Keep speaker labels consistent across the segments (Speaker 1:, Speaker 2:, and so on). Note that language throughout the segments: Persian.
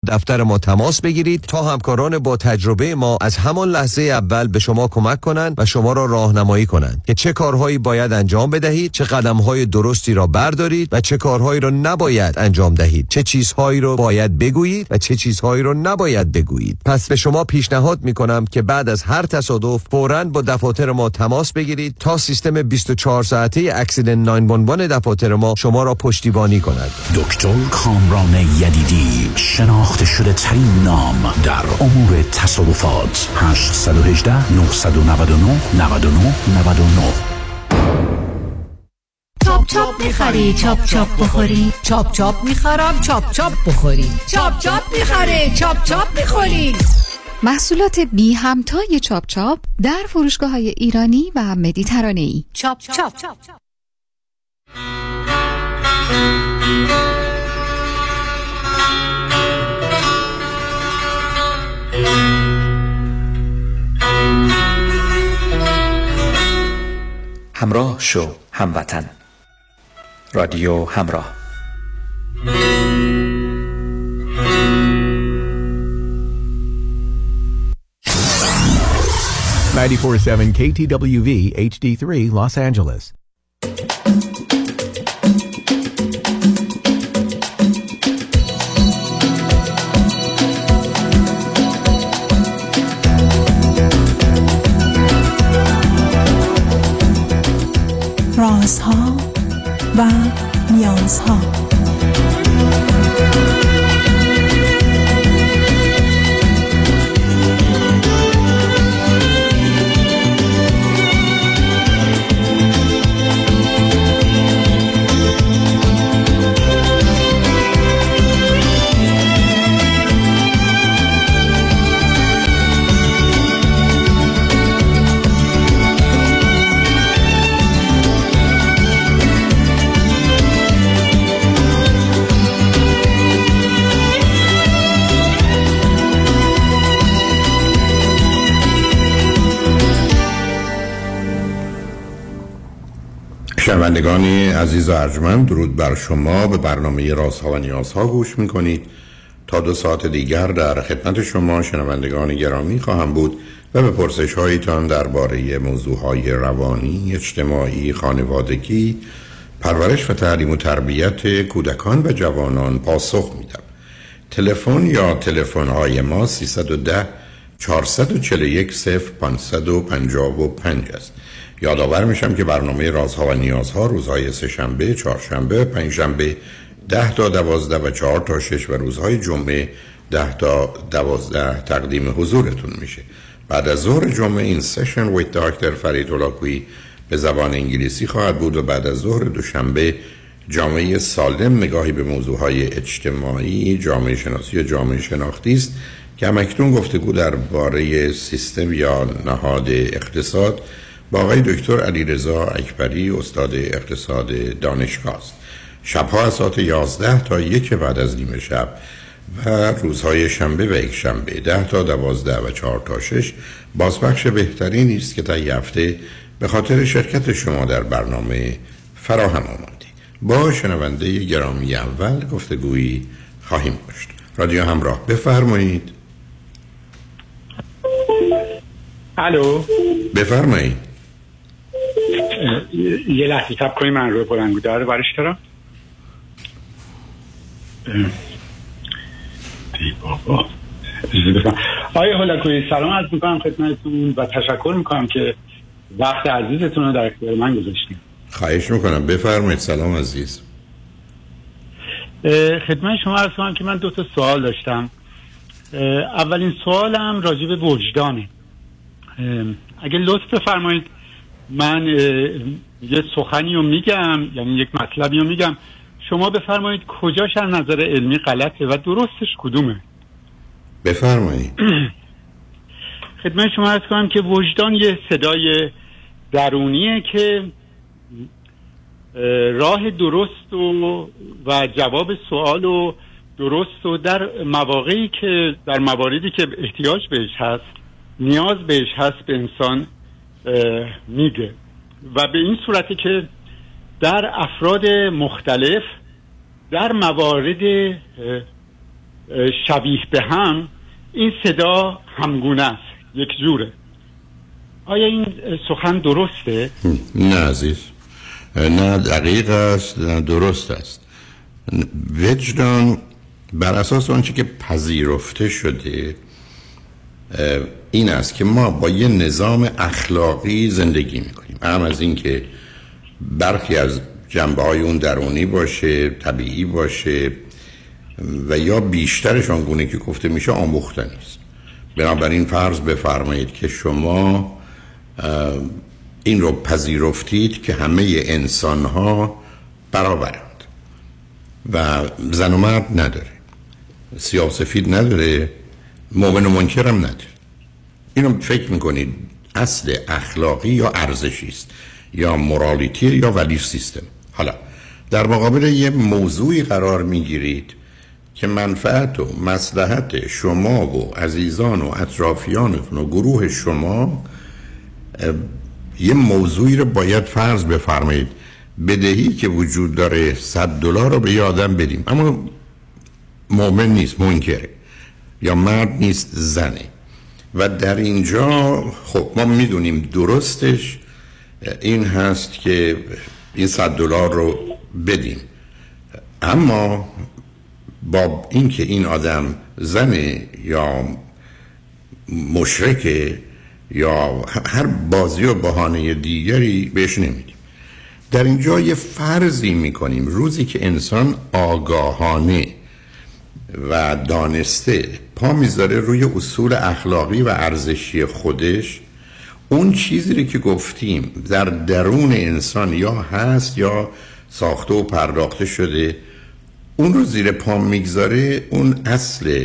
Speaker 1: دفتر ما تماس بگیرید تا همکاران با تجربه ما از همان لحظه اول به شما کمک کنند و شما را راهنمایی کنند که چه کارهایی باید انجام بدهید، چه قدم‌های درستی را بردارید و چه کارهایی را نباید انجام دهید، چه چیزهایی را باید بگویید و چه چیزهایی را نباید بگویید. پس به شما پیشنهاد می‌کنم که بعد از هر تصادف فوراً با دفاتر ما تماس بگیرید تا سیستم 24 ساعته اکسیدنت 911 دفاتر ما شما را پشتیبانی کند.
Speaker 2: دکتر کامران یدیدی، شناخته شده ترین نام در امور تصادفات. 818 999 99 99.
Speaker 3: چاپ چاپ می‌خری چاپ چاپ بخوری، چاپ چاپ می‌خرم چاپ چاپ بخوری، چاپ چاپ می‌خره چاپ چاپ می‌خوری.
Speaker 4: محصولات بی همتای چاپ چاپ در فروشگاه‌های ایرانی و مدیترانه‌ای.
Speaker 3: چاپ چاپ.
Speaker 5: همراه شو هموطن. رادیو همراه.
Speaker 6: $94.7 KTWV HD3 Los Angeles.
Speaker 7: رازها و نیازها.
Speaker 8: شنوندگان عزیز و ارجمند، درود بر شما. به برنامه رازها و نیازها گوش میکنید. تا 2 ساعت دیگر در خدمت شما شنوندگان گرامی خواهم بود و به پرسش هایتان درباره موضوعهای روانی، اجتماعی، خانوادگی، پرورش و تعلیم و تربیت کودکان و جوانان پاسخ میدم. تلفن یا تلفن‌های ما 310 441 0555 است. یادآور میشم که برنامه رازها و نیازها روزهای سه‌شنبه، چهارشنبه، پنجشنبه 10 تا 12 و 4 تا 6 و روزهای جمعه 10 تا 12 تقدیم حضورتون میشه. بعد از ظهر جمعه این سشن ویت دکتر فرید هولاکویی به زبان انگلیسی خواهد بود و بعد از ظهر دوشنبه جامعه سالم، نگاهی به موضوعهای اجتماعی، جامعه شناسی و جامعه شناختی است که همکنون گفتگو درباره سیستم یا نهاد اقتصاد با آقای دکتر علیرضا اکبری، استاد اقتصاد دانشگاه است. شبها از ساعت 11 تا 1 بعد از نیمه شب و روزهای شنبه و یک شنبه 10 تا 12 و 4 تا 6 بازپخش بهترینی است که تا هفته به خاطر شرکت شما در برنامه فراهم آمده. با شنونده گرامی اول گفتگویی خواهیم داشت. رادیو همراه، بفرمایید.
Speaker 9: الو،
Speaker 8: بفرمایید.
Speaker 9: یه لحظه صبر کنید، من رو بلندگو رو برش دارم. بابا آقای هولاکویی، سلام عرض میکنم خدمتتون و تشکر میکنم که وقت عزیزتون رو در اختیار من گذاشتید.
Speaker 8: خواهش میکنم، بفرمایید. سلام عزیز.
Speaker 9: خدمت شما عرض کنم که من 2 تا سوال داشتم. اولین سوالم راجع به وجدانه. اگه لطف بفرمایید من یه سخنی رو میگم، یعنی یک مطلبی رو میگم، شما بفرمایید کجاش از نظر علمی غلطه و درستش کدومه.
Speaker 8: بفرمایید.
Speaker 9: خدمت شما عرض کنم که وجدان یه صدای درونیه که راه درست و جواب سوال و درست و در مواقعی که در مواردی که احتیاج بهش هست، نیاز بهش هست، به انسان میده و به این صورتی که در افراد مختلف در موارد شبیه به هم، این صدا همگونه است، یک جوره. آیا این سخن درسته؟
Speaker 8: نه عزیز، نه دقیق است، نه درست است. وجدان بر اساس آنچه که پذیرفته شده این است که ما با یه نظام اخلاقی زندگی میکنیم، هم از این که برخی از جنبه‌های اون درونی باشه، طبیعی باشه و یا بیشترش آنگونه که گفته میشه آموختنی است. بنابراین فرض بفرمایید که شما این رو پذیرفتید که همه انسان‌ها برابرند و زن و مرد نداره، سیاه و سفید نداره، مؤمن و منکر هم نداره. اینو فکر میکنید اصل اخلاقی یا ارزشی است، یا مورالیتی یا ولی سیستم. حالا در مقابل یه موضوعی قرار میگیرید که منفعت و مصلحت شما و عزیزان و اطرافیانتون و گروه شما، یه موضوعی رو باید فرض بفرمایید بدهی که وجود داره $100 رو به یه آدم بدیم، اما مؤمن نیست، منکره، یا مرد نیست، زنه. و در اینجا خب ما میدونیم درستش این هست که این $100 رو بدیم، اما با اینکه این آدم زنه یا مشرکه یا هر بازی و بهانه دیگری بهش نمیدیم. در اینجا یه فرضی میکنیم روزی که انسان آگاهانه و دانسته پا میذاره روی اصول اخلاقی و ارزشی خودش، اون چیزی که گفتیم در درون انسان یا هست یا ساخته و پرداخته شده، اون رو زیر پا میگذاره، اون اصل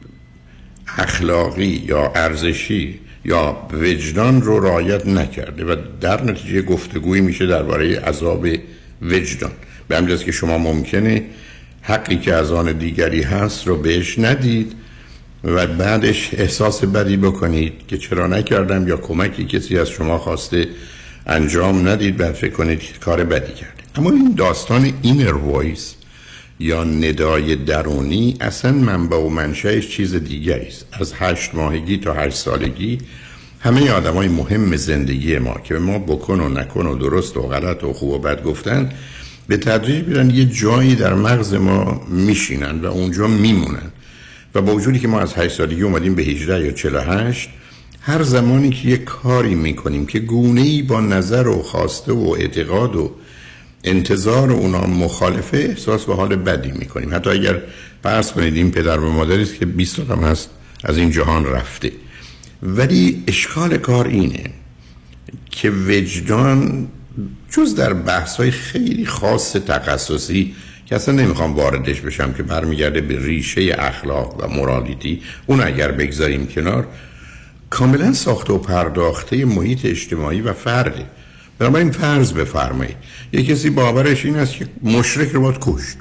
Speaker 8: اخلاقی یا ارزشی یا وجدان رو رعایت نکرده و در نتیجه گفتگویی میشه درباره عذاب وجدان. به همین جاست که شما ممکنه حقی که از آن دیگری هست رو بهش ندید و بعدش احساس بدی بکنید که چرا نکردم، یا کمکی کسی از شما خواسته انجام ندید، بعد فکر کنید کار بدی کرده. اما این داستان اینر وایس یا ندای درونی اصلا منبع و منشأش چیز دیگری است. از 8 ماهگی تا 8 سالگی همه آدمای مهم زندگی ما که ما بکن و نکن و درست و غلط و خوب و بد گفتن، به تدریج میرن یه جایی در مغز ما میشینن و اونجا میمونن. و با وجودی که ما از 8 سالگی اومدیم به 18 یا 48، هر زمانی که یه کاری میکنیم که گونه‌ای با نظر و خواسته و اعتقاد و انتظار اونا مخالفه، احساس به حال بدی میکنیم. حتی اگر فرض کنید این پدر و مادری است که 20 سال هم هست از این جهان رفته. ولی اشکال کار اینه که وجدان جز در بحث‌های خیلی خاص تخصصی که اصلا نمیخوام واردش بشم که برمیگرده به ریشه اخلاق و مورالیتی، اون اگر بگذاریم کنار، کاملا ساخته و پرداخته محیط اجتماعی و فرده. بنابراین فرض بفرمایید یک کسی باورش این است که مشرک رو باید کشت،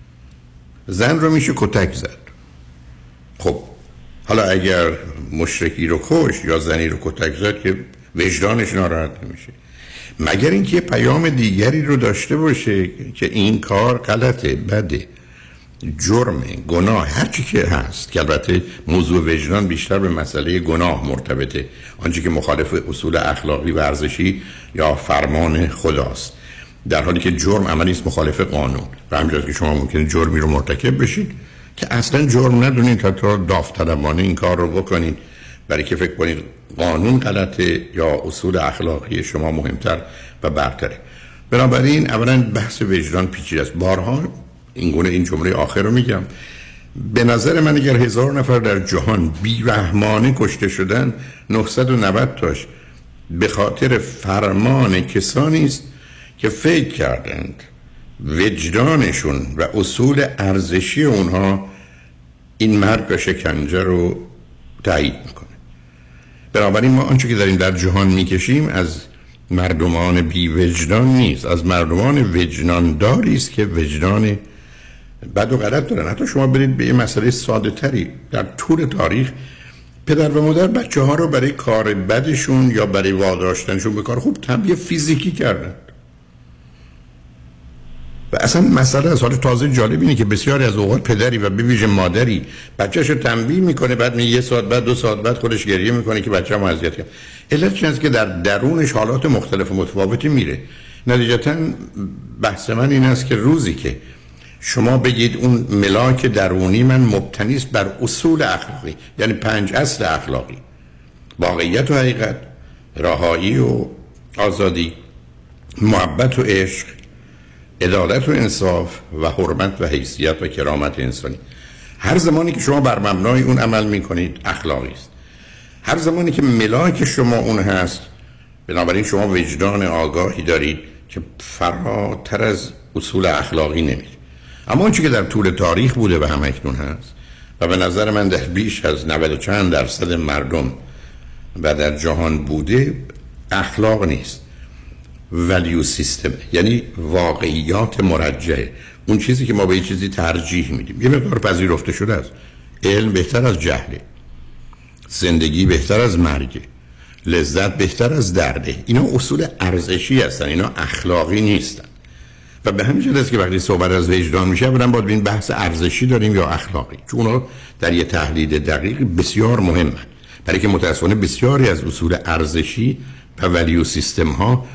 Speaker 8: زن رو میشه کتک زد. خب حالا اگر مشرکی رو کشت یا زنی رو کتک زد که وجدانش ناراحت نمیشه، مگر اینکه پیام دیگری رو داشته باشه که این کار غلطه، بده، جرمه، گناه، هر چی که هست، که البته موضوع وجدان بیشتر به مسئله گناه مرتبطه، آنچه که مخالف اصول اخلاقی و ارزشی یا فرمان خداست، در حالی که جرم عملی است مخالف قانون. و همینجاست که شما ممکنه جرمی رو مرتکب بشید که اصلا جرم ندونید، تا داوطلبانه این کار رو بکنید برای که فکر کنید قانون غلطه یا اصول اخلاقی شما مهمتر و برتره. بنابراین اولا بحث وجدان پیچیده است. بارها این جمله آخر رو میگم، به نظر من اگر 1000 نفر در جهان بیرحمانه کشته شدن، 990 تاش به خاطر فرمان کسانی است که فکر کردند وجدانشون و اصول ارزشی اونها این مرگ و شکنجه رو تایید میکنه. بنابراین ما آنچه که داریم در جهان میکشیم از مردمان بی وجدان نیست، از مردمان وجدان داری است که وجدان بد و غلط دارن. حتی شما برید به یه مسئله ساده تری، در طول تاریخ پدر و مادر بچه ها رو برای کار بدشون یا برای واداشتنشون به کار خوب تنبیه فیزیکی کردن و اصلا مسئله از حال تازه جالب اینه که بسیاری از اوقات پدری و به ویژه مادری بچه‌شو تنبیه میکنه، بعد یه ساعت بعد 2 ساعت بعد خودش گریه میکنه که بچه‌م اذیت کرد. علتش اینه که در درونش حالات مختلف و متفاوتی میره. نتیجتاً بحث من این است که روزی که شما بگید اون ملاک درونی من مبتنی است بر اصول اخلاقی، یعنی 5 اصل اخلاقی: واقعیت و حقیقت، رهایی و آزادی، محبت و عشق، عدالت و انصاف و حرمت و حیثیت و کرامت انسانی. هر زمانی که شما بر مبنای اون عمل میکنید اخلاقی است. هر زمانی که ملاک شما اون هست، بنابراین شما وجدان آگاهی دارید که فراتر از اصول اخلاقی نمید. اما اون چیزی که در طول تاریخ بوده و همکنون هست و به نظر من در بیش از 90 چند درصد مردم و در جهان بوده، اخلاق نیست، ولیو سیستم، یعنی واقعیات مرجحه. اون چیزی که ما به یه چیزی ترجیح میدیم. یه مقدار پذیرفته شده است. علم بهتر از جهله، زندگی بهتر از مرگ، لذت بهتر از درده. اینا اصول ارزشی هستن، اینا اخلاقی نیستن. و به همین جهت است که وقتی صحبت از وجدان میشه برام باید ببین بحث ارزشی داریم یا اخلاقی، چون اونا در یه تحلیل دقیق بسیار مهمه. برای که متأسفانه بسیاری از اصول ارزشی و ولیو سیستم ها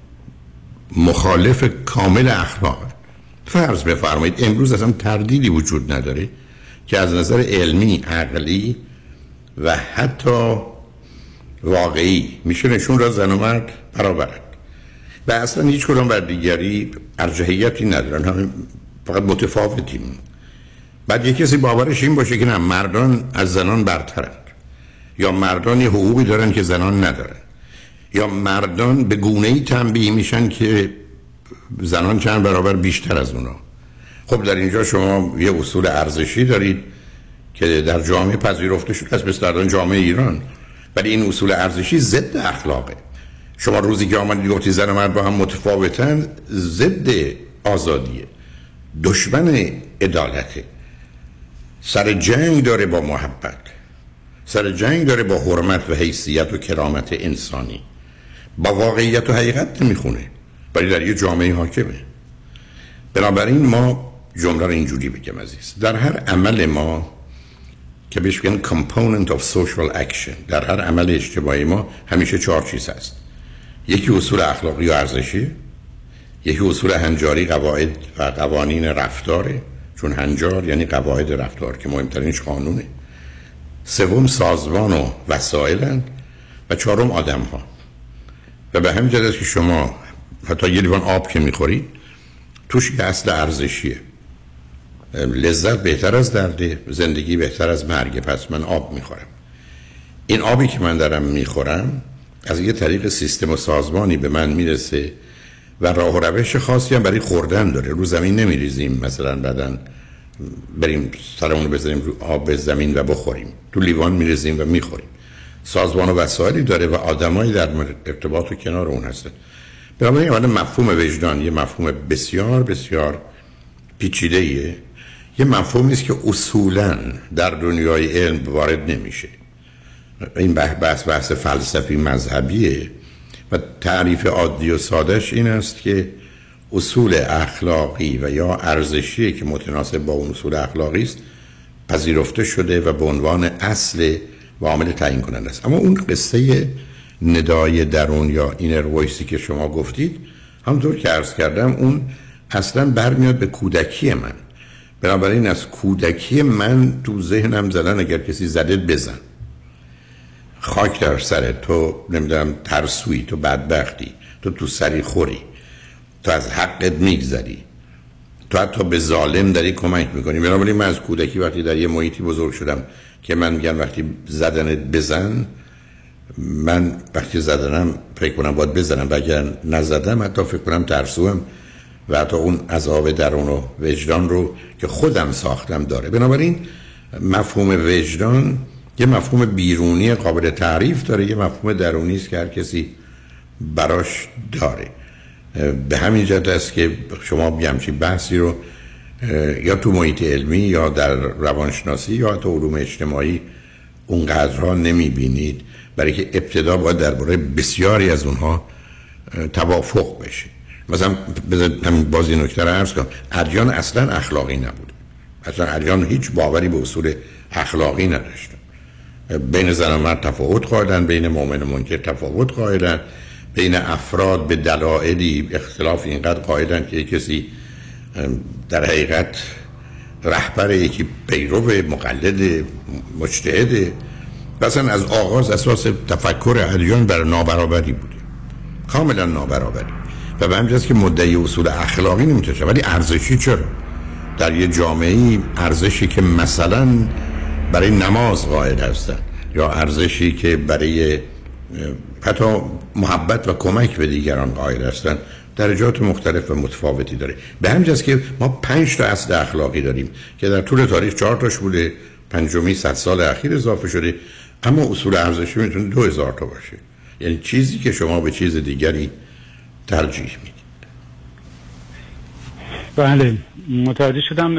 Speaker 8: مخالف کامل اخلاق. فرض بفرمایید امروز اصلا تردیدی وجود نداره که از نظر علمی، عقلی و حتی واقعی میشه نشون را زن و مرد برابرند و اصلا هیچ کدام بر دیگری ارجحیتی ندارن، همه فقط متفاوتیم. بعد یک کسی باورش این باشه که نه، مردان از زنان برترند، یا مردان یه حقوقی دارن که زنان ندارن، یا مردان به گونه‌ای تنبیه میشن که زنان چند برابر بیشتر از اونا. خب در اینجا شما یه اصول ارزشی دارید که در جامعه پذیرفته شده است، مثل در جامعه ایران، ولی این اصول ارزشی ضد اخلاقه. شما روزی که آمدید گفتی زن و مرد با هم متفاوتن، ضد آزادیه، دشمن عدالته، سر جنگ داره با محبت، سر جنگ داره با حرمت و حیثیت و کرامت انسانی، با واقعیت و حقیقت نمیخونه، ولی در یه جامعه حاکمه. بنابراین ما جمله رو اینجوری بگم عزیز، در هر عمل ما که بهش میگن component of social action، در هر عمل اجتماعی ما همیشه 4 چیز هست. یکی اصول اخلاقی و ارزشی، یکی اصول هنجاری، قواعد و قوانین رفتاره، چون هنجار یعنی قواعد رفتار که مهمترینش قانونه. سوم سازمان و وسایلن و 4م آدم ها. و به همین جهت که شما حتی یه لیوان آب که میخورید توش یه اصل ارزشیه: لذت بهتر از درده، زندگی بهتر از مرگ، پس من آب میخورم. این آبی که من دارم میخورم از یه طریق سیستم و سازمانی به من میرسه و راه و روش خاصی هم برای خوردن داره. رو زمین نمیریزیم مثلا بعدن بریم سرمون رو بذاریم رو آب زمین و بخوریم، تو لیوان میریزیم و میخوریم. سازمان و وسایلی داره و آدمایی در ارتباط و کنار اون هستن. بنابراین مفهوم وجدان یه مفهوم بسیار بسیار پیچیده‌ایه، یه مفهومی است که اصولاً در دنیای علم وارد نمیشه. این بحث فلسفی مذهبیه و تعریف عادی و سادهش این است که اصول اخلاقی و یا ارزشی که متناسب با اون اصول اخلاقی است پذیرفته شده و به عنوان اصل و عامل تعیین کننده است. اما اون قصه ندای درون یا اینر وایسی که شما گفتید، همونطور که عرض کردم، اون اصلا برمیاد به کودکی من. بنابراین از کودکی من تو ذهنم زدن اگر کسی زده بزن، خاک در سرت، تو نمیدونم ترسویی، تو بدبختی، تو سری خوری، تو از حقت میگذری، تو حتی به ظالم داری کمک میکنی. بنابراین من از کودکی وقتی در یه محیطی بزرگ شدم که من میگن وقتی زدنت بزن، من وقتی زدنم فکر کنم باید بزنم و اگر نزدم حتی فکر کنم ترسوم و حتی اون عذاب درون و وجدان رو که خودم ساختم داره. بنابراین مفهوم وجدان یه مفهوم بیرونی قابل تعریف داره، یه مفهوم درونی است که هر کسی براش داره. به همین جهت است که شما همچین بحثی رو یا تو محیط علمی یا در روانشناسی یا تو علوم اجتماعی اونقدرها نمیبینید، برای که ابتدا باید درباره بسیاری از اونها توافق بشه. مثلا همین بازی نکته رو عرض کنم، ادیان اصلا اخلاقی نبود، اصلا ادیان هیچ باوری به اصول اخلاقی نداشتن. بین زن و مرد تفاوت قائلن، بین مؤمن و منکر تفاوت قائلن، بین افراد به دلایلی اختلاف اینقدر قائلن که کسی در حقیقت رهبر، یکی پیرو، مقلد، مجتهد. مثلا از آغاز اساس تفکر ادیان بر نابرابری بوده، کاملا نابرابری، و به همین جاست که مدعی اصول اخلاقی نمیتونه شد. ولی ارزشی چرا؟ در یه جامعه ارزشی که مثلا برای نماز قائل هستن، یا ارزشی که برای حتی محبت و کمک به دیگران قائل هستن، درجات مختلف و متفاوتی داره. به همین جاست که ما 5 تا اصل اخلاقی داریم که در طول تاریخ 4 تاش بوده، پنجمی 100 سال اخیر اضافه شده، اما اصول ارزشی میتونه 2000 تا باشه. یعنی چیزی که شما به چیز دیگری ترجیح میدید.
Speaker 9: بله متوجه شدم.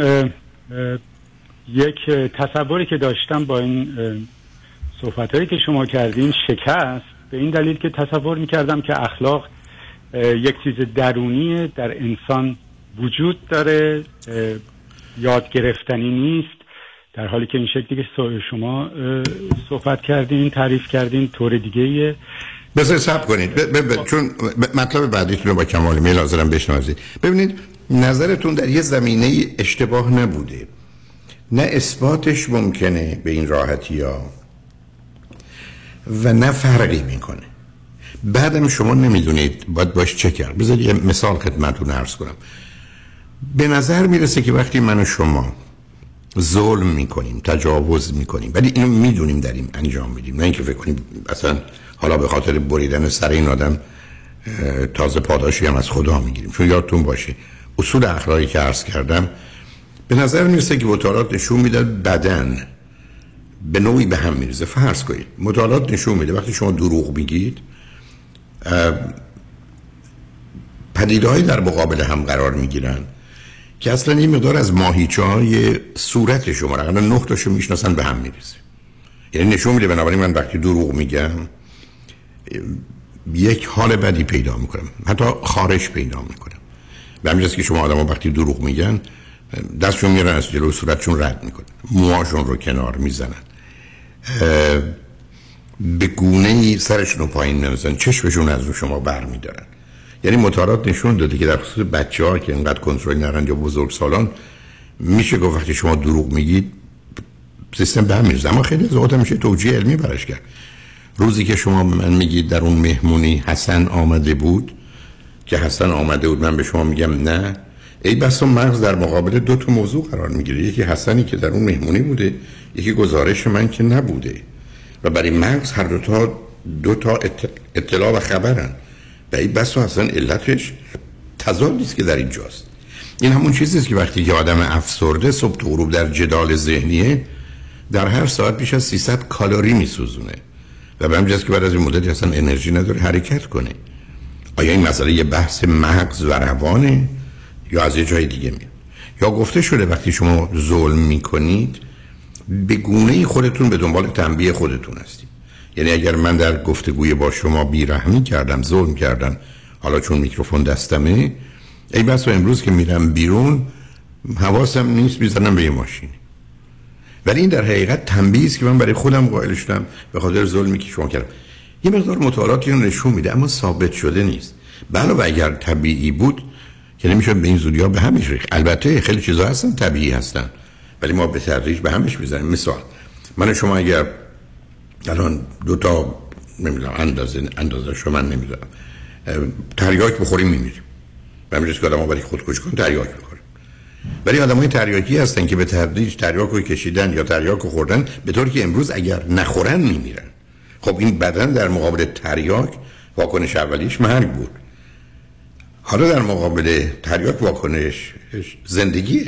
Speaker 9: یک تصوری که داشتم با این صحبتایی که شما کردین شکست، به این دلیل که تصور میکردم که اخلاق یک چیز درونی در انسان وجود داره، یاد گرفتنی نیست، در حالی که این شکلی که شما صحبت کردین، تعریف کردین، طور دیگه‌ایه.
Speaker 8: بذار صبر کنید چون مطلب بعدیتون رو با کمال میل حاضرم بشنوید. ببینید نظرتون در یه زمینه اشتباه نبوده، نه اثباتش ممکنه به این راحتی ها و نه فرقی میکنه. بعدم شما نمیدونید باید باش چه کرد. بذارید یه مثال خدمتتون عرض کنم. به نظر میرسه که وقتی من و شما ظلم میکنیم، تجاوز میکنیم، ولی اینو میدونیم داریم انجام میدیم، نه اینکه فکر کنیم اصلا حالا به خاطر بریدن سر این آدم تازه پاداشی هم از خدا میگیریم. چون یادتون باشه اصول اخلاقی که عرض کردم به نظر میرسه که مطالعات نشون میده بدن به نوعی به هم میریزه. فرض کنید مطالعات نشون میده وقتی شما دروغ میگید پدیده‌ای در مقابل هم قرار میگیرن که اصلا این مقدار از ماهیچه‌های صورت شما را 9 تاشو میشناسن به هم میریزه. یعنی نشون میده بنابراین من وقتی دروغ میگم یک حال بدی پیدا میکنم، حتی خارش پیدا میکنم. به همین جاست که شما آدم‌ها وقتی دروغ میگن دستشون میارن از جلوی صورتشون رد میکنن، موهاشون رو کنار میزنن، به گونه‌ای سرشون رو پایین می‌اندازن، چشمشون از رو شما برمی‌دارن. یعنی مطالعات نشون داده که در خصوص بچه‌ها که اینقدر کنترل ندارن یا بزرگسالان میشه گفت وقتی شما دروغ میگید سیستم به هم می‌ریزه. اما خیلی از اوقات میشه توجیه علمی براش کرد. روزی که شما من میگید در اون مهمونی حسن آمده بود، که حسن آمده بود، من به شما میگم نه، ای بسا مغز در مقابل 2 تا موضوع قرار میگیره. یکی حسنی که در اون مهمونی بوده، یکی گزارش من که نبوده، و برای مغز هر دو تا اطلاع و خبرن. و ای بسا اصلا علتش تضادی است که در اینجاست. این همون چیزی است که وقتی که آدم افسرده صبح تا غروب در جدال ذهنیه، در هر ساعت بیش از 300 کالری میسوزونه و به همین جاست که بعد از این مدتی اصلا انرژی نداره حرکت کنه. آیا این مسئله یه بحث مغز و روانه یا از یه جای دیگه میاد؟ یا گفته شده وقتی شما ظلم میکنید به گونه‌ای خودتون به دنبال تنبیه خودتون هستید. یعنی اگر من در گفتگوی با شما بیرحمی کردم، ظلم کردم، حالا چون میکروفون دستمه، ای بسا امروز که میرم بیرون حواسم نیست میزنم به یه ماشین. ولی این در حقیقت تنبیهی است که من برای خودم قائل شدم به خاطر ظلمی که شما کردم. یه مقدار مطالعاتی رو نشون میده اما ثابت شده نیست. علاوه اگر طبیعی بود که نمیشه به این زودی‌ها به همش ریخت. البته خیلی چیزا هستن طبیعی هستن ولی ما به تدریج به همش میزنیم. مثال من و شما اگر الان 2 تا نمیدونم اندازه شما من نمیدونم تریاک بخوریم میمیریم. به همین جاست که آدم‌ها برای خودکشی کردن تریاک می‌خورن. ولی آدمای تریاکی هستن که به تدریج تریاک رو کشیدن یا تریاک رو خوردن به طوری که امروز اگر نخورن میمیرن. خب این بدن در مقابل تریاک واکنش اولیش مرگ بود. حالا در مقابل تریاک واکنش زندگیه.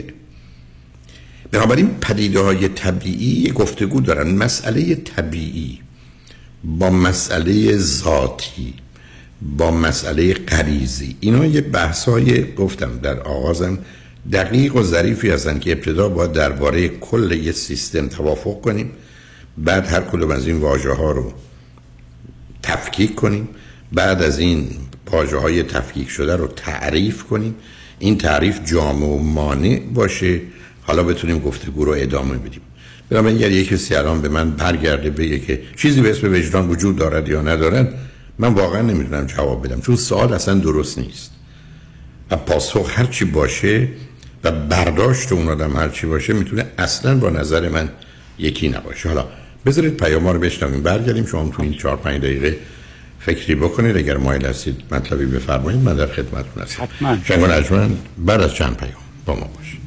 Speaker 8: بنابراین پدیده‌های طبیعی گفتگو دارن. مسئله طبیعی با مسئله ذاتی با مسئله غریزی، اینا یه بحث‌های گفتم در آغازم دقیق و ظریفی هستن که ابتدا باید درباره کل یه سیستم توافق کنیم، بعد هر کدوم از این واژه‌ها رو تفکیک کنیم بعد از این واژه‌های تفکیک شده رو تعریف کنیم، این تعریف جامع و مانع باشه، حالا بتونیم گفتگو رو ادامه بدیم. بنابراین اگر یک کسی الان به من برگرده بگه که چیزی به اسم وجدان وجود دارد یا ندارد، من واقعا نمیدونم جواب بدم، چون سوال اصلا درست نیست و پاسخ هر چی باشه و برداشت اون آدم هر چی باشه میتونه اصلا با نظر من یکی نباشه. حالا بذارید پیام‌ها رو بشنویم، برگردیم شما تو این 4-5 دقیقه فکری بکنید. اگر مایل هستید مطلبی بفرمایید، من در خدمتتون هستم.
Speaker 9: حتما.
Speaker 8: شنگون اجمن بعد از چند پیام با ما باشید.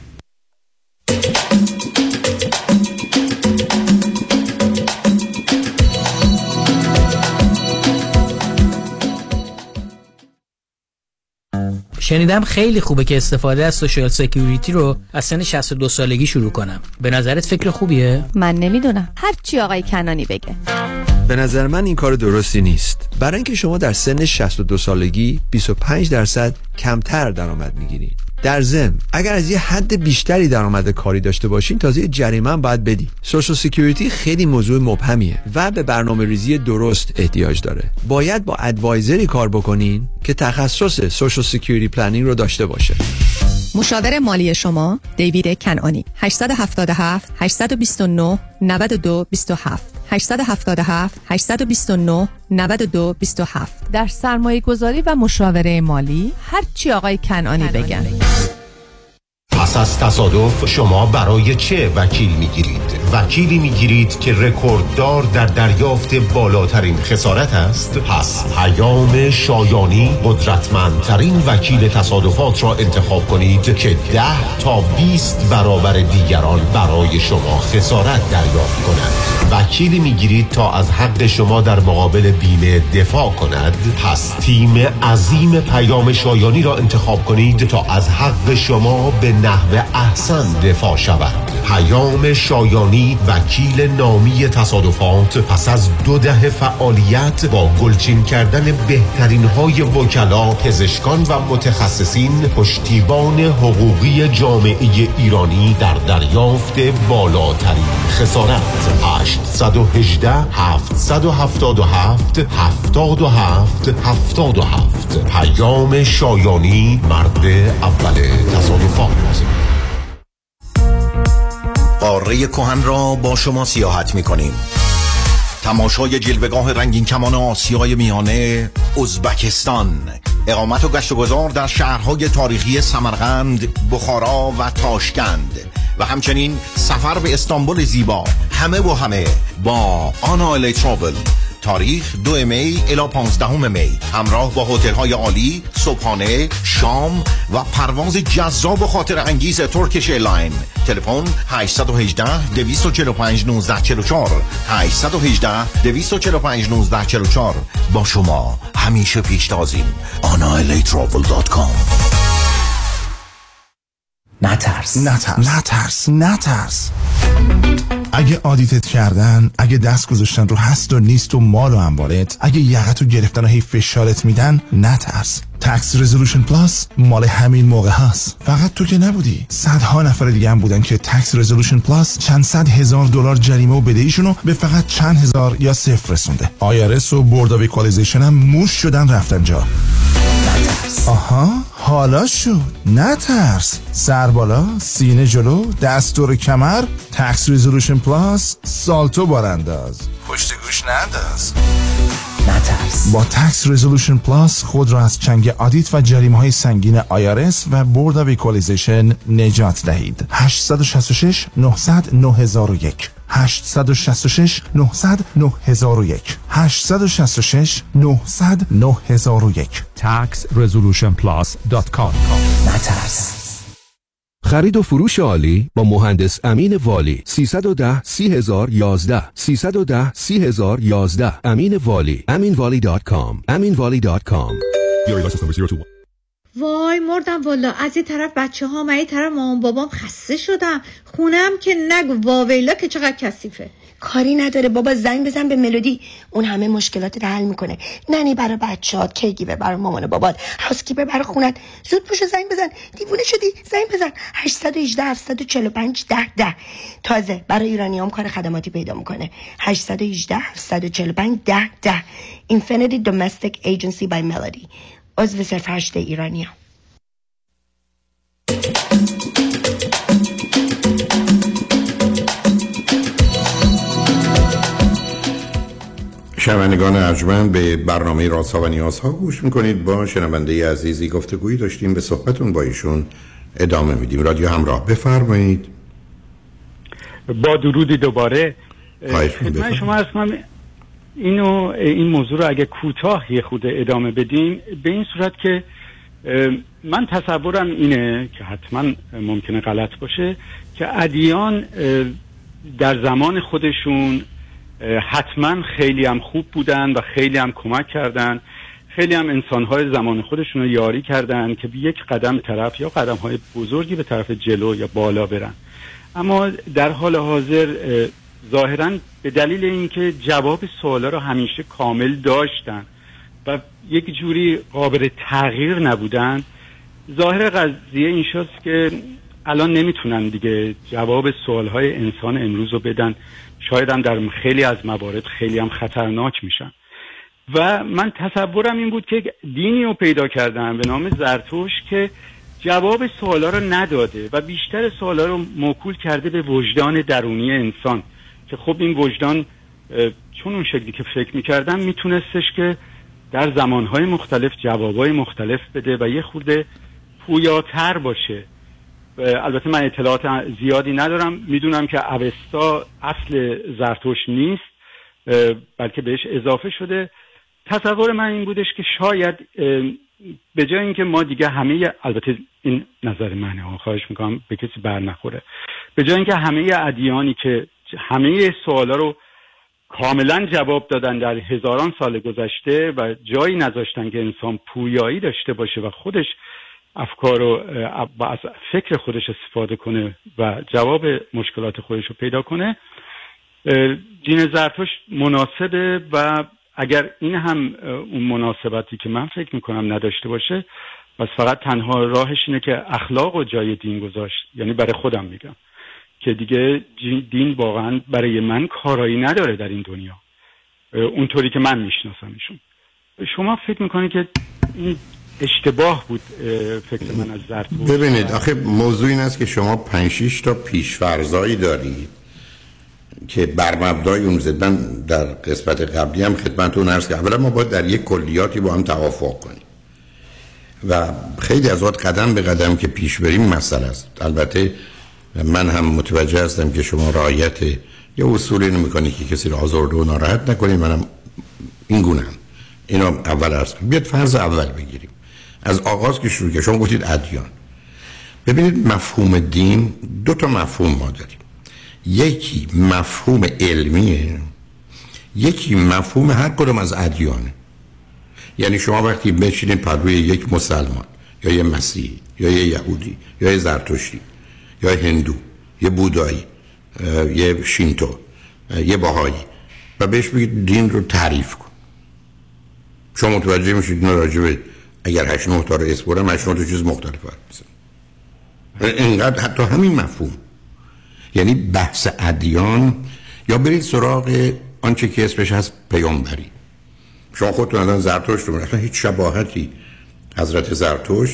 Speaker 10: شنیدم خیلی خوبه که استفاده از سوشال سکیوریتی رو از سن 62 سالگی شروع کنم. به نظرت فکر خوبیه؟
Speaker 11: من نمیدونم، هر چی آقای کنانی بگه.
Speaker 1: به نظر من این کار درستی نیست، برای اینکه شما در سن 62 سالگی 25% کمتر درآمد میگیرید. در ضمن اگر از یه حد بیشتری درآمد کاری داشته باشین تازه جریمه هم باید بدی. سوشال سکیوریتی خیلی موضوع مبهمیه و به برنامه‌ریزی درست احتیاج داره. باید با ادوایزری کار بکنین که تخصص سوشال سکیوریتی پلنینگ رو داشته باشه.
Speaker 11: مشاور مالی شما دیوید کنعانی. 877 829 92 27 877 829 92 27. در سرمایه گذاری و مشاوره مالی هر چی آقای کنعانی بگن.
Speaker 12: پس از تصادف شما برای چه وکیل میگیرید؟ وکیلی میگیرید که رکورددار در دریافت بالاترین خسارت است؟ پس پیام شایانی قدرتمندترین وکیل تصادفات را انتخاب کنید که 10 تا 20 برابر دیگران برای شما خسارت دریافت کند. وکیلی میگیرید تا از حق شما در مقابل بیمه دفاع کند؟ پس تیم عظیم پیام شایانی را انتخاب کنید تا از حق شما به نحو احسن دفاع شود. پیام شایانی وکیل نامی تصادفات پس از 2 دهه فعالیت با گلچین کردن بهترین های وکلا، پزشکان و متخصصین پشتیبان حقوقی جامعه ایرانی در دریافت بالاترین خسارت. 818 777 77 77. پیام شایانی، مرد اول تصادفات.
Speaker 13: قاره کهن را با شما سیاحت می‌کنیم. تماشای جلوه‌گاه رنگین کمان آسیای میانه، ازبکستان. اقامت و گشت و گذار در شهرهای تاریخی سمرقند، بخارا و تاشکند و همچنین سفر به استانبول زیبا. همه و همه با آنا الی تراول. تاریخ 2 می الی 15 می، همراه با هتل‌های عالی، صبحانه، شام و پرواز جذاب و خاطر انگیز ترکیش ایرلاین. تلفن 818 245 1944 818 245 1944. با شما همیشه پیشتازیم. anailatravel.com.
Speaker 14: نترس. اگه آدیتت کردن، اگه دست گذاشتن رو هست و نیست و مال و اموالت، اگه یقتو گرفتن و هی فشارت میدن، نترس. تکس رزولوشن پلاس مال همین موقع هست. فقط تو که نبودی، صدها نفر دیگه هم بودن که تکس رزولوشن پلاس چند صد هزار دلار جریمه و بدهیشونو به فقط چند هزار یا صفر رسونده. IRS و بورد آف ایکوالیزیشن هم موش شدن رفتن جا. آها، حالا شد. نترس. سر بالا، سینه جلو، دستور کمر. تکس رزولوشن پلاس، سالتو بارانداز، پشت گوش ننداز. نترس. با تکس رزولوشن پلاس خود را از چنگ آدیت و جریمه‌های سنگین IRS و بورد آف ایکوالیزیشن نجات دهید. 866 900 9001 866 900 9001 866 900 9001
Speaker 6: taxresolutionplus.com.
Speaker 15: نترس. خرید و فروش عالی با مهندس امین والی. 310 3011 310 3011 امین والی. aminvali.com. aminvali.com.
Speaker 16: وای مردم والا، از یه طرف بچه ها من یه طرف مامان بابام خسته شدم، خونم که نگو، واویلا که چقدر کثیفه.
Speaker 17: کاری نداره بابا، زنگ بزن به ملودی، اون همه مشکلات رو حل میکنه. ننی برای بچه‌هات، کیگیور برای مامان و بابات، هاوسکیپر برای خونت. زود پوشو زنگ بزن، دیوونه شدی؟ زنگ بزن 818 745 10 تازه برای ایرانیام کار خدماتی پیدا میکنه. 818 745 10 Infinity Domestic Agency by Melody. عضو سرفرشت ایرانیام.
Speaker 8: شنوندگان ارجمند، به برنامه رازها و نیازها گوش میکنید. با شنونده عزیزی گفتگویی داشتیم، به صحبتون با ایشون ادامه میدیم. رادیو همراه، بفرمایید.
Speaker 9: با درودی دوباره
Speaker 8: خدمت
Speaker 9: شما عرض کنم این موضوع رو اگه کوتاه یه خود ادامه بدیم، به این صورت که من تصورم اینه که حتما ممکنه غلط باشه که ادیان در زمان خودشون حتما خیلی هم خوب بودن و خیلی هم کمک کردن، خیلی هم انسانهای زمان خودشون رو یاری کردن که یک قدم طرف یا قدمهای بزرگی به طرف جلو یا بالا برن. اما در حال حاضر ظاهراً به دلیل اینکه جواب سوالا رو همیشه کامل داشتن و یک جوری قابل تغییر نبودن، ظاهر قضیه این شاست که الان نمیتونن دیگه جواب سوالهای انسان امروز رو بدن. شاید هم در خیلی از موارد خیلی هم خطرناک میشن. و من تصورم این بود که دینی رو پیدا کردن به نام زرتشت که جواب سوالا رو نداده و بیشتر سوالا رو موکول کرده به وجدان درونی انسان، که خب این وجدان چون اون شکلی که فکر میکردن میتونستش که در زمانهای مختلف جوابهای مختلف بده و یه خورده پویاتر باشه. البته من اطلاعات زیادی ندارم، میدونم که اوستا اصل زرتشت نیست بلکه بهش اضافه شده. تصور من این بودش که شاید به جای اینکه ما دیگه همه، البته این نظر منه، خواهش میکنم به کسی بر نخوره، به جای اینکه همه ادیانی که همه سوالا رو کاملا جواب دادن در هزاران سال گذشته و جایی نذاشتن که انسان پویایی داشته باشه و خودش افکار رو و از فکر خودش استفاده کنه و جواب مشکلات خودش رو پیدا کنه، دین زرتشت مناسبه. و اگر این هم اون مناسبتی که من فکر میکنم نداشته باشه، بس فقط تنها راهش اینه که اخلاق و جای دین گذاشت. یعنی برای خودم میگم که دیگه دین واقعا برای من کارایی نداره در این دنیا اونطوری که من میشناسمشون. شما فکر میکنید که این اشتباه بود فکر من از زرتشت؟
Speaker 8: ببینید آخه موضوع این است که شما 5-6 تا پیش‌فرضایی دارید که بر مبنای اون زدن. در قسمت قبلی هم خدمتتون عرض کردم اولا ما باید در یک کلیاتی با هم توافق کنیم و خیلی از وقت قدم به قدم که پیش بریم مسئله است. البته من هم متوجه هستم که شما رعایت یه اصولی نمی‌کنید که کسی رو آزرده و ناراحت نکنید. منم این گونه‌ام. اینو اول عرض کنم. بیاد فرض اول بگیریم از آغاز که شروع که شما گفتید ادیان. ببینید مفهوم دین دو تا مفهوم ما داریم، یکی مفهوم علمیه، یکی مفهوم هر کدوم از ادیانه. یعنی شما وقتی بشینید پروی یک مسلمان یا یه مسیحی یا یه یهودی یا یه زرتشتی یا هندو یا بودایی یه شینتو یه باهایی و بهش بگید دین رو تعریف کن، شما متوجه میشید اینا راجبه اگر 8-9 تا رو اسپورم 8-9 تا چیز مختلف هست. اینقدر حتی همین مفهوم، یعنی بحث ادیان، یا برید سراغ آنچه که اسمش هست پیامبری. شما خودتون الان زرتشت رو اصلا هیچ شباهتی حضرت زرتشت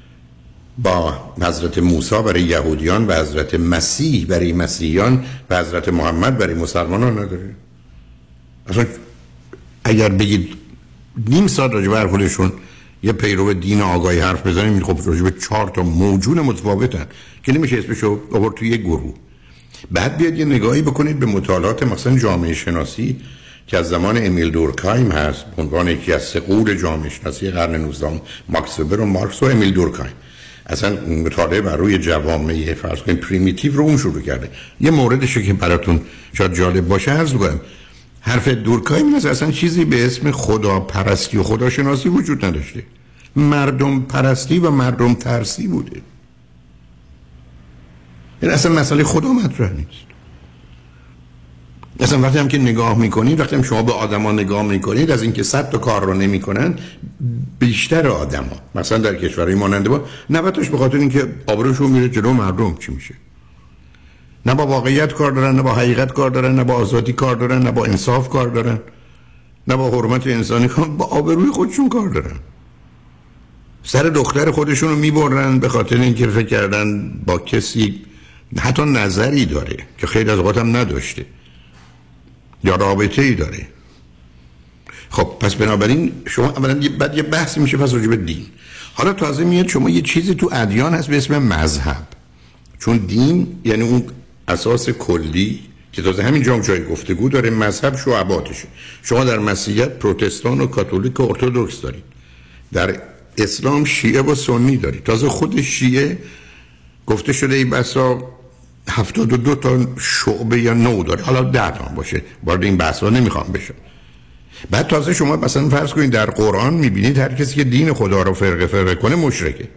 Speaker 8: با حضرت موسی برای یهودیان و حضرت مسیح برای مسیحیان و حضرت محمد برای مسلمانان نداره. اصلا اگر بگید نیم ساعت راجع به هر خودشون یه پیرو دین آگاهی حرف بزنیم، خب راجع به 4 تا موجود متفاوتن که نمیشه اسمشو آورد توی یک گروه. بعد بیاد یه نگاهی بکنید به مطالعات مثلا جامعه شناسی که از زمان امیل دورکایم هست به عنوان یکی از سقول جامعه شناسی قرن 19 ماکس وبر و مارکس و امیل دورکایم. اصلا مطالعه بر روی جوامع فرض کنید پریمیتیو رو اون شروع کرده. یه موردشه که براتون شاید جالب باشه عرض می‌کنم. حرف دورکایم اصلا چیزی به اسم خداپرستی و خداشناسی وجود نداشته. مردم پرستی و مردم ترسی بوده. این اصلا مسئله خدا مطرح نیست. اصلا وقتی هم که نگاه میکنید، وقتی هم شما به آدما نگاه میکنید، از اینکه 100 تا کار رو نمیکنن، بیشتر آدما مثلا در کشورهای مانند ما 90تاش به خاطر اینکه آبروشون میره جلو مردم چی میشه. نه با واقعیت کار دارن، نه با حقیقت کار دارن، نه با آزادی کار دارن، نه با انصاف کار دارن، نه با حرمت انسانی کار، با آبروی خودشون کار دارن. سر دختر خودشون رو میبرن به خاطر اینکه فکر کردن با کسی حتی نظری داره که خیلی از اوقات هم نداشته یا رابطه ای داره. خب پس بنابراین شما اولا بعد یه بحث میشه پس راجع به دین. حالا تازه میاد شما یه چیزی تو ادیان هست به اسم مذهب، چون دین یعنی اون اساس کلی که تازه همین جای گفتگو داره. مذهب شعباتشه. شما در مسیحیت پروتستان و کاتولیک و ارتدوکس دارید، در اسلام شیعه و سنی دارید. تازه خود شیعه گفته شده ای بسا 72 تا شعبه یا نوع داره، حالا 10 تا باشه، وارد این بحثا نمیخوام بشم. بعد تازه شما مثلا فرض کنید در قرآن میبینید هر کسی که دین خدا رو فرقه کنه مشرکه.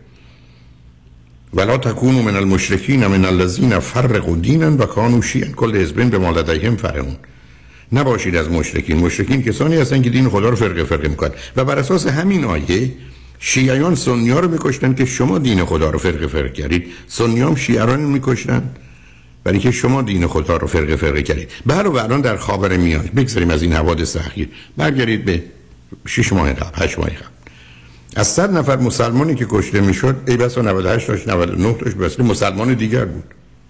Speaker 8: ولا تکونوا من المشرکین من الذین فرقوا دینا و کانوا شیعا کل حزب بما لدیهم فرحون. نباشید از مشرکین کسانی هستن که دین خدا رو فرقه میکنن و بر اساس همین آیه شیعیان سنی‌ها رو میکشتن که شما دین خدا رو فرقه کردید، سنی‌ها هم شیعیان میکشتن برای که شما دین خدا رو فرقه کردید. و الان در خاورمیانه بگذاریم از این حوادث اخیر، برگردید به 6 ماه قبل 8 ماه قبل، از 100 نفر مسلمانی که کشته میشد ای بسا 98 تاش 99 تاش بس مسلمان دیگر بود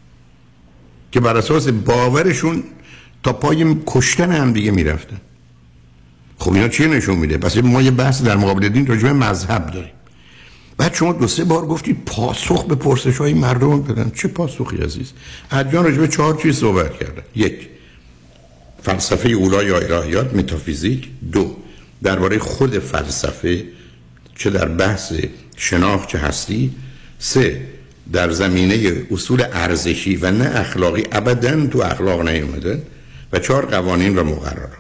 Speaker 8: که بر اساس باورشون تا پای کشتن هم دیگه میرفتن. خب اینا چی نشون میده؟ پس ما یه بحث در مقابل دین راجع به مذهب داریم. بعد شما 2-3 بار گفتید پاسخ به پرسش‌های مردم بدن. چه پاسخی عزیز؟ ادیان راجع به 4 چیز صحبت کردن. 1 فلسفه اولی یا الهیات، متافیزیک. 2 درباره خود فلسفه، چه در بحث شناخت چه هستی. 3 در زمینه اصول ارزشی و نه اخلاقی، ابداً تو اخلاق نیومدن. و 4 قوانین و مقررات.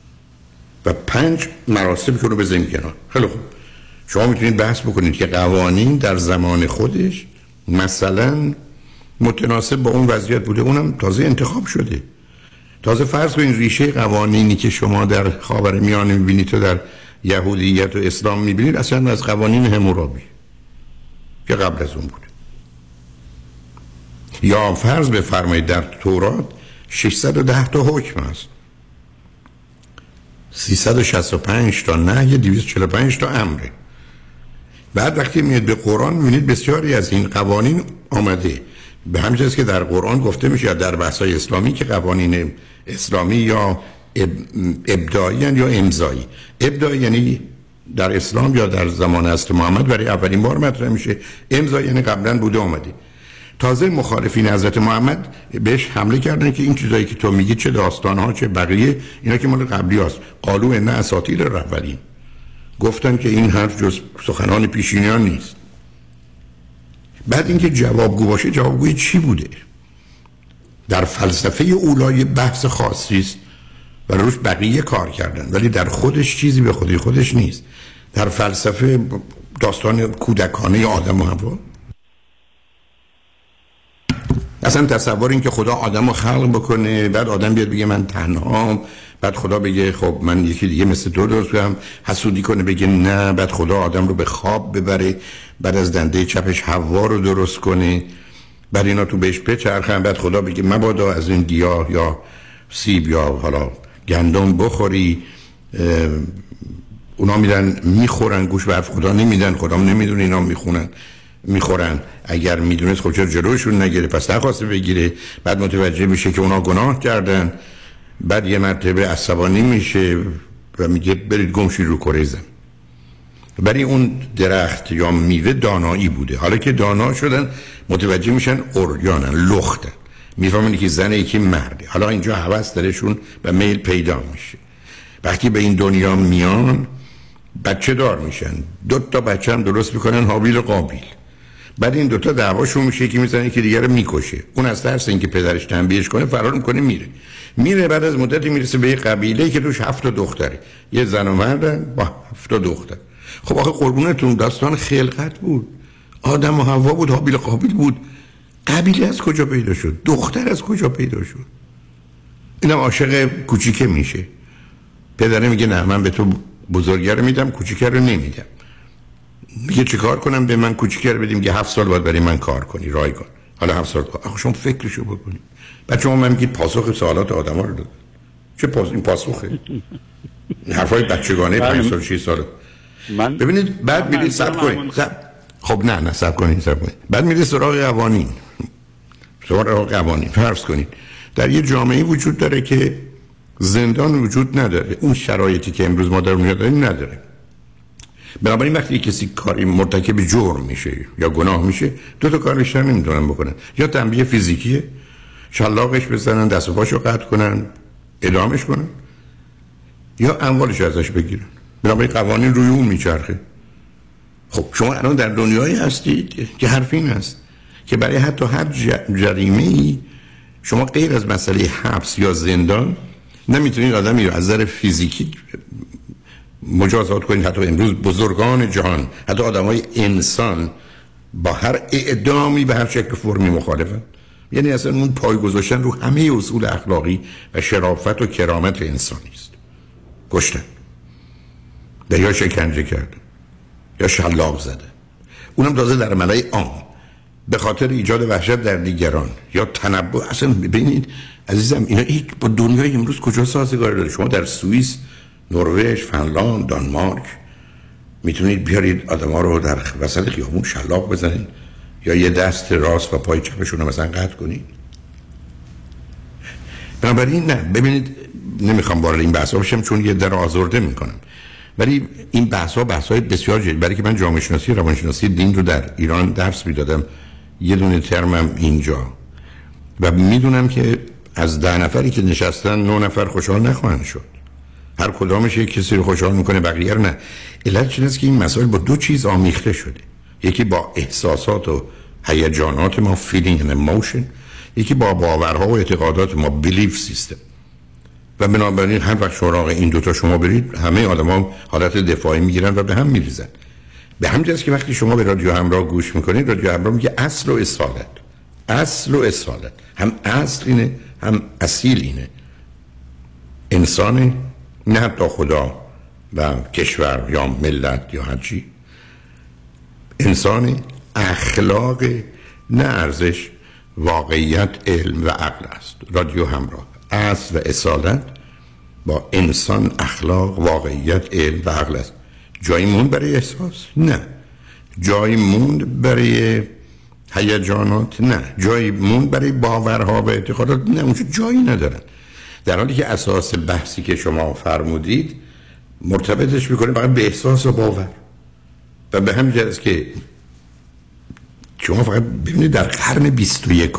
Speaker 8: و 5 مراسم که رو بزنیم کنار. خیلی خوب، شما میتونید بحث بکنید که قوانین در زمان خودش مثلا متناسب با اون وضعیت بوده، اونم تازه انتخاب شده. تازه فرض کنید ریشه قوانینی که شما در خاورمیانه میبینید و در یهودیت و اسلام میبینید اصلا از قوانین حمورابی که قبل از اون بوده. یا فرض بفرمایید در تورات 610 تا حکم هست، 365 تا نهی، 245 تا امره. بعد وقتی میاد به قرآن میبینید بسیاری از این قوانین آمده به همین جاست که در قرآن گفته میشه در بحث‌های اسلامی که قوانین اسلامی یا ابداعی یا امضایی. ابداعی یعنی در اسلام یا در زمان حضرت محمد برای اولین بار مطرح میشه، امضایی یعنی قبلا بوده آمده. تازه مخالفین حضرت محمد بهش حمله کردن که این چیزایی که تو میگی چه داستانها چه بقیه اینا که مال قبلی هست، قالوا ان اساطیر الاولین. گفتن که این حرف جز سخنان پیشینیان نیست. بعد اینکه جوابگو باشه، جوابگوی چی بوده؟ در فلسفه اولای بحث خاصی است و روش بقیه کار کردن، ولی در خودش چیزی به خودی خودش نیست. در فلسفه داستان کودکانه آدم و حوا. اصلا تصور این که خدا آدم رو خلق بکنه، بعد آدم بیاد بگه من تنهام، بعد خدا بگه خب من یکی دیگه مثل تو درست کنم، حسودی کنه بگه نه، بعد خدا آدم رو به خواب ببره، بعد از دنده چپش حوا رو درست کنه، بعد اینا تو بهش بچرخن، بعد خدا بگه مبادا از این گیاه یا سیب یا حالا گندم بخوری. اونا میرن میخورن، گوش به حرف خدا نمیدن، خدا نمیدونه اینا میخورن. اگر میدونست خب چرا جلوشون نگیره؟ پس نخواسته بگیره. بعد متوجه میشه که اونا گناه کردن، بعد یه مرتبه عصبانی میشه و میگه برید گمشید رو کره زمین. برای اون درخت یا میوه دانایی بوده. حالا که دانا شدن متوجه میشن اوریانن، لختن، میفهمن که زنه یکی مرده. حالا اینجا هوس درشون و میل پیدا میشه. وقتی به این دنیا میان بچه دار میشن، 2 تا بچه هم درست میکنن، حابیل و قابیل. بعد این 2 تا دعواشون میشه که میزنه که دیگه رو میکشه. اون از ترس اینکه پدرش تنبیهش کنه فرار میکنه میره. بعد از مدتی میرسه به یه قبیله که توش 7 دختره، یه زن و مرد با 7 دختر. خب آخه قربونتون داستان خلقت بود، آدم و حوا بود، هابیل و قابیل بود. قبیله از کجا پیدا شد؟ دختر از کجا پیدا شد؟ اینم عاشق کوچیکه میشه. پدره میگه نه من به تو بزرگه رو میدم، کوچیکه رو نمیدم. میگه چه کار کنم؟ به من کوچیکه رو بدیم که 7 سال باید برای من کار کنی، رایگان. حالا 7 سال آخه شما فکرشو بکنید. بعد شما من میگید پاسخ سوالات آدما رو داد. چه این پاسخه؟ حرفای بچگانه 5 سال 6 سال. ببینید بعد میرید صبر کنید. خب نه صبر کنید. بعد میرید سراغ قوانین. فرض کنید در یه جامعه وجود داره که زندان وجود نداره، اون شرایطی که امروز ما در دنیا داریم نداره. بنابراین وقتی کسی کاری مرتکب جرم میشه یا گناه میشه، 2 تا کار بیشتر نمیتونن بکنن. یا تنبیه فیزیکیه، شلاقش بزنن، دست و پاشو قطع کنن، اعدامش کنن، یا اموالش ازش بگیرن. بنابراین قوانین روی اون میچرخه. خب شما الان در دنیایی هستید که حرف این است که برای حتی هر جریمه‌ای شما غیر از مسئله حبس یا زندان نمیتونید آدمی رو از نظر فیزیکی مجازات کنید. حتی امروز بزرگان جهان، حتی آدمای انسان با هر اعدامی به هر شکل فرمی مخالفن. یعنی اصلا اون پای گذاشتن رو همه اصول اخلاقی و شرافت و کرامت انسانی است. کشتن یا شکنجه کردن یا شلاق زدن، اونم تازه در ملأ عام به خاطر ایجاد وحشت در دیگران یا تنبؤ. اصلا ببینید عزیزم اینا با دنیای امروز کجا سازگار داره؟ شما در سوئیس، نروژ، فنلاند، دانمارک میتونید بیارید آدما رو در وسط خیابون شلاق بزنید یا یه دست راست و پای چپشون رو مثلا قطع کنید. بنابراین نه، ببینید نمیخوام وارد این بحثا بشم چون یه در آزرده میکنم، ولی این بحث‌ها بسیار جدی. برای که من جامعه شناسی روانشناسی دین رو در ایران درس میدادم، یه دونه ترمم اینجا، و میدونم که از 10 نفری که نشستن 9 نفر خوشحال نخواهند شد. هر کدامش یک کسی رو خوشحال میکنه، بقیه رو نه. علت چیه است که این مسائل با 2 چیز آمیخته شده. یکی با احساسات و هیجانات ما feeling and emotion، یکی با باورها و اعتقادات ما belief system. و بنابراین هر وقت سراغ این 2 تا شما برید، همه آدما حالت دفاعی میگیرن و به هم میریزن. به همین جاست که وقتی شما به رادیو همراه گوش میکنید، رادیو همراه میگه اصل و اصالت. اصل و اصالت، هم اصل اینه هم اصیل اینه. انسان، نه حتی خدا و کشور یا ملت یا هر چی، انسان اخلاق، نه ارزش، واقعیت، علم و عقل است. رادیو همراه اصل و اصالت با انسان، اخلاق، واقعیت، علم و عقل است. جایی موند برای احساس؟ نه. جایی موند برای هیجانات؟ نه. جایی موند برای باورها و اعتقادات؟ نه، اونجا جایی ندارن. در حالی که اساس بحثی که شما فرمودید مرتبطش میکنه فقط به احساس و باور. و به همین جهت که شما فقط ببینید در قرن 21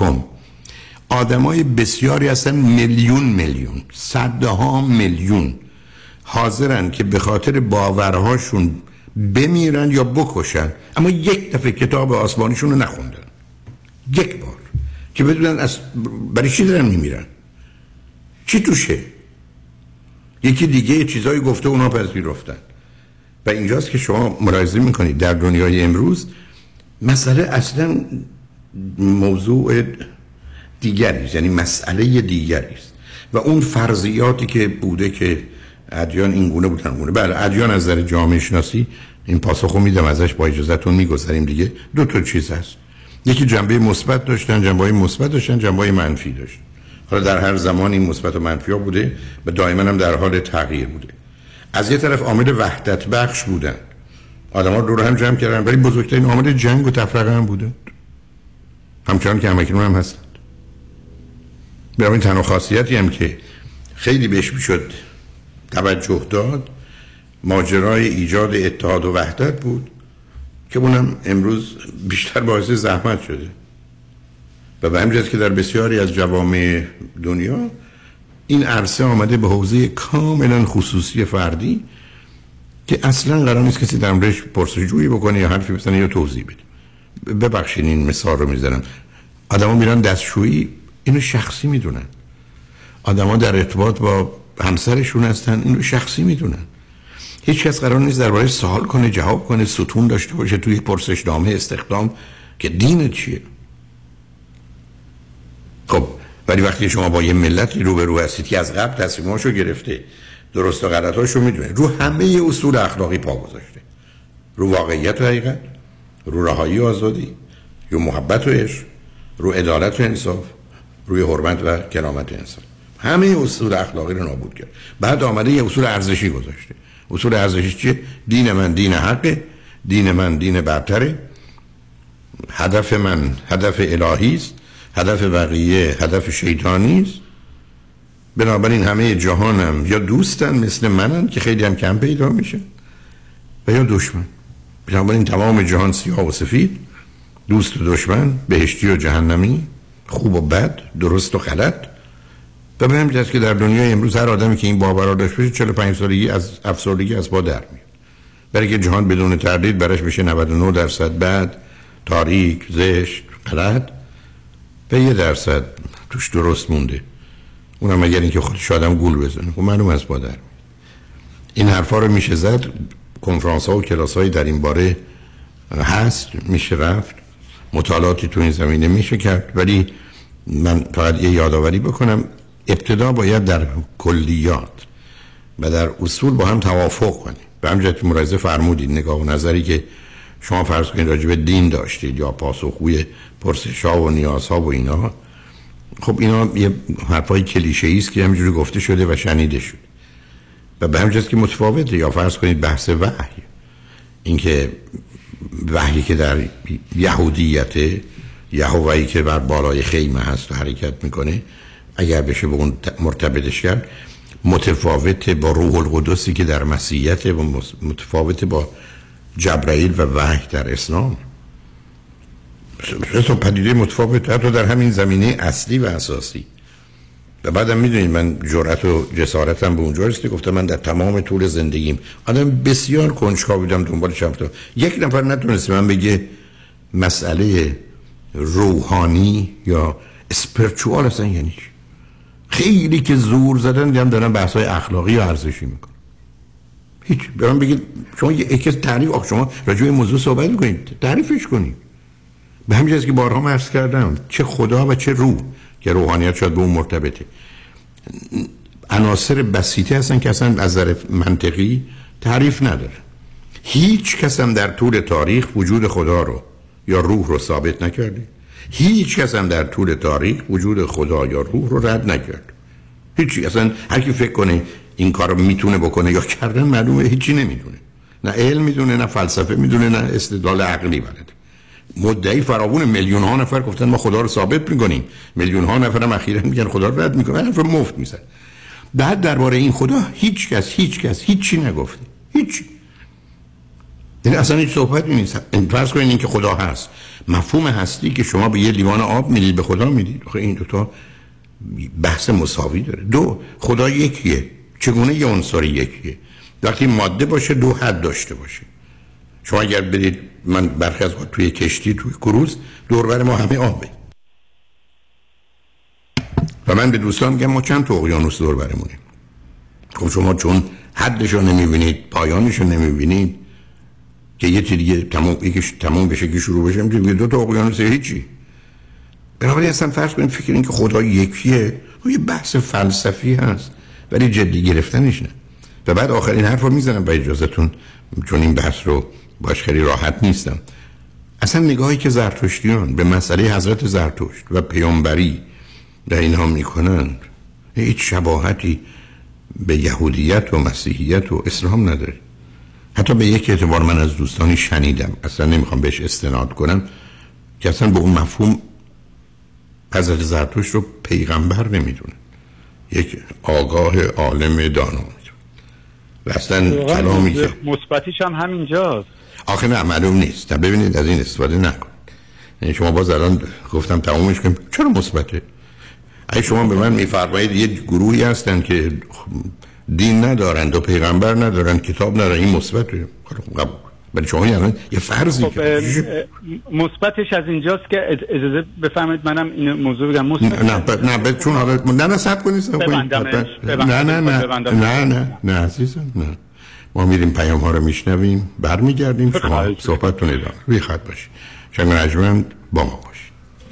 Speaker 8: آدمای بسیاری هستن، میلیون، صدها میلیون حاضرن که به خاطر باورهاشون بمیرن یا بکشن، اما یک دفعه کتاب آسمانیشون رو نخوندن، یک بار، که بدونن برای چی دارن میمیرن، چی توشه. یکی دیگه چیزایی گفته اونا پذیرفتن. و اینجاست که شما ملاحظه میکنید در دنیای امروز مسئله اصلا موضوع دیگری است، یعنی مسئله دیگری است. و اون فرضیاتی که بوده که ادیان این گونه بودن گونه، بله ادیان از نظر جامعه شناسی این پاسخو میدم، ازش با اجازهتون میگذریم دیگه. 2 تا چیز هست، یکی جنبه مثبت داشتن، جنبه مثبت داشتن، جنبه منفی داشتن. حالا در هر زمان این مثبت و منفی ها بوده و دائما هم در حال تغییر بوده. از یه طرف عامل وحدت بخش بودن، آدم‌ها دور هم جمع کردن، ولی بزرگترین عامل جنگ و تفرقه هم بوده، همچنان که همکنون هم هستند. برای تنها خاصیتی هم که خیلی بهش میشد توجه داد ماجرای ایجاد اتحاد و وحدت بود که اونم امروز بیشتر باعث زحمت شده. و به همین جهت که در بسیاری از جوامع دنیا این عرصه آمده به حوزه کاملا خصوصی فردی که اصلا قرار نیست کسی در موردش پرسش‌جویی بکنه یا حرفی بزنه یا توضیح بده. ببخشید این مثال رو میزنم. آدما میرن دستشویی، اینو شخصی میدونن. آدما در ارتباط با همسرشون هستن، اینو شخصی میدونن. هیچ کس قرار نیست درباره سوال کنه، جواب کنه، ستون داشته باشه توی پرسشنامه استخدام که دین چیه. خب ولی وقتی شما با یه ملتی روبرو هستید که از قبل تصمیماشو گرفته، درست و غلطاشو میدونه، رو همه اصول اخلاقی پا گذاشته، رو واقعیت و حقیقت، رو رهایی و آزادی، رو محبت و عشق، رو عدالت و انصاف، روی حرمت و کرامت انسان، همه اصول اخلاقی رو نابود کرد. بعد آمده یه اصول ارزشی گذاشته. اصول ارزشی چیه؟ دین من دین حقه، دین من دین برتره، هدف من هدف الهی است، هدف بقیه هدف شیطانی است. بنابراین همه جهانم یا دوستن مثل منن که خیلی هم کم پیدا میشه و یا دشمن. بنابراین تمام جهان سیاه و سفید، دوست و دشمن، بهشتی و جهنمی، خوب و بد، درست و غلط. و به همین جهت که در دنیای امروز هر آدمی که این باور را داشته باشه 45 سالگی از افسردگی از با در میاد. برای که جهان بدون تردید برش بشه 99% بد، تاریک، زشت، غلط و 1% توش درست مونده. اونم اگر اینکه خودش آدم گول بزنه. خب معلوم از با در میاد. این حرفا رو میشه زد، کنفرانس ها و کلاس های در این باره هست، میشه رفت، مطالعاتی تو این زمینه میشه کرد. ولی من فقط یه یادآوری بکنم، ابتدا باید در کلیات و در اصول با هم توافق کنیم. به همین جهت ملاحظه فرمودید نگاه و نظری که شما فرض کنید راجع به دین داشتید یا پاسخگوی پرسش‌ها و نیازها و اینا، خب اینا یه حرفای کلیشه‌ای است که همینجوری گفته شده و شنیده شد و به همین جهت که متفاوته. یا فرض کنید بحث وحی، اینکه وحی که در یهودیت، یهوه‌ای که بر بالای خیمه هست و حرکت میکنه، اگر بشه به اون مرتبطش کرد، متفاوت با روح القدسی که در مسیحیت و متفاوت با جبرائیل و وحی در اسلام. سه تا پدیده متفاوت حتی در همین زمینه اصلی و اساسی. و بعدم میدونید من جرأت و جسارتم به اونجا رسید گفتم من در تمام طول زندگیم آدم بسیار کنجکاو بودم دنبال چند تا. یک نفر نتونست من بگه مسئله روحانی یا اسپریچوال اصلا یعنی چی. خیلی که زور زدن دیدم دارن بحث‌های اخلاقی و ارزشی میکنن. هیچ به من بگید شما یک تعریف شما راجع به موضوع صحبت میکنید، تعریفش کنید. به همین جهت که بارها عرض کردم چه خدا و چه روح که روحانیت شاید به اون مرتبطه، عناصر بسیطه هستن که اصلا از نظر منطقی تعریف نداره. هیچ کس هم در طول تاریخ وجود خدا رو یا روح رو ثابت نکرده. هیچ کس هم در طول تاریخ وجود خدا یا روح رو رد نکرد. هیچی. اصلا هر کی فکر کنه این کار رو میتونه بکنه یا کردن معلومه هیچی نمیدونه. نه علم میدونه، نه فلسفه میدونه، نه استدلال عقلی بلده. مدعی فراوون میلیون ها نفر گفتن ما خدا رو ثابت میکنیم، میلیون ها نفر هم اخیراً میگن خدا رو رد میکنن، حرف مفت میزنن. بعد درباره این خدا هیچ کس هیچی نگفته. هیچ. یعنی اصلا هیچ صحبتی نیست. فرض کنید این که خدا هست، مفهوم هستی که شما به یه لیوان آب میدید به خدا میدید. آخه این دو تا بحث مساوی داره. دو، خدا یکیه. چگونه یه عنصر یکیه؟ وقتی ماده باشه دو حد داشته باشه. شما اگر برید، من برخی از وقت توی کشتی توی کروز دور بر ما همه آبه و من به دوستان میگم ما چند تا اقیانوس دور برمونیم. خب شما چون حدشو نمیبینید، پایانشو نمیبینید که یه چیز دیگه یکیش تموم بشه که شروع بشه، میگه دو تا اقیانوس هیچی. بنابراین اصلا فرض کنید فکر این که خدا یکیه یه بحث فلسفی هست ولی جدی گرفتنش نه. و بعد آخرین حرف رو میزنم با اجازهتون، چون این بحث رو باش خیلی راحت نیستم. اصلا نگاهی که زرتشتیان به مسئله حضرت زرتشت و پیامبری در اینها میکنند هیچ شباهتی به یهودیت و مسیحیت و اسلام نداره. حتی به یک اعتبار من از دوستانی شنیدم، اصلا نمیخوام بهش استناد کنم، که اصلا به اون مفهوم حضرت زرتشت رو پیغمبر نمیدونه، یک آگاه عالم دانا. و اصلا کلامی که
Speaker 9: مثبتیش هم همینجاست.
Speaker 8: آخه نه معلوم نیست. ببینید از این استفاده نکنید. یعنی شما باز الان گفتم تمومش کنیم، چرا مثبته؟ اگه شما به من میفرمایید یه گروهی هستن که دین ندارند و پیغمبر ندارند، کتاب ندارن، این مثبته. قبول. ولی شما الان یه فرضی
Speaker 9: مثبتش از اینجاست که اجازه بفرمایید منم این موضوع بگم.
Speaker 8: نه چون حالا نه صبر کنید. نه عزیزم، نه ما میریم پیام ها رو میشنویم، برمیگردیم، شما صحبتتون ادامه. روی خط باشید. شنگ رجمند با ما باشید.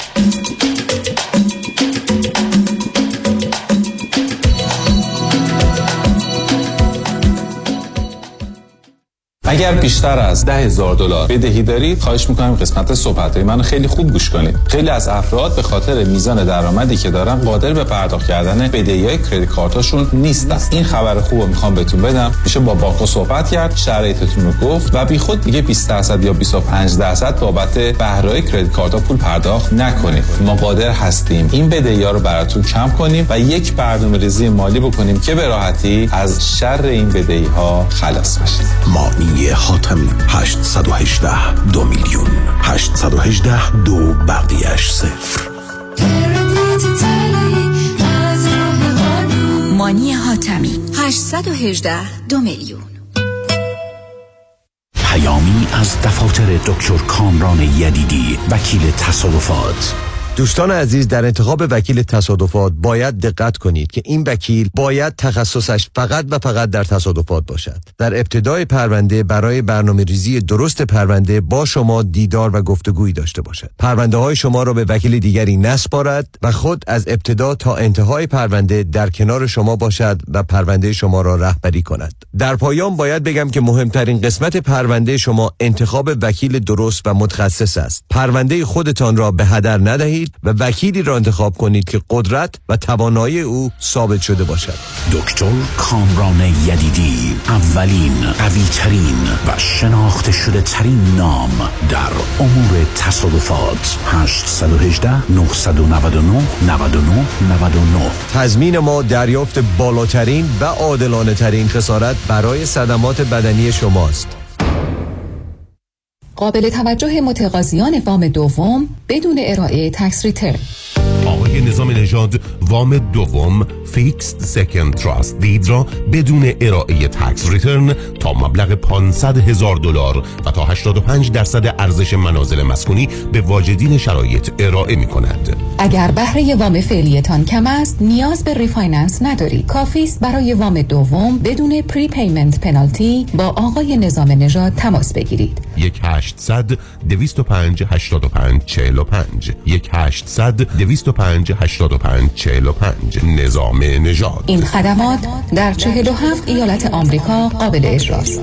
Speaker 18: اگر بیشتر از $10,000 بدهی دارید، خواهش میکنم قسمت صحبت‌های منو خیلی خوب گوش کنید. خیلی از افراد به خاطر میزان درآمدی که دارن قادر به پرداخت کردن بدهی‌های کریدیت کارتاشون نیستن. این خبر خوبو میخوام بهتون بدم. میشه با بانک صحبت کرد، شرایطتون رو گفت و بیخود دیگه 20% یا 25% بابت بهره‌های کریدیت کارتا پول پرداخت نکنید. ما قادر هستیم این بدهی‌ها رو براتون کم کنیم و یک برنامه‌ریزی مالی بکنیم که به راحتی از شر این بدهی‌ها خلاص بشید.
Speaker 2: مانی حاتمی 818 2 میلیون 818 2 بقیه‌اش 0.
Speaker 3: مانی حاتمی 818 2 میلیون.
Speaker 2: پیامی از دفاتر دکتر کامران یدیدی، وکیل تصادفات.
Speaker 1: دوستان عزیز، در انتخاب وکیل تصادفات باید دقت کنید که این وکیل باید تخصصش فقط و فقط در تصادفات باشد. در ابتدای پرونده برای برنامه‌ریزی درست پرونده با شما دیدار و گفتگویی داشته باشد. پرونده های شما را به وکیل دیگری نسپارد و خود از ابتدا تا انتهای پرونده در کنار شما باشد و پرونده شما را رهبری کند. در پایان باید بگم که مهمترین قسمت پرونده شما انتخاب وکیل درست و متخصص است. پرونده خودتان را به هدر ندهید و وکیلی را انتخاب کنید که قدرت و توانایی او ثابت شده باشد.
Speaker 2: دکتر کامران یدیدی، اولین، قوی‌ترین و شناخته شده ترین نام در امور تصادفات. 818 999 99 99.
Speaker 1: تضمین ما دریافت بالاترین و عادلانه ترین خسارت برای صدمات بدنی شماست.
Speaker 4: قابل توجه متقاضیان وام دوم بدون ارائه تکس ریترن.
Speaker 12: آقای نظام نژاد وام دوم فیکسد سکند تراست دید را بدون ارائه تکس ریترن تا مبلغ $500,000 و تا 85% ارزش منازل مسکونی به واجدین شرایط ارائه می کند.
Speaker 4: اگر بهره وام فعلیتان کم است، نیاز به ریفایننس ندارید. کافی است برای وام دوم بدون پری پیمنت پنالتی با آقای نظام نژاد تماس بگیرید.
Speaker 12: 1-800-205-8545 1-800-205-8545 نظام نژاد.
Speaker 4: این خدمات در 47 ایالت آمریکا قابل اجراست.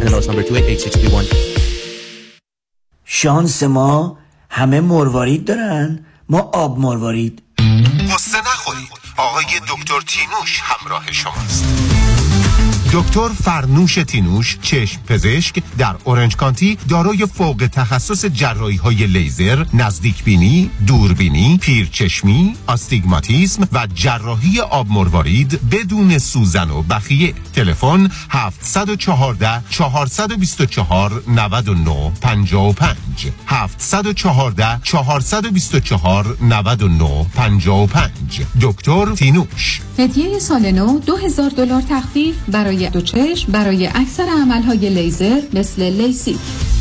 Speaker 19: شانس ما همه مروارید دارن، ما آب مروارید.
Speaker 12: قصه نخورید، آقای دکتر تینوش همراه شماست. دکتر فرنوش تینوش، چشم پزشک در اورنج کانتی، دارای فوق تخصص جراحی‌های لیزر، نزدیک بینی، دوربینی، پیرچشمی، آستیگماتیسم و جراحی آب مروارید بدون سوزن و بخیه. تلفن 714 424 99 55 714 424 99 55. دکتر تینوش.
Speaker 4: هدیه سال نو $2,000 تخفیف برای دو چشم برای اکثر عملهای لیزر مثل لیسیک.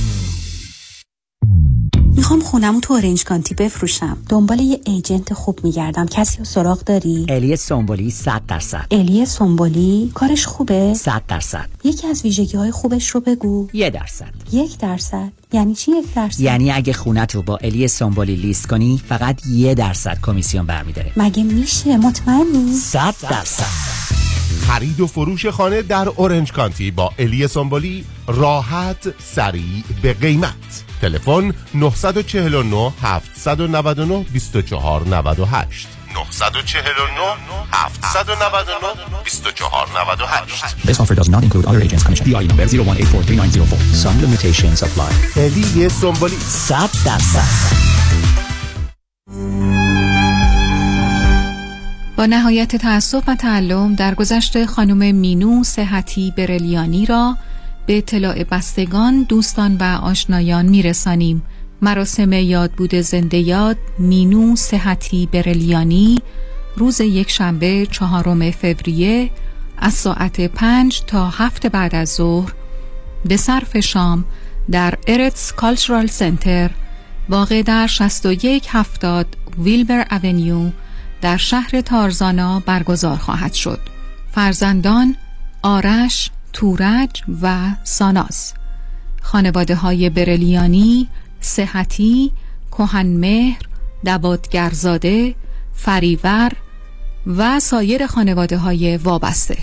Speaker 20: میخوام خونمو تو اورنج کانتی بفروشم. دنبال یه ایجنت خوب میگردم. کسی رو سراغ داری؟
Speaker 21: الی سنبولی 100%.
Speaker 20: الی سنبولی کارش خوبه؟
Speaker 21: 100%.
Speaker 20: یکی از ویژگی‌های خوبش رو بگو.
Speaker 21: 1%.
Speaker 20: 1%؟ یعنی چی 1%؟
Speaker 21: یعنی اگه خونت رو با الی سنبولی لیست کنی فقط 1% کمیسیون برمی‌داره.
Speaker 20: مگه میشه؟ مطمئنی؟
Speaker 21: 100%.
Speaker 12: خرید و فروش خانه در اورنج کانتی با الی سنبولی راحت، سریع، به قیمت. تلفن 949 799 2498 949 799 2498.
Speaker 5: This offer does not include other agents commission. DI number 01843904. Some limitations apply.
Speaker 12: الی سنبولی
Speaker 21: 100%.
Speaker 4: با نهایت تأسف و تعلم در گذشته خانم مینو صحتی برلیانی را به اطلاع بستگان، دوستان و آشنایان میرسانیم. مراسم یادبود زنده یاد مینو صحتی برلیانی روز یکشنبه 4 فوریه از ساعت 5 تا 7 بعد از ظهر به صرف شام در ارتس کالچرال سنتر واقع در 6170 ویلبر اونیو در شهر تارزانا برگزار خواهد شد. فرزندان آرش، تورج و ساناز. خانواده های برلیانی، صحتی، کهنمهر، دوادگرزاده، فریور و سایر خانواده های وابسته.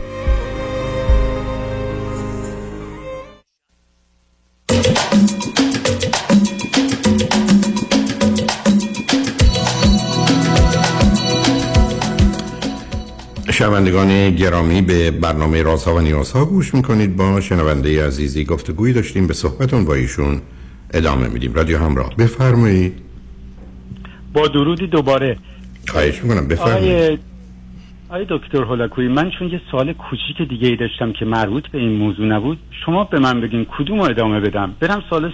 Speaker 8: شنوندگان گرامی، به برنامه رازها و نیازها گوش میکنید. با شنونده عزیزی گفتگویی داشتیم، به صحبتون با ایشون ادامه میدیم. رادیو همراه، بفرمایید.
Speaker 9: با درودی دوباره.
Speaker 8: خواهش میکنم، بفرمایید.
Speaker 9: آقای دکتر هولاکویی، من چون یه سوال کوچیک دیگه ای داشتم که مربوط به این موضوع نبود، شما به من بگین کدوم رو ادامه بدم؟ برم سوال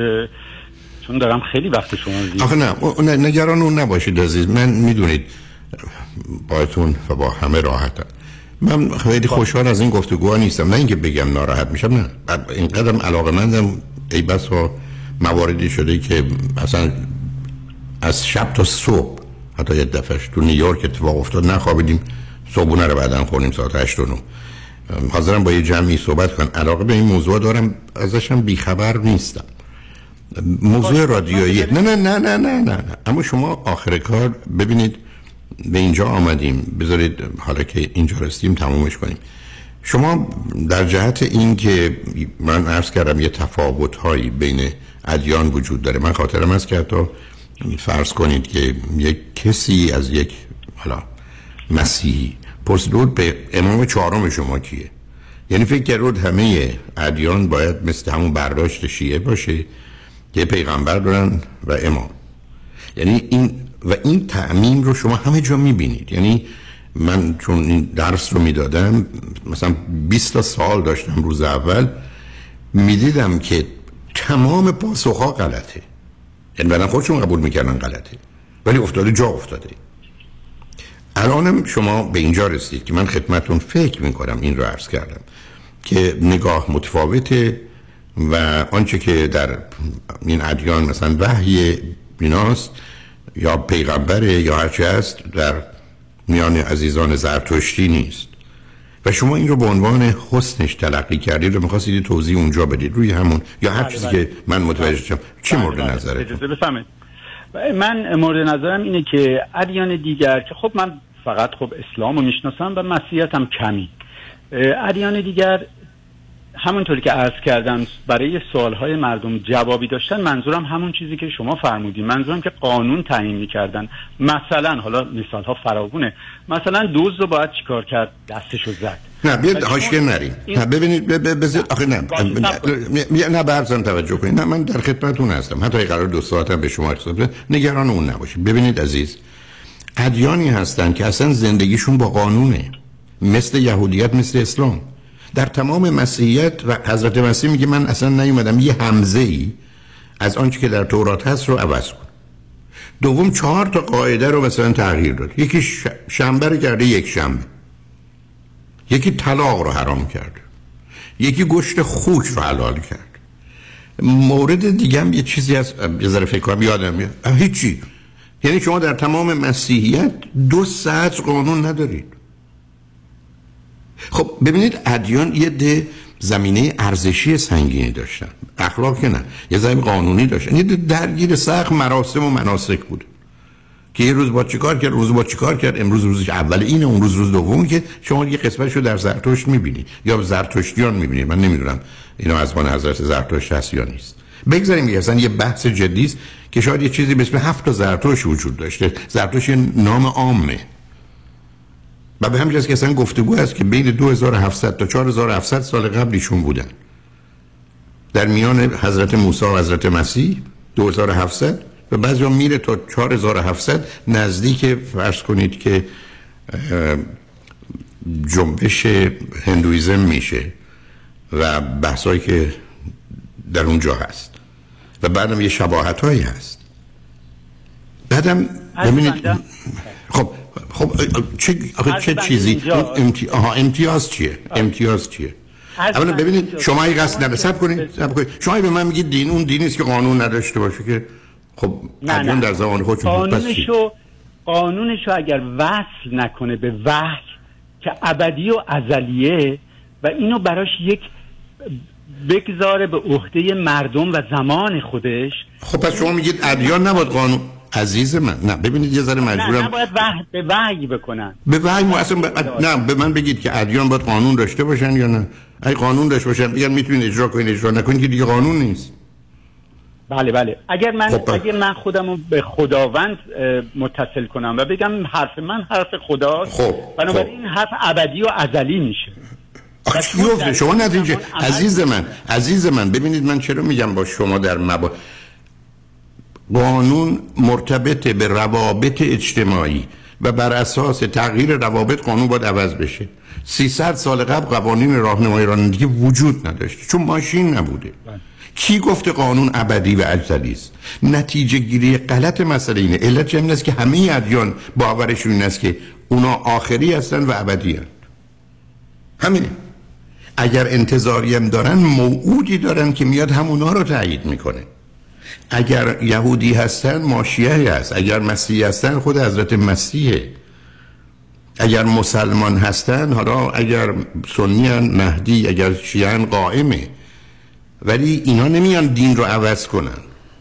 Speaker 9: چون دارم خیلی وقت شما زیاد.
Speaker 8: آخه نه نگران اون نباشید عزیز، من میدونید باهاتون و با همه راحتم. من خیلی خوشحال از این گفتگوها نیستم، نه اینکه بگم ناراحت میشم، نه، اینقدرم علاقه‌مندم. ای بسا مواردی شده که مثلا از شب تا صبح، حتی یه دفعهش تو نیویورک اتفاق افتاد، نخوابیدیم، صبحونه رو بعدن خوریم ساعت 8 و 9. حاضرم با یه جمعی صحبت کنم، علاقه به این موضوع دارم، ازشم بیخبر نیستم. موضوع رادیویی نه اما شما آخر کار ببینید به اینجا آمدیم، بذارید حالا که اینجا رسیدیم تمومش کنیم. شما در جهت این که من عرض کردم یه تفاوت‌هایی بین ادیان وجود داره، من خاطرم هست که حتی فرض کنید که یک کسی از یک حالا مسیحی پرسید به امام چهارم شما کیه، یعنی فکر کرد همه ادیان باید مثل همون برداشت شیعه باشه که پیغمبر دارن و امام. یعنی این تعمیم رو شما همه جا میبینید. یعنی من چون این درس رو میدادم، مثلا 20 تا سال داشتم، روز اول میدیدم که تمام پاسخها غلطه، یعنی بعدن خودشون قبول میکردن غلطه، ولی افتاده جا افتاده. الانم شما به اینجا رسید که من خدمتون فکر میکنم این رو عرض کردم که نگاه متفاوته و آنچه که در این ادیان مثلا وحی ایناست یا پیغمبره یا هرچی هست، در میان عزیزان زرتشتی نیست و شما این رو به عنوان حسنش تلقی کردید و می‌خواستید توضیح اونجا بدید روی همون یا هر چیزی که من متوجه شدم. چی مورد نظرتون؟
Speaker 9: اجازه بفرمایید. من مورد نظرم اینه که ادیان دیگر که خب من فقط اسلام رو میشناسم و مسیحیت هم کمی، ادیان دیگر همونطوری که عرض کردم برای سوالهای مردم جوابی داشتن. منظورم همون چیزی که شما فرمودین، منظورم که قانون تعیین می‌کردن. مثلا حالا مثال‌ها فراوونه، مثلا دزد رو باید چیکار کرد؟ دستشو زد.
Speaker 8: نه بیاد حاشیه نریم. نه ببینید بذارید آخه نه برزن توجه کنید. نه من در خدمتتون هستم، حتی قرار 2 ساعتم به شما حساب نگران اون نباشید. ببینید عزیز، ادیانی هستن که اصلا زندگیشون با قانونه، مثل یهودیت، مثل اسلام. در تمام مسیحیت و حضرت مسیح میگه من اصلا نیومدم یه همزه‌ای از آنچه که در تورات هست رو عوض کنم. دوم 4 تا قاعده رو مثلا تغییر داد. یکی شنبه رو کرده یک شنبه، یکی طلاق رو حرام کرد، یکی گوشت خوک رو حلال کرد. مورد دیگه هم یه چیزی از یه ذره فکر کنم یادم میاد، هیچی. یعنی شما در تمام مسیحیت 2 سطر قانون ندارید. خب ببینید ادیان یه ده زمینه ارزشی سنگینی داشتن، اخلاق که نه، یه زمینه قانونی داشتن، یه درگیر سخت مراسم و مناسک بود که یه روز با چیکار کرد، روز با چیکار کرد، امروز روزش اول اینه، اون روز دوم، که شما یه قسمتشو در زرتشت میبینید یا زرتشتیان میبینید. من نمیدونم اینا از من حضرت زرتشت هست یا نیست. بگذاریم که اصلا یه بحث جدی است که شاید یه چیزی به اسم 7 تا زرتشت وجود داشته. زرتشت نام عامه و به همین جاست که اصلا گفتگو هست که بین 2700 تا 4700 سال قبل ایشون بودن. در میان حضرت موسی و حضرت مسیح 2700 و بعضی میره تا 4700 نزدیک، فرض کنید که جنبش هندویزم میشه و بحثایی که در اونجا هست و بعدم یه شباهت هایی هست. بعدم ببینید خب چه چیزی امتیاز چیه؟ امتیاز چیه؟ اولا ببینید شما این قصد نداره، صبر کنید. شما به من میگید دین اون دینی است که قانون نداشته باشه، که خب ادیان در زمان خودشون
Speaker 9: قانونشو اگر وصل نکنه به وحی که ابدی و ازلیه، و اینو براش یک بگذاره به عهده مردم و زمان خودش.
Speaker 8: خب پس شما میگید ادیان نباید قانون. عزیز من نه، ببینید یه ذره مجبورم.
Speaker 9: نه نباید به وحی بکنن.
Speaker 8: به وحی نه، به من بگید که ادیان باید قانون داشته باشن یا نه؟ اگه قانون داشته باشن بگن میتونید اجرا کنید، اجرا نکنید که دیگه قانون نیست.
Speaker 9: بله اگر من خودمو به خداوند متصل کنم و بگم حرف من حرف خداست، بنابراین حرف ابدی و ازلی میشه.
Speaker 8: شما نتیجه عزیز من ببینید من چرا میگم با شما در قانون مرتبط به روابط اجتماعی و بر اساس تغییر روابط قانون باید عوض بشه. 300 سال قبل قوانین راهنمایی رانندگی وجود نداشت چون ماشین نبوده. کی گفته قانون ابدی و ازلی است؟ نتیجه گیری غلط مسئله اینه. علت همین است که همه ادیان باورشون این است که اونا آخری هستن و ابدی هستن. همینه. اگر انتظاری هم دارن موعودی دارن که میاد همونا رو تایید میکنه. اگر یهودی هستن ماشیعی هست، اگر مسیحی هستن خود حضرت مسیحه، اگر مسلمان هستن حالا اگر سنی هن مهدی، اگر شیعه هن قائمه. ولی اینا نمیان دین رو عوض کنن.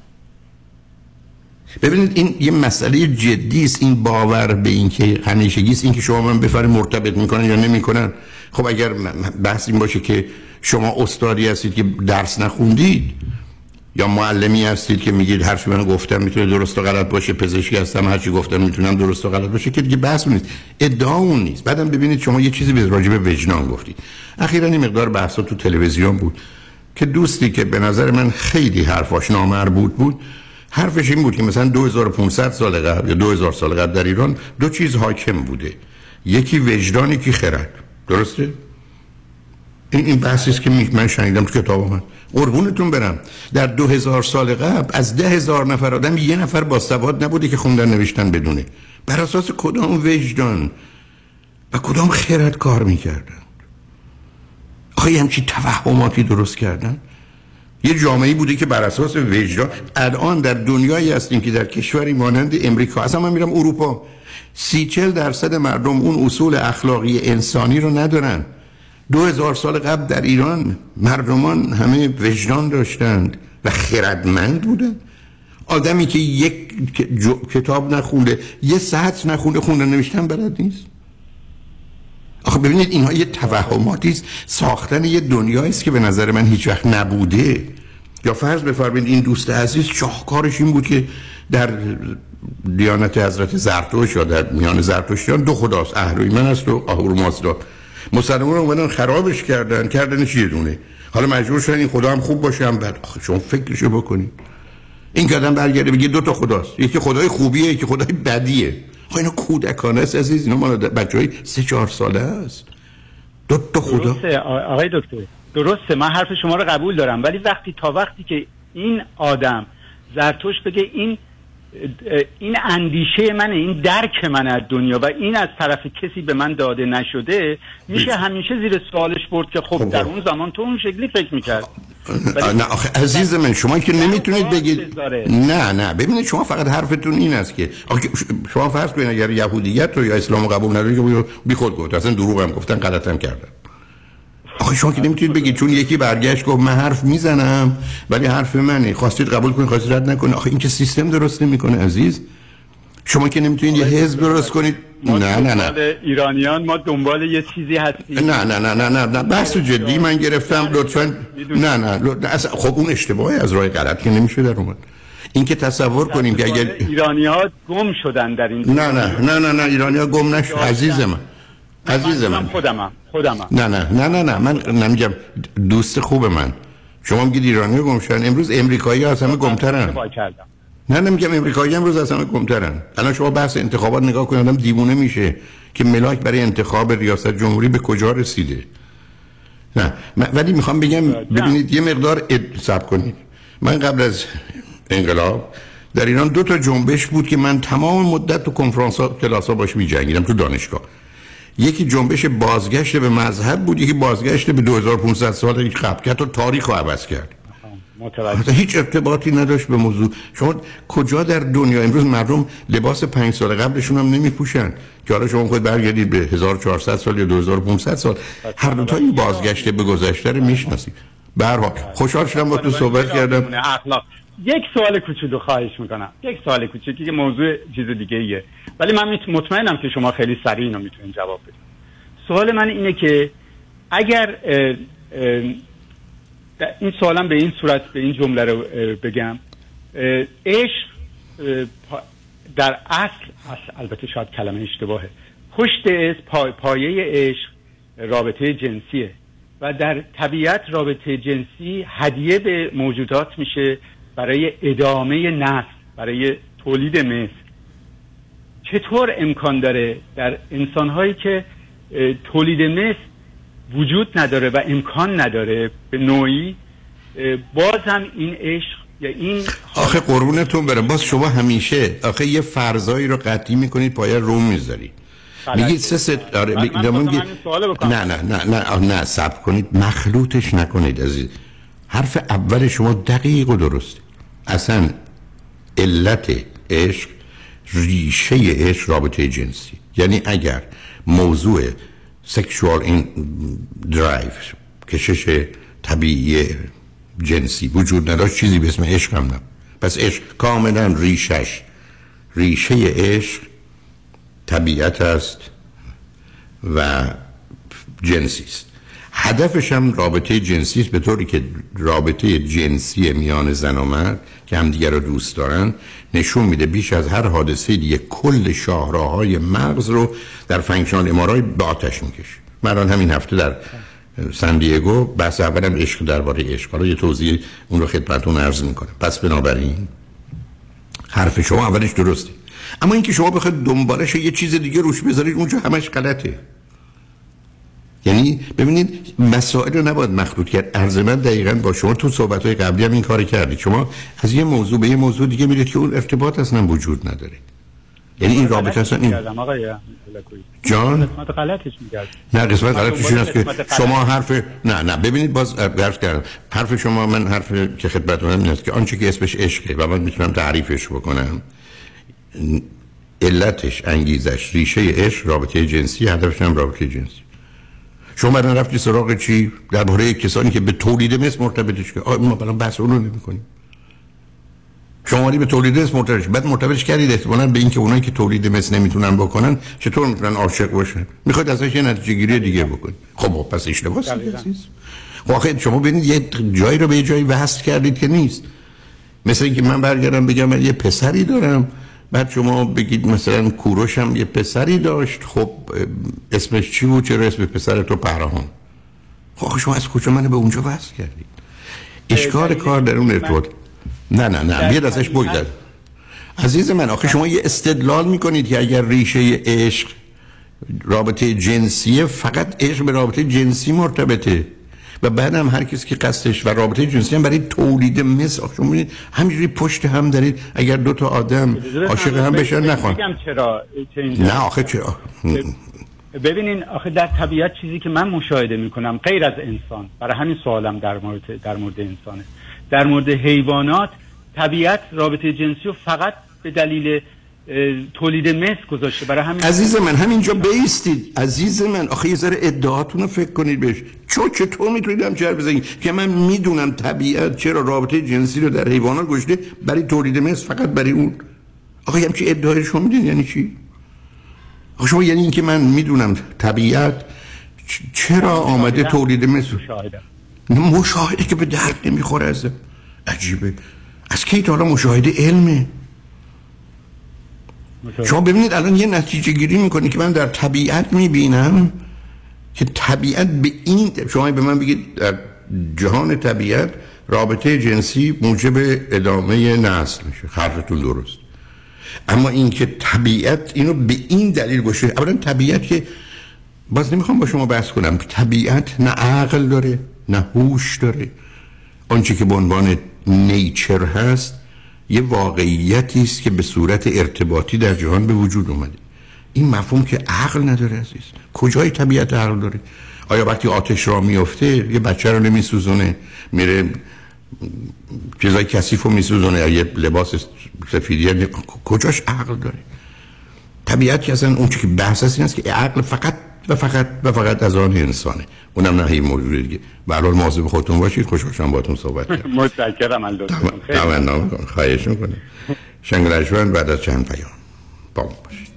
Speaker 8: ببینید این یه مسئله جدی است. این باور به این که همیشگی است، این که شما من بفرمایید مرتبط میکنن یا نمیکنن. خب اگر بحث این باشه که شما استادی هستید که درس نخوندید یا معلمی هستید که میگید هر چی من گفتم میتونه درست و غلط باشه، پزشکی هستم هر چی گفتم میتونم درست و غلط باشه، که دیگه بحث نیست، ادعا اون نیست. بعدم ببینید شما یه چیزی به راجع به وجدان گفتید. اخیراً این مقدار بحثا تو تلویزیون بود که دوستی که به نظر من خیلی حرفاش نامربوط بود، حرفش این بود که مثلا 2500 سال قبل یا 2000 سال قبل در ایران دو چیز حاکم بوده، یکی وجدان، یکی خرد. درسته؟ این بحثی است که من شنیدم تو کتاب من. قربونتون برم، در 2000 سال قبل از 10,000 نفر آدم یه نفر با سواد نبوده که خوندن نوشتن بدونه. بر اساس کدام وجدان و کدام خرد کار میکردن؟ آخه همچی توهماتی درست کردن؟ یه جامعه‌ای بوده که بر اساس وجدان. الان در دنیایی هستیم که در کشوری مانند امریکا، اصلا من میرم اروپا، 30-40% مردم اون اصول اخلاقی انسانی رو ندارن. 2000 سال قبل در ایران مردمان همه وجدان داشتند و خردمند بودن. آدمی که یک کتاب نخونده، یه سطر نخونده، خوندن نوشتن بلد نیست. آخه ببینید اینها یه توهماتی است، ساختن یه دنیایی است که به نظر من هیچ وقت نبوده. یا فرض بفرمایید این دوست عزیز شاهکارش این بود که در دیانت حضرت زرتشت یا در میان زرتشتیان دو خداست، اهریمن است و آهورامازدا. مسلمان‌ها اومدن خرابش کردنش یه دونه. حالا مجبور شدن این خدا هم خوب باشه هم بد. آخه شما فکرشو بکنید. این که آدم برگرده بگه دو تا خداست، یکی خدای خوبیه یکی خدای بدیه. آخه اینا کودکانه است عزیز، اینا مال بچهای 3-4 ساله است. دو تا خدا.
Speaker 9: درسته آقای دکتر، درسته، من حرف شما رو قبول دارم، ولی وقتی که این آدم زرتشت بگه این اندیشه منه، این درک من از دنیا و این از طرف کسی به من داده نشده، میشه همیشه زیر سوالش برد که خب در اون زمان تو اون شکلی فکر میکرد.
Speaker 8: نه آخه عزیز من شما که نمیتونید بگید نه ببینید شما فقط حرفتون این است که شما فرض کنید اگر یهودیت رو یا اسلام قبول ندارید که بی خود گفت، اصلا دروغ هم گفتن، غلط هم کردن. آخه شما که نمیتونید بگید چون یکی برگشت گفت من حرف میزنم ولی حرف منه، خواستید قبول کنید خواستید رد نکنید. آخه این که سیستم درست نمیکنه عزیز. شما که نمیتونید یه حزب درست کنید. نه
Speaker 9: ایرانیان ما دنبال یه چیزی هستیم.
Speaker 8: نه بحث جدی من گرفتم لطفاً. نه خب اون اشتباهی از راه غلط که نمیشه در اومد. این که تصور کنیم که اگر
Speaker 9: ایرانی‌ها گم شدن در این
Speaker 8: نه ایرانی‌ها گم نشد عزیز من
Speaker 9: خودمم
Speaker 8: نه من نمیگم دوست خوب من، شما میگید ایرانی گم شدن. امروز امریکایی ها از همه گمترن. نه نمیگم امریکایی امروز از همه گمترن. الان شما بحث انتخابات نگاه کنید آدم دیوونه میشه که ملاک برای انتخاب ریاست جمهوری به کجا رسیده. نه ولی میخوام بگم ببینید یه مقدار صبر کنید. من قبل از انقلاب در ایران 2 تا جنبش بود که من تمام مدت تو کنفرانس ها کلاس ها باش میجنگیدم تو دانشگاه. یکی جنبش بازگشت به مذهب بود، یکی بازگشت به 2500 سال قبل که تو تاریخ رو عوض کرد. متوجه. هیچ ارتباطی نداشت به موضوع. شما کجا در دنیا امروز مردم لباس 5 سال قبلشون هم نمیپوشن که حالا شما خود برگردید به 1400 سال یا 2500 سال، هر دو تا این بازگشته به گذشته رو میشناسید. به هر حال خوشحال شدم با تو صحبت کردم.
Speaker 9: یک سوال کوچولو خواهش میکنم، یک سوال کوچیکی که موضوع چیز دیگه ایه، ولی من مطمئنم که شما خیلی سریع اینو میتونید جواب بدید. سوال من اینه که اگر این سوالم به این صورت، به این جمله رو بگم، عشق در اصل البته شاید کلمه اشتباهه، پشت عشق، پایه عشق رابطه جنسیه و در طبیعت رابطه جنسی هدیه به موجودات میشه برای ادامه نسل، برای تولید مثل. چطور امکان داره در انسان‌هایی که تولید مثل وجود نداره و امکان نداره به نوعی، باز هم این عشق یا این
Speaker 8: آخه قربونتون برم، باز شما همیشه آخه یه فرضایی رو قطعی میکنید پای روم میذارید، میگید سه ستاره نه صبر کنید، مخلوطش نکنید عزیز. حرف اول شما دقیق و درسته. اصلا علت عشق، ریشه عشق رابطه جنسی. یعنی اگر موضوع سکشوال این درایو، کشش طبیعی جنسی وجود نداشت، چیزی به اسم عشق هم نبود. پس عشق کاملا ریشه عشق طبیعت است و جنسی است. هدفش هم رابطه جنسی است، به طوری که رابطه جنسی میان زن و مرد که همدیگر رو دوست دارن نشون میده بیش از هر حادثه دیگه کل شاهراهای مغز رو در فانکشنال ام‌آرآی به آتش میکشه. من همین هفته در سن دیگو بحث اولم عشق درباره عشق، حالا یه توضیح اون رو خدمتتون عرض میکنم. پس بنابراین حرف شما اولش درسته، اما اینکه شما بخواید دنبالش یه چیز دیگه روش بذارید اونجا همش غلطه. یعنی ببینید مسائل رو نباید مخلوط کرد. عرض من دقیقاً با شما تو صحبت‌های قبلی هم این کار کردید. شما از یه موضوع به یه موضوع دیگه میرید که اون ارتباط اصلا وجود نداره. یعنی این رابطه اصلا این جان
Speaker 9: قسمت غلطش می‌گرد.
Speaker 8: نه قسمت غلطش این است که شما حرف نه ببینید باز عرض کردم حرف شما، من حرف که خدمتتون این است که آنچه که اسمش عشقه و من میتونم تعریفش بکنم، علتش، انگیزش، ریشه عشق رابطه جنسی، هدفش هم رابطه جنسی. شما بعدا رفتی سراغ چی؟ درباره کسانی که به تولید مثل مرتبطش که ما برای بحث اون رو نمی‌کنیم. شما ولی به تولید مثل مرتبطش، بعد مرتبطش کردید احتمالاً به اینکه اونایی که تولید مثل نمیتونن بکنن چطور میتونن عاشق باشن؟ میخواید ازش یه نتیجه گیری دیگه بکنید. خب پس اشتباهه عزیز. خب شما ببینید یه جایی رو به یه جایی وصل کردید که نیست. مثل اینکه من برگردم بگم من یه پسری دارم، بعد شما بگید مثلا کوروش هم یه پسری داشت، خب اسمش چی بود؟ چرا اسم پسر تو پهرهان؟ خب شما از کجا منو به اونجا وصل کردید؟ اشکال کار در اون ارتباط. نه بیاد ازش بگذر. عزیز من آخه شما یه استدلال میکنید که اگر ریشه عشق رابطه جنسیه، فقط عشق به رابطه جنسی مرتبطه و بعدم هر کسی که قصدش و رابطه جنسی هم برای تولید مثل. شما می‌بینید همینجوری پشت هم دارید. اگر دو تا آدم عاشق هم بشن نخوان. نه آخه چرا؟
Speaker 9: ببینین آخه در طبیعت چیزی که من مشاهده میکنم غیر از انسان، برای همین سوالم در مورد انسانه، در مورد حیوانات طبیعت رابطه جنسی رو فقط به دلیل تولید مثل گذاشته. برای همین
Speaker 8: عزیز من همینجا بیستید. عزیز من آخه یه ذره ادعاتون رو فکر کنید بهش. چطور میتونید هم چرا بزنید که من میدونم طبیعت چرا رابطه جنسی رو در حیوانات گذاشته برای تولید مثل، فقط برای اون. آخه همچی ادعای شما میدین یعنی چی؟ آخه شما یعنی اینکه من میدونم طبیعت چرا آمده تولید مثل. مشاهده که به درد نمیخوره. از عجیبه. از کی تا حالا مشاهده علمه؟ شما ببینید الان یه نتیجه گیری میکنید که من در طبیعت میبینم که طبیعت به این، شما به من بگید در جهان طبیعت رابطه جنسی موجب ادامه نسل میشه، حرفتون درست. اما این که طبیعت اینو به این دلیل باشه، اولا طبیعت که باز نمیخوام با شما بحث کنم، طبیعت نه عقل داره نه هوش داره. آنچه که به عنوان نیچر هست یه واقعیتی است که به صورت ارتباطی در جهان به وجود اومده. این مفهوم که عقل نداره عزیز. کجای طبیعت عقل داره؟ آیا وقتی آتش را میفته یه بچه رو نمیسوزونه، میره چیزای کثیفو میسوزونه یا یه لباس سفیدی، کجاش عقل داره؟ طبیعت که اصلا اون چیزی که بحث هست این است که عقل فقط از آن انسانه، اونم نه این موجود دیگه. به هر حال مواظب خودتون باشید. خوشحالم باهاتون صحبت کردم.
Speaker 9: متشکرم البته.
Speaker 8: تمنا می‌کنم. خواهش می‌کنم. شنگلجوان بعد از چند پیام با ما باشید.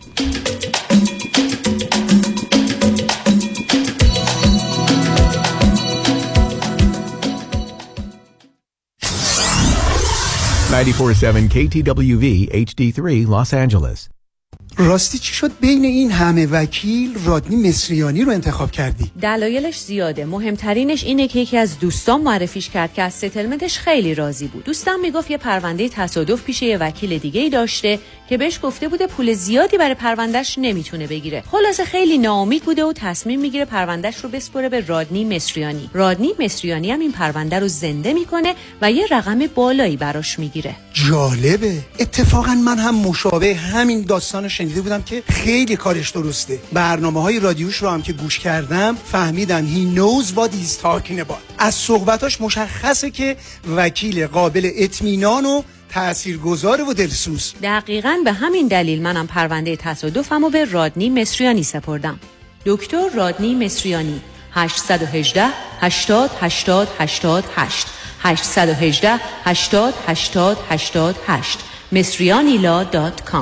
Speaker 6: 94.7 KTWV HD3 Los Angeles.
Speaker 7: راستی چی شد بین این همه وکیل رادنی مصریانی رو انتخاب کردی؟
Speaker 22: دلایلش زیاده. مهمترینش اینه که یکی از دوستان معرفیش کرد که از ستلمنتش خیلی راضی بود. دوستم میگفت یه پرونده تصادف پیش یه وکیل دیگه‌ای داشته که بهش گفته بوده پول زیادی برای پروندهش نمیتونه بگیره. خلاصه خیلی ناامید بوده و تصمیم میگیره پروندهش رو بسپره به رادنی مصریانی. رادنی مصریانی هم این پرونده رو زنده میکنه و یه رقم بالایی براش میگیره.
Speaker 7: جالبه. اتفاقا من هم مشابه همین داستانو شنیده بودم که خیلی کارش درسته. برنامه‌های رادیوش رو هم که گوش کردم فهمیدم he knows what he's talking about. از صحبتاش مشخصه که وکیل قابل اطمینان و تاثیرگذار و دلسوز.
Speaker 22: دقیقاً به همین دلیل منم پرونده تصادفمو به رادنی مصریانی سپردم. دکتر رادنی مصریانی 818 80 80 88 818 80 80 88 مصریانیلا.com.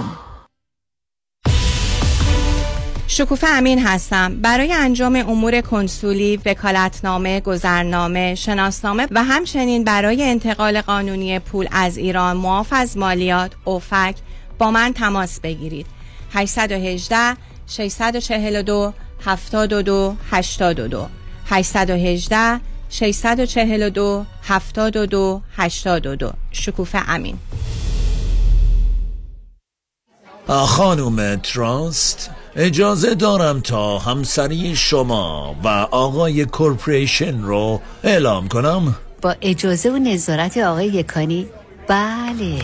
Speaker 11: شکوفه امین هستم. برای انجام امور کنسولی، وکالتنامه، گذرنامه، شناسنامه و همچنین برای انتقال قانونی پول از ایران معاف از مالیات اوفک با من تماس بگیرید. 818 642 72 82 818 642 72 82. شکوفه امین.
Speaker 23: خانم تراست، اجازه دارم تا همسری شما و آقای کورپوریشن رو اعلام کنم؟
Speaker 3: با اجازه و نظارت آقای یکانی. بله.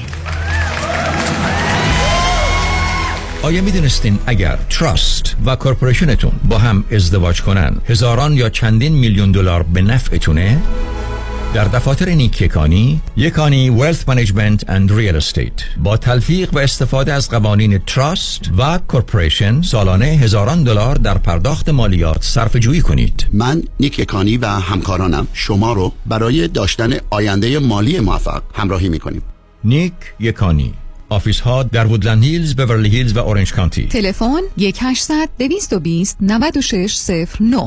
Speaker 5: آیا میدونستین اگر تراست و کورپوریشنتون با هم ازدواج کنن هزاران یا چندین میلیون دلار به نفعتونه؟ در دفاتر نیک یکانی ویلث منیجمنت اند ریال استیت با تلفیق و استفاده از قوانین تراست و کورپوریشن سالانه هزاران دلار در پرداخت مالیات صرفه جویی کنید.
Speaker 24: من نیک یکانی و همکارانم شما رو برای داشتن آینده مالی موفق همراهی میکنیم.
Speaker 5: نیک یکانی، آفیس ها در وودلند هیلز، بیورلی هیلز و اورنج کانتی.
Speaker 4: تلفن 1-800-220-9609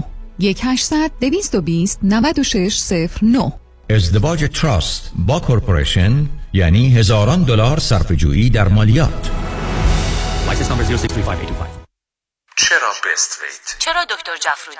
Speaker 4: 1-800-220-9609.
Speaker 5: ازدواج تراست با کورپوریشن یعنی هزاران دلار صرفه‌جویی در مالیات.
Speaker 25: لایسنس نمبر 0635825.
Speaker 26: چرا بست ویت؟
Speaker 22: چرا دکتر جعفرودی؟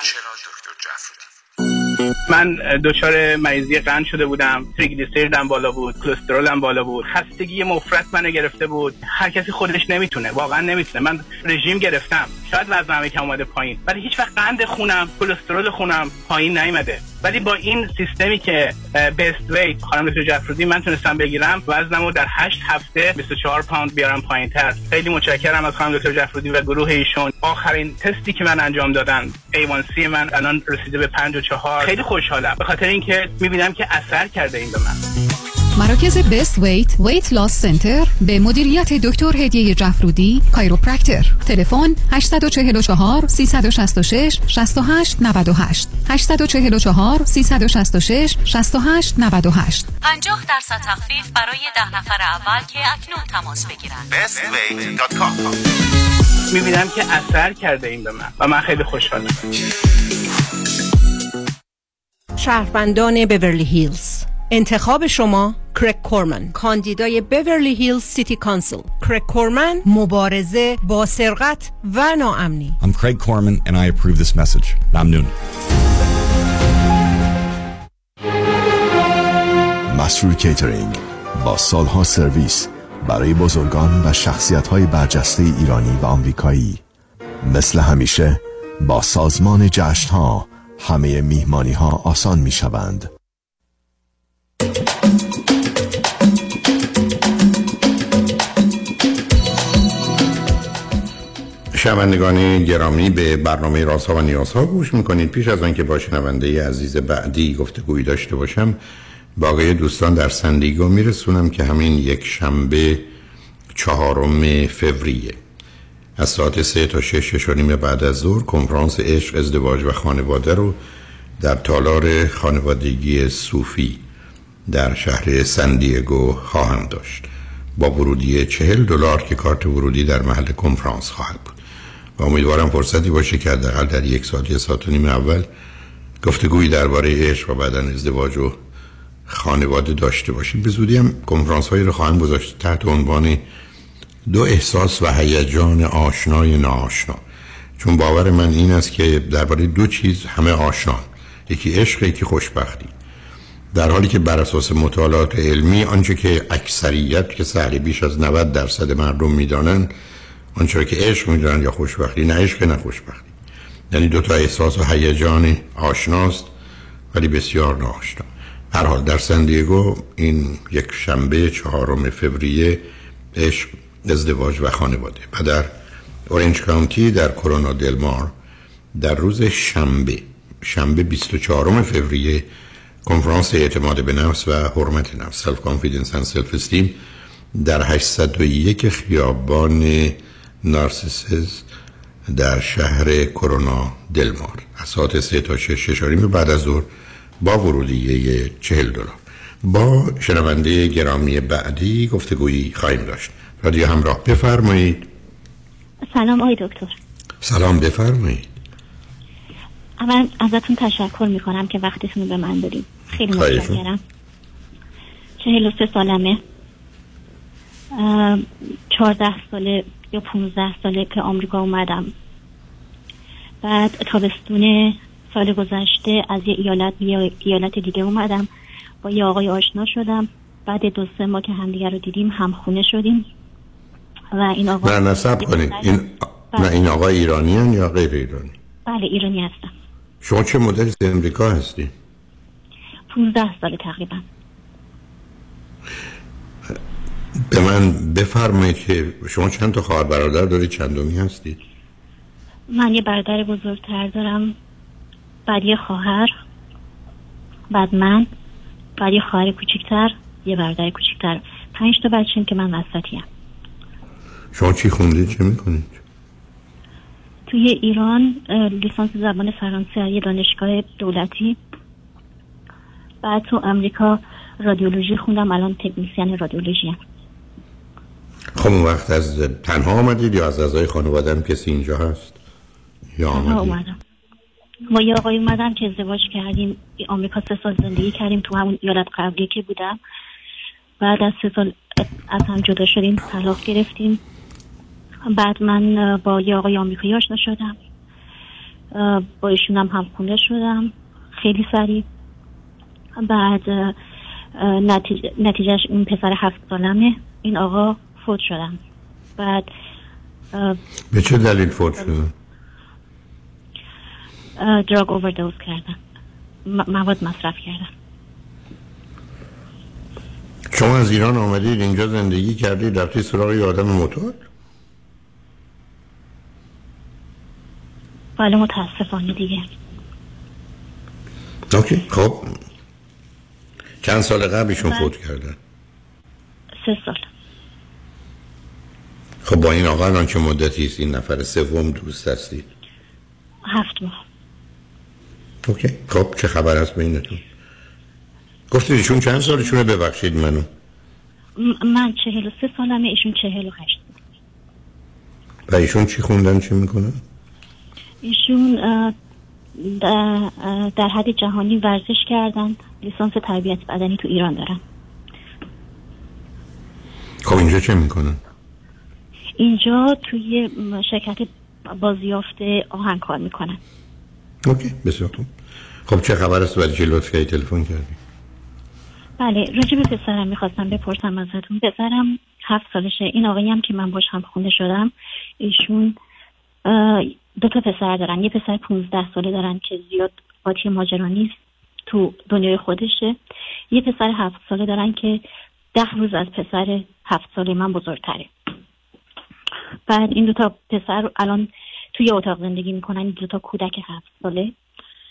Speaker 27: من دچار مریضی قند شده بودم، تریگلیسیریدم بالا بود، کلسترولم بالا بود، خستگی مفرط منو گرفته بود. هر کسی خودش نمیتونه، واقعا نمیتونه. من رژیم گرفتم، شاید وزنم یکم اومده پایین، ولی هیچ وقت قند خونم، کلسترول خونم پایین نیومده. ولی با این سیستمی که بست ویت خانم دکتر جعفرودی من تونستم بگیرم وزنمو در 8 هفته 24 پوند بیارم پایین‌تر. خیلی متشکرم از خانم دکتر جعفرودی و گروه ایشون. آخرین تستی که من انجام دادن A1C من الان رسیده به 54. خیلی خوشحالم به خاطر اینکه می‌بینم که اثر کرده این به من.
Speaker 4: مراکز بست ویت لاس سنتر به مدیریت دکتر هدیه جعفرودی کایروپرکتر. تلفن 844 366 68 98 844 366 68 98.
Speaker 22: 50% تخفیف برای 10 نفر اول که اکنون تماس بگیرن.
Speaker 24: bestweight.com.
Speaker 27: می‌بینم که اثر کرده این به من و من خیلی خوشحالم.
Speaker 11: شهروندان بیورلی هیلز، انتخاب شما کرگ کورمن، کاندیدای بیورلی هیلز سیتی کانسل. کرگ کورمن، مبارزه با سرقت و ناامنی.
Speaker 28: I'm Craig Corman and I approve this message. ممنون.
Speaker 29: مسرور کیترینگ با سالها سرویس برای بزرگان و شخصیت‌های برجسته ایرانی و آمریکایی. مثل همیشه با سازمان جشن‌ها همه میهمانی‌ها آسان می‌شوند.
Speaker 8: شنوندگان گرامی، به برنامه رازها و نیازها گوش میکنید. پیش از آنکه با شنونده عزیز بعدی گفتگویی داشته باشم باقی دوستان در سندیگو میرسونم که همین یک شنبه 4 فوریه از ساعت 3 تا 6 بعد از ظهر کنفرانس عشق، ازدواج و خانواده رو در تالار خانوادگی صوفی در شهر سندیگو خواهم داشت با ورودی $40 که کارت ورودی در محل کنفرانس خواهد بود و امیدوارم فرصتی باشه که حداقل در 1 ساعت 1.5 ساعت اول گفتگویی درباره عشق و بعداً ازدواج و خانواده داشته باشیم. به زودی هم کنفرانس هایی رو خواهم گذاشت تحت عنوان 2 احساس و هیجان آشنای ناآشنا، چون باور من این است که درباره 2 چیز همه آشنا، یکی عشق، یکی خوشبختی، در حالی که بر اساس مطالعات علمی آنچه که اکثریت که سهلی بیش از 90% مردم میدانند، آنچه که عشق میدانند یا خوشبختی، نه عشق نه خوشبختی، یعنی 2 تا احساس و هیجان آشناست ولی بسیار ناآشنا. هر حال در سندیگو این یک شنبه 4 فوریه عشق، ازدواج و خانواده و در اورنج کانتی در کرونا دل مار در روز شنبه 24 فوریه کنفرانس اعتماد به نفس و حرمت نفس، سلف کانفیدنس اند سلف استیم در 801 خیابان نارسیسس در شهر کرونا دل مار از ساعت 3 تا 6 بعد از ظهر با ورودی $40. با شنونده گرامی بعدی گفتگویی خواهیم داشت. رادیو همراه، بفرمایید.
Speaker 1: سلام آقای دکتر.
Speaker 8: سلام، بفرمایید.
Speaker 1: اول ازتون تشکر میکنم که وقتتون رو به من دادید. خیلی متشکرم. 43 سالمه. 14 ساله یا 15 ساله که آمریکا اومدم. بعد تابستون سال گذشته از یه ایالت به ایالت دیگه اومدم، با یه آقای آشنا شدم. بعد 2-3 ماه که همدیگه رو دیدیم همخونه شدیم و این آقا
Speaker 8: نه نصب کنید. این آقای ایرانیان یا غیر ایرانی؟
Speaker 1: بله ایرانی هستم.
Speaker 8: شما چه مدتی از امریکا هستی؟
Speaker 1: 15 سال تقریبا.
Speaker 8: به من بفرمایید که شما چند تا خواهر برادر دارید، چندمی هستید؟
Speaker 1: من یه برادر بزرگتر دارم، بعد یه خواهر، بعد من، بعد یه خواهر کوچیکتر، یه برادر کوچیکتر. 5 تا بچه‌ام که من وسطیم.
Speaker 8: شما چی خوندید، چه میکنید؟
Speaker 1: توی ایران لیسانس زبان فرانسه یه دانشگاه دولتی، بعد تو امریکا رادیولوژی خوندم، الان تکنیسین رادیولوژی ام.
Speaker 8: خب اون وقت از تنها آمدید یا از اعضای خانواده هم کسی اینجا هست؟ یا
Speaker 1: اومدم با یه آقای اومدم که ازدواج کردیم، آمریکا 3 سال زندگی کردیم تو همون ایالت قبلی که بودم. بعد از 3 سال از هم جدا شدیم، طلاق گرفتیم. بعد من با یه آقای آمریکایی آشنا شدم، با ایشون هم خونه شدم خیلی سریع. بعد نتیجهش این پسر 7 سالمه، این آقا فوت شدم. بعد
Speaker 8: به چه دلیل فوت شدن؟
Speaker 1: دراگ اووردوز کردن، مواد مصرف کردن.
Speaker 8: شما از ایران آمدید اینجا زندگی کردید، رفتید سراغ یه آدم معتاد؟
Speaker 1: بله متاسفانه دیگه.
Speaker 8: اوکی. خب چند سال قبل ایشون فوت کردن؟
Speaker 1: 3 سال.
Speaker 8: خب با این آقا الان چه مدتی است این نفر سوم دوست هستید؟
Speaker 1: 7 ماه.
Speaker 8: اوکی. خب چه خبر هست بینتون؟ گفتید ایشون چند سالشونه؟ ببخشید منو.
Speaker 1: من 43 سالمه، ایشون 48.
Speaker 8: و ایشون چی خوندن، چی میکنن؟
Speaker 1: ایشون در حد جهانی ورزش کردن، لیسانس تربیت بدنی تو ایران دارن.
Speaker 8: خب اینجا چه میکنن؟
Speaker 1: اینجا توی شرکت بازیافت آهن کار میکنن.
Speaker 8: اوکی، بسیار خوب. خب چه خبر است؟ برای چی لطف کردی تلفن کردی؟
Speaker 1: بله، راجع به پسرم میخواستم بپرسم ازتون. پسرم 7 سالشه. این آقایی هم که من باش هم خونه شدم، ایشون 2 تا پسر دارن. یه پسر 15 ساله دارن که زیاد قاطی ماجرا نیست، تو دنیای خودشه. یه پسر 7 ساله دارن که 10 روز از پسر 7 ساله من بزرگتره. بعد این 2 تا پسر الان توی اتاق زندگی میکنن، 2 تا کودک 7 ساله.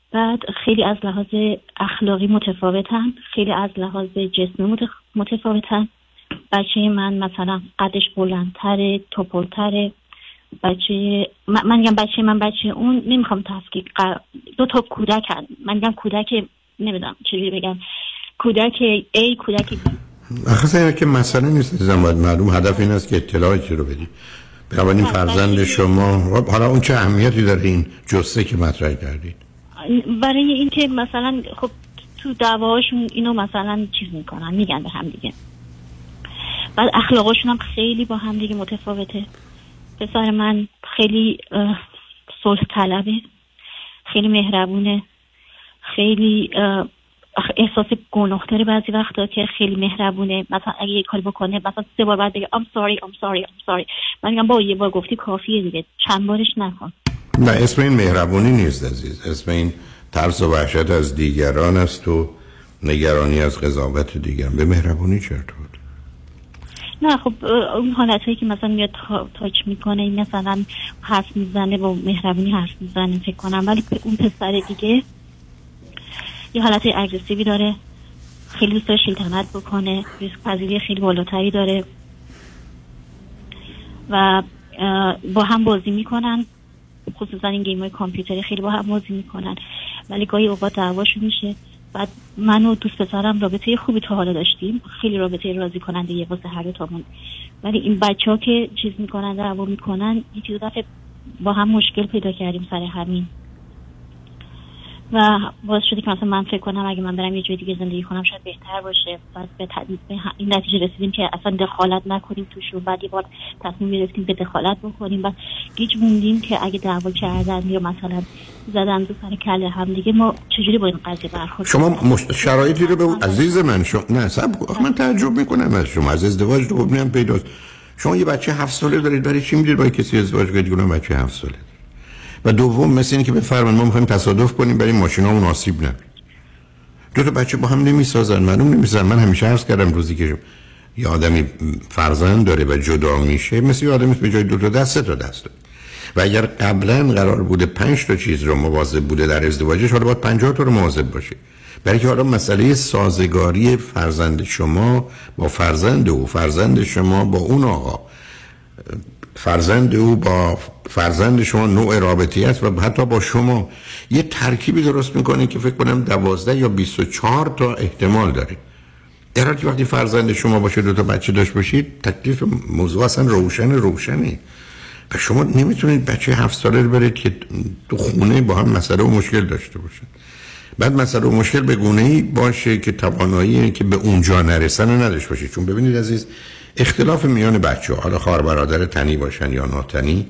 Speaker 1: بعد خیلی از لحاظ اخلاقی متفاوتن، خیلی از لحاظ جسمی متفاوتن. بچه من مثلا قدش بلندتره، توپلتره. من میگم بچه اون، نمیخوام تفکیک. 2 تا کودکن. من میگم کودک، نمیدونم چجوری بگم، کودک A، کودک B.
Speaker 8: آخه اینه که مسئله نیست عزیزم، باید معلوم هدف این است که اطلاعاتی رو بدی. بنابراین فرزند شما، حالا اون چه اهمیتی داره این جثه که مطرح کردید؟
Speaker 1: برای اینکه مثلا خب تو دعواشون اینو مثلا چیز میکنن، میگن به هم دیگه. بعد اخلاقشون هم خیلی با هم دیگه متفاوته. پسر من خیلی صلح طلبه، خیلی مهربونه، خیلی احساس گناه داره بعضی وقتا که خیلی مهربونه. مثلا اگه یه کاری بکنه مثلا 3 بار بعد بگه I'm sorry. من میگم با یه بار گفتی کافیه دیگه، چند بارش نکن.
Speaker 8: نه، اسم این مهربونی نیست عزیز، اسم این ترس و وحشت از دیگران است و نگرانی از قضاوت دیگران. به مهربونی چه ارتباطی؟ نه
Speaker 1: خب اون حالتایی که مثلا میاد تاچ میکنه، مثلا حرف میزنه، با مهربونی حرف میزنه فکر کنم. ولی اون پسر دیگه یه حالت اگریسیوی داره، خیلی دوست داره شیطنت بکنه، ریسک پذیری خیلی بالاتری داره و با هم بازی میکنن، خصوصا این گیم های کامپیوتری خیلی با هم بازی میکنن. ولی گاهی اوقات دعواشون میشه. بعد من و دوست پسرم رابطه خوبی تا حالا داشتیم، خیلی رابطه راضی کننده یه واسه هر دوتامون. ولی این بچه‌ها که چیز میکنن، دعوا میکنن، یه دفعه با هم مشکل پیدا کردیم سر همین و باعث شده که مثلا من فکر کنم اگه من برم یه جای دیگه زندگی کنم شاید بهتر باشه. بعد به این نتیجه رسیدیم که اصلا دخالت نکنیم توشون. بعد یه بار تصمیم گرفتیم به دخالت بکنیم. بعد گیج موندیم که اگه دعوا کردن یا مثلا زدن دو سر کله هم دیگه، ما چجوری با این قضیه برخورد
Speaker 8: شما شرایطی رو به اون عزیز من نه صبر، من تعجب میکنم از شما. از ازدواج رو میام پیداست. شما یه بچه 7 ساله دارید، برای چی میدید با کسی ازدواج کنید که اون بچه 7 ساله؟ و دوم مثل اینه که بفرمایید ما می‌خوایم تصادف کنیم برای ماشینامون آسیب نبینه. 2 تا بچه با هم نمیسازن، معلوم نمیسازن. من همیشه عرض کردم روزی که یه آدمی فرزند داره و جدا میشه، مثل یه آدمی به جای 2 تا دست 3 تا دست داره. و اگر قبلا قرار بوده 5 تا چیز رو مواظب بوده در ازدواجش، حالا باید 50 تا رو مواظب باشه. برای که حالا مسئله سازگاری فرزند شما با فرزند او، فرزند شما با اون آقا، فرزند او با فرزند شما نوع رابطی است و حتی با شما یه ترکیبی درست میکنه که فکر کنم 12 یا 24 تا احتمال داره. در حالی که وقتی فرزند شما باشه 2 تا بچه داشت باشید، تکلیف موضوع اصلا روشنه و شما نمیتونید بچه 7 ساله رو برید که تو خونه با هم مسئله و مشکل داشته باشن. بعد مسئله و مشکل به گونه‌ای باشه که توانایی که به اونجا نرسن نداشته باشید. چون ببینید عزیز، اختلاف میان بچه‌ها، حالا خواهر برادر تنی باشن یا ناتنی،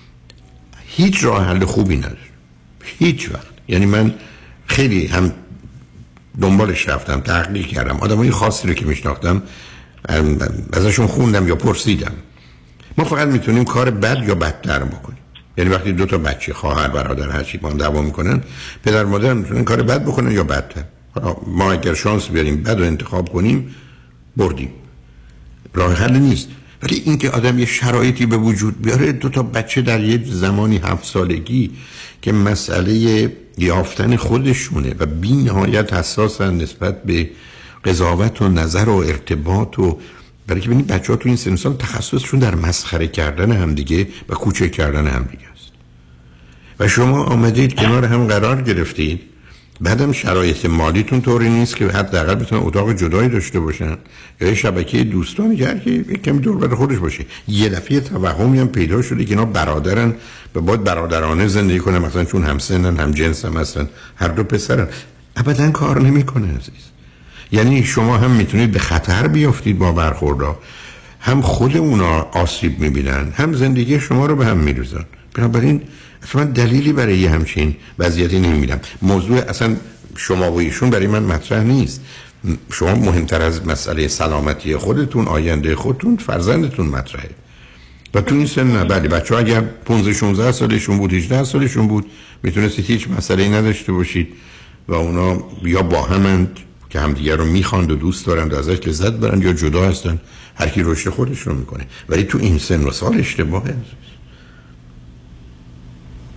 Speaker 8: هیچ راه حل خوبی نداره، هیچ وقت. یعنی من خیلی هم دنبالش رفتم، تحقیق کردم، آدمای خاصی رو که میشناختم ازشون خوندم یا پرسیدم. ما فقط میتونیم کار بد یا بدتر بکنیم. یعنی وقتی 2 تا بچه خواهر برادر هر چی با هم دعوا میکنن، پدر مادر میتونن کار بد بکنن یا بدتر. ما اگر شانس بیاریم بد رو انتخاب کنیم، بردیم، راه حل نیست. ولی اینکه آدم یه شرایطی به وجود بیاره، 2 تا بچه در یه زمانی 7 سالگی که مسئله یافتن خودشونه و بی نهایت حساسن نسبت به قضاوت و نظر و ارتباط، و برای که ببینید بچه‌ها تو این سن و سال تخصصشون در مسخره کردن همدیگه و کوچک کردن همدیگه است. و شما آمدید کنار هم قرار گرفتید، بعدم شرایط مالیتون طوری نیست که حداقل بتونن اتاق جدایی داشته باشن یا شبکه دوستانی که کمی دور بر خودش باشه. یه دفعه توهمی هم پیدا شده که اینا برادرن و باید برادرانه زندگی کنن، مثلا چون همسنن هم جنس هم هستن، هر 2 پسرن. ابدا کار نمیکنه عزیز. یعنی شما هم میتونید به خطر بیافتید با برخوردها، هم خود اونا آسیب میبینن، هم زندگی شما رو به هم میریزن. بنابراین اصلا دلیلی برای یه همچین وضعیتی نمیبینم. موضوع اصلا شما و ایشون برای من مطرح نیست. شما مهمتر از مسئله سلامتی خودتون، آینده خودتون، فرزندتون مطرحه. و تو این سن نه. بله، بچه‌ها اگر 15-16 سالشون بود، 18 سالشون بود، میتونستید هیچ مسئله‌ای نداشته باشید و اونا یا با همند که همدیگه رو میخواند و دوست دارند و ازش لذت برند، یا جدا هستن، هر کی رشد خودش رو میکنه. ولی تو این سن و سال اشتباهه.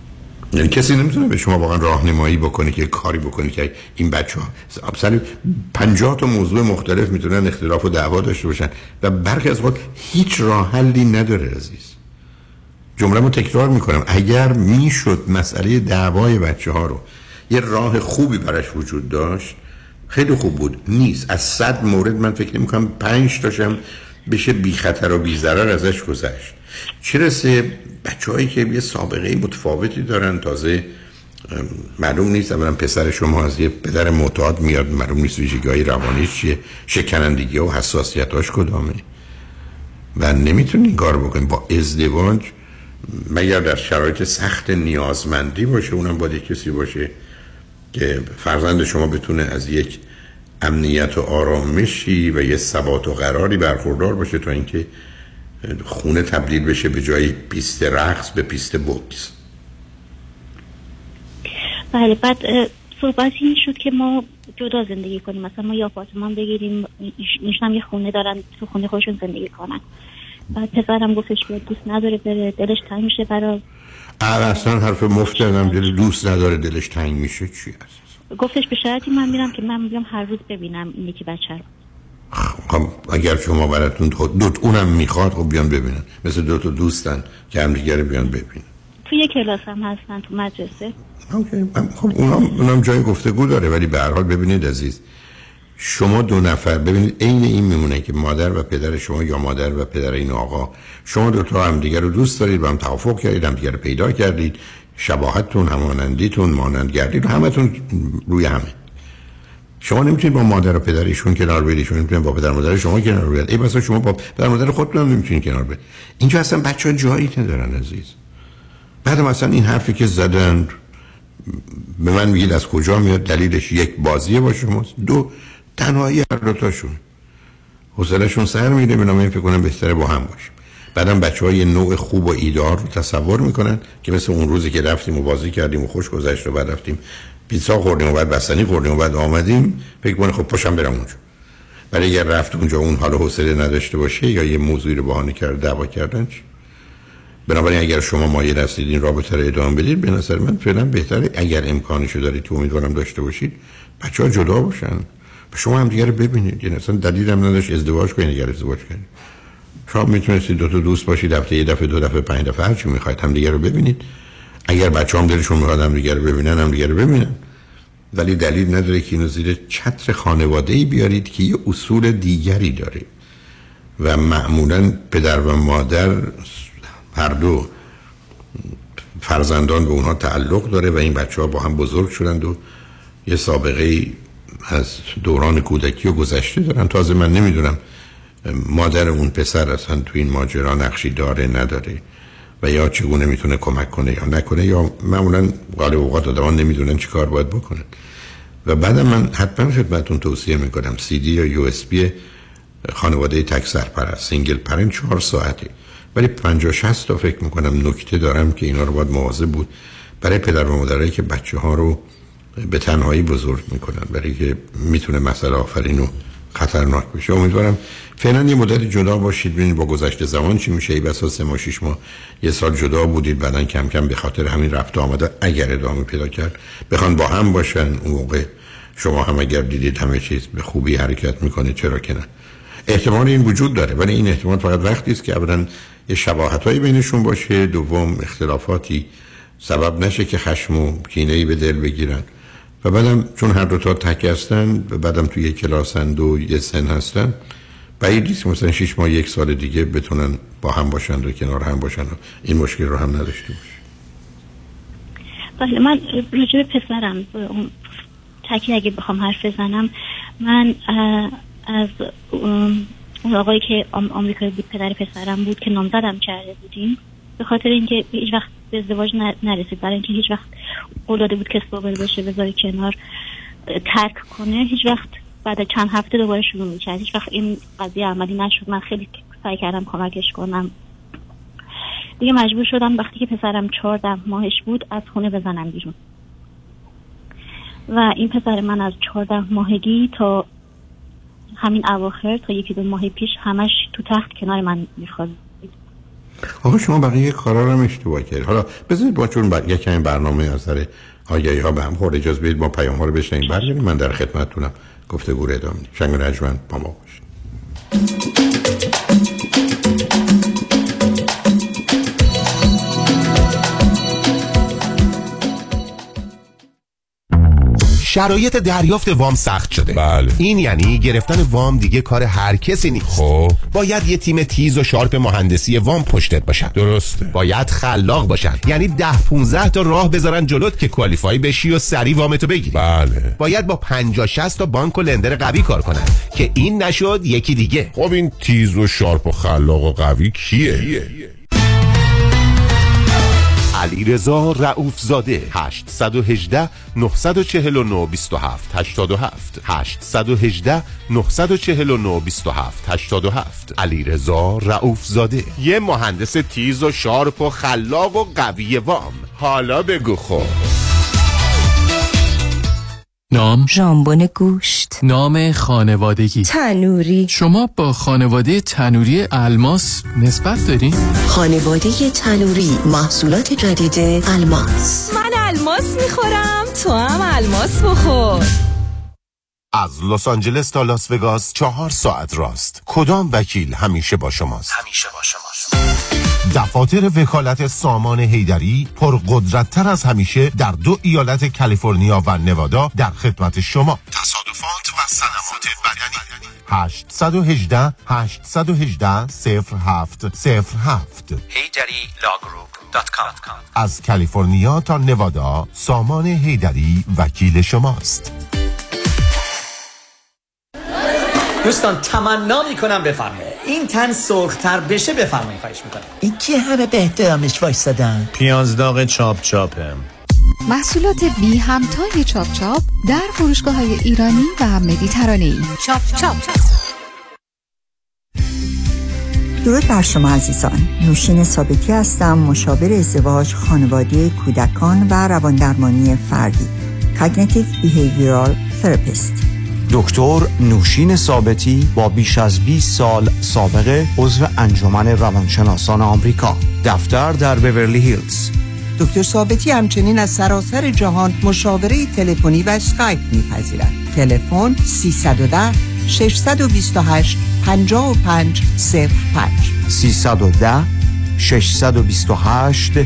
Speaker 8: یعنی کسی نمیتونه به شما واقعا راهنمایی بکنه که کاری بکنه که این بچه‌ها اصلا 50 تا موضوع مختلف میتونن اختلاف و دعوا داشته باشن و برخی از وقت هیچ راه حلی نداره عزیز. جمله‌مو تکرار میکنم، اگر میشد مسئله دعوای بچه‌ها رو یه راه خوبی براش وجود داشت خیلی خوب بود. نیست. از 100 مورد من فکر نمی‌کنم 5 تاشم بشه بی خطر و بی ضرر ازش گذشت. چه رسه بچه‌هایی که یه سابقه متفاوتی دارن، تازه معلوم نیست اولا پسر شما از یه پدر معتاد میاد، معلوم نیست ویژگی‌های روانیش چیه، شکنندگی و حساسیتاش کدامه و نمیتونی این کار بکنی. با ازدواج مگر در شرایط سخت نیازمندی باشه، اونم باید کسی باشه که فرزند شما بتونه از یک امنیت و آرامشی و یه ثبات و قراری برخوردار باشه تا اینکه خونه تبدیل بشه به جای پیست رقص به پیست بوکس.
Speaker 1: بله. بعد صحبت این شد که ما جدا زندگی کنیم، مثلا ما یه آپارتمان بگیریم، ایشون یه خونه دارن، تو خونه خودشون زندگی کنن. بعد پسرم گفتش که دوست نداره بره، دلش تنگ میشه برای
Speaker 8: اصلا حرف مفت کردم. دوست نداره دلش تنگ میشه چی هست؟
Speaker 1: گفتش به شرطی من میرم که من میام هر روز ببینم این یکی بچه رو.
Speaker 8: خب اگر شما براتون اونم میخواد خب بیان ببینن، مثل 2 تا دوستن که هم دیگه بیان ببینن.
Speaker 1: تو یک کلاس هم هستن، تو مدرسه.
Speaker 8: اوکی. خب اونم جای گفتگو داره، ولی به هر حال ببینید عزیز، شما 2 نفر ببینید عین این میمونه که مادر و پدر شما یا مادر و پدر این آقا، شما 2 تا هم دیگه رو دوست دارید، با هم توافق کردید، هم دیگه رو پیدا کردید، شباهتتون، همانندیتون، مانندگردید، همتون روی همه. شما نمیتونید با مادر و پدرشون کنار برید، شما نمیتونید با پدر و مادر شما کنار برید، ای بسا شما با پدر و مادر خودتون هم نمیتونید کنار برید. اینجا اصلا بچه‌ها جایی ندارن عزیز. بعد مثلا این حرفی که زدن به من میگید از کجا میاد؟ دلیلش 1 بازیه با شماست، 2 تنهایی هر 2 تاشون، حوصله‌شون سر میره. من فکر کنم بهتره با هم باشیم. بعدم بچه‌ها یه نوع خوب و ایدار رو تصور میکنن که مثل اون روزی که رفتیم و بازی کردیم و خوش گذشت و بعد رفتیم پیتزا خوردیم و بعد بستنی خوردیم و بعد آمدیم فکر کنه خب پاشم برم اونجا. ولی اگر رفت اونجا اون حال و حوصله نداشته باشه یا یه موضوعی رو بهانه کرد دعوا کردن چی؟ بنابراین اگر شما مایل هستید این رابطه رو ادامه بدید، به نظر من فعلا بهتره اگر امکانشو دارید که امیدوارم داشته باشید بچه‌ها جدا باشن، شما هم دیگه رو ببینید. یعنی اصلا دلیل هم نداشت ازدواج کنید. اگر ازدواج کنید شما میتونستید 2 تا دوست باشید، هفته یه دفعه 2 دفعه 5 دفعه هر چی میخواید هم دیگه رو ببینید. اگر بچه‌ام دلشون میخواد هم دیگه رو ببینن هم دیگه رو ببینن، ولی دلیل نداره که اینو زیر چتر خانواده‌ای بیارید که یه اصول دیگری داره و معمولاً پدر و مادر هر دو فرزندان به اونها تعلق داره و این بچه‌ها با هم بزرگ شدند و یه سابقه از دوران کودکی و گذشته دارن. تازه من نمیدونم مادر اون پسر اصلا تو این ماجرا نقشی داره نداره و یا چگونه میتونه کمک کنه یا نکنه، یا معمولا غالب اوقات آدمان نمیدونن چی کار باید بکنن. و بعدم من حتما خدمتتون توصیه میکنم CD یا USB خانواده تک سرپرست سینگل پرنت 4 ساعته، ولی 50-60 تا فکر میکنم نکته دارم که اینا رو باید مواظب بود برای پدر و مادرایی که بچه ها رو به تنهایی بزرگ میکنن، برای که میتونه مسئله آفرین و خطرناک بشه. امیدوارم فعلا یه مدت جدا باشید، ببینید با گذشت زمان چی میشه. ای بسا 3 ماه 6 ماه 1 سال جدا بودید، بعدن کم کم به خاطر همین رفت آمده اگر ادامه پیدا کرد بخوان با هم باشن، اون موقع شما هم اگر دیدید همه چیز به خوبی حرکت میکنه چرا که نه. احتمال این وجود داره، ولی این احتمال فقط وقتی است که اولا یه شباهتایی بینشون باشه، دوم اختلافاتی سبب نشه که خشم و کینه‌ای به دل بگیرن و بعدم چون هر 2 تا تک هستن و بعدم توی یک کلاسن و یه سن هستن، بعید نیست مثلا 6 ماه 1 سال دیگه بتونن با هم باشن و کنار هم باشن و این مشکل رو هم نداشته باشه.
Speaker 1: بله. من راجع به پسرم تکی اگه بخوام حرف بزنم، من از اون آقایی که آمریکایی بود پدر پسرم بود که نامزدم کرده بودیم، به خاطر اینکه هیچ وقت به ازدواج نرسید، برای اینکه هیچ وقت قول داده بود که استابل بشه بذاره کنار ترک کنه، هیچ وقت بعد چند هفته دوباره شروع می‌کرد. هیچ وقت این قضیه عملی نشد. من خیلی سعی کردم کمکش کنم، دیگه مجبور شدم وقتی که پسرم 14 ماهش بود از خونه بزنم بیرون و این پسر من از 14 ماهگی تا همین اواخر تا 1-2 ماه پیش همش تو تخت کنار من می‌خوابید.
Speaker 8: آقا شما بقیه کارا رو هم اشتباه کردید. حالا بذارید با چون یک کمی برنامه اثر آگهی ها به هم خورد، اجازه بدید ما پیام ها رو بشنویم برگردیم. من در خدمتتونم، گفتگو رو ادامه میدیم. شنگ و رجمن با ما باشید.
Speaker 12: شرایط دریافت وام سخت شده.
Speaker 28: بله.
Speaker 12: این یعنی گرفتن وام دیگه کار هر کسی نیست.
Speaker 28: خب
Speaker 12: باید یه تیم تیز و شارپ مهندسی وام پشتت باشن.
Speaker 28: درسته.
Speaker 12: باید خلاق باشن، یعنی 10-15 تا راه بذارن جلوت که کوالیفای بشی و سری وامتو بگیری.
Speaker 28: بله.
Speaker 12: باید با 50-60 تا بانک و لندر قوی کار کنن که این نشد یکی دیگه.
Speaker 28: خب این تیز و شارپ و خلاق و قوی کیه؟
Speaker 12: علیرضا رؤوف زاده. 818 949 27 87 818 949 27 87. علیرضا رؤوف زاده، یه مهندس تیز و شارپ و خلاق و قوی وام. حالا بگو خب.
Speaker 2: نام
Speaker 10: ژامبون گوشت.
Speaker 2: نام خانوادگی
Speaker 10: تنوری.
Speaker 2: شما با خانواده تنوری الماس نسبت دارین؟
Speaker 10: خانواده تنوری، محصولات جدید الماس. من الماس میخورم، تو هم الماس بخور.
Speaker 12: از لس آنجلس تا لاس وگاس 4 ساعت راست. کدام وکیل همیشه با شماست؟
Speaker 10: همیشه با شماست.
Speaker 12: دفاتر وکالت سامان حیدری پرقدرت‌تر از همیشه در 2 ایالت کالیفرنیا و نوادا در خدمت شما. تصادفات و صدمات بدنی. 818 818 0707
Speaker 10: HeyDaddyLawGroup.com.
Speaker 12: از کالیفرنیا تا نوادا سامان حیدری وکیل شماست.
Speaker 13: دوستان تمنا میکنم بفرمایید این تن سرختر بشه، بفرمایید. خواهش میکنم.
Speaker 14: این که همه به احترامش وایسادن.
Speaker 23: پیاز داغ چاپ چاپم.
Speaker 4: محصولات بی همتای چاپ چاپ در فروشگاه‌های ایرانی و مدیترانه‌ای.
Speaker 13: چاپ چاپ.
Speaker 15: درود بر شما عزیزان. نوشین ثابتی هستم، مشاور ازدواج، خانواده، کودکان و رواندرمانی فردی. Cognitive Behavioral Therapist.
Speaker 16: دکتر نوشین ثابتی با بیش از 20 سال سابقه عضو انجمن روانشناسان آمریکا. دفتر در بیورلی هیلز.
Speaker 15: دکتر ثابتی همچنین از سراسر جهان مشاوره تلفنی و اسکایپ می‌پذیرد. تلفن 310 628 5505
Speaker 16: 310 628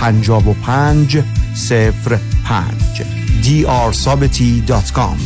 Speaker 16: 5505 drsabati.com.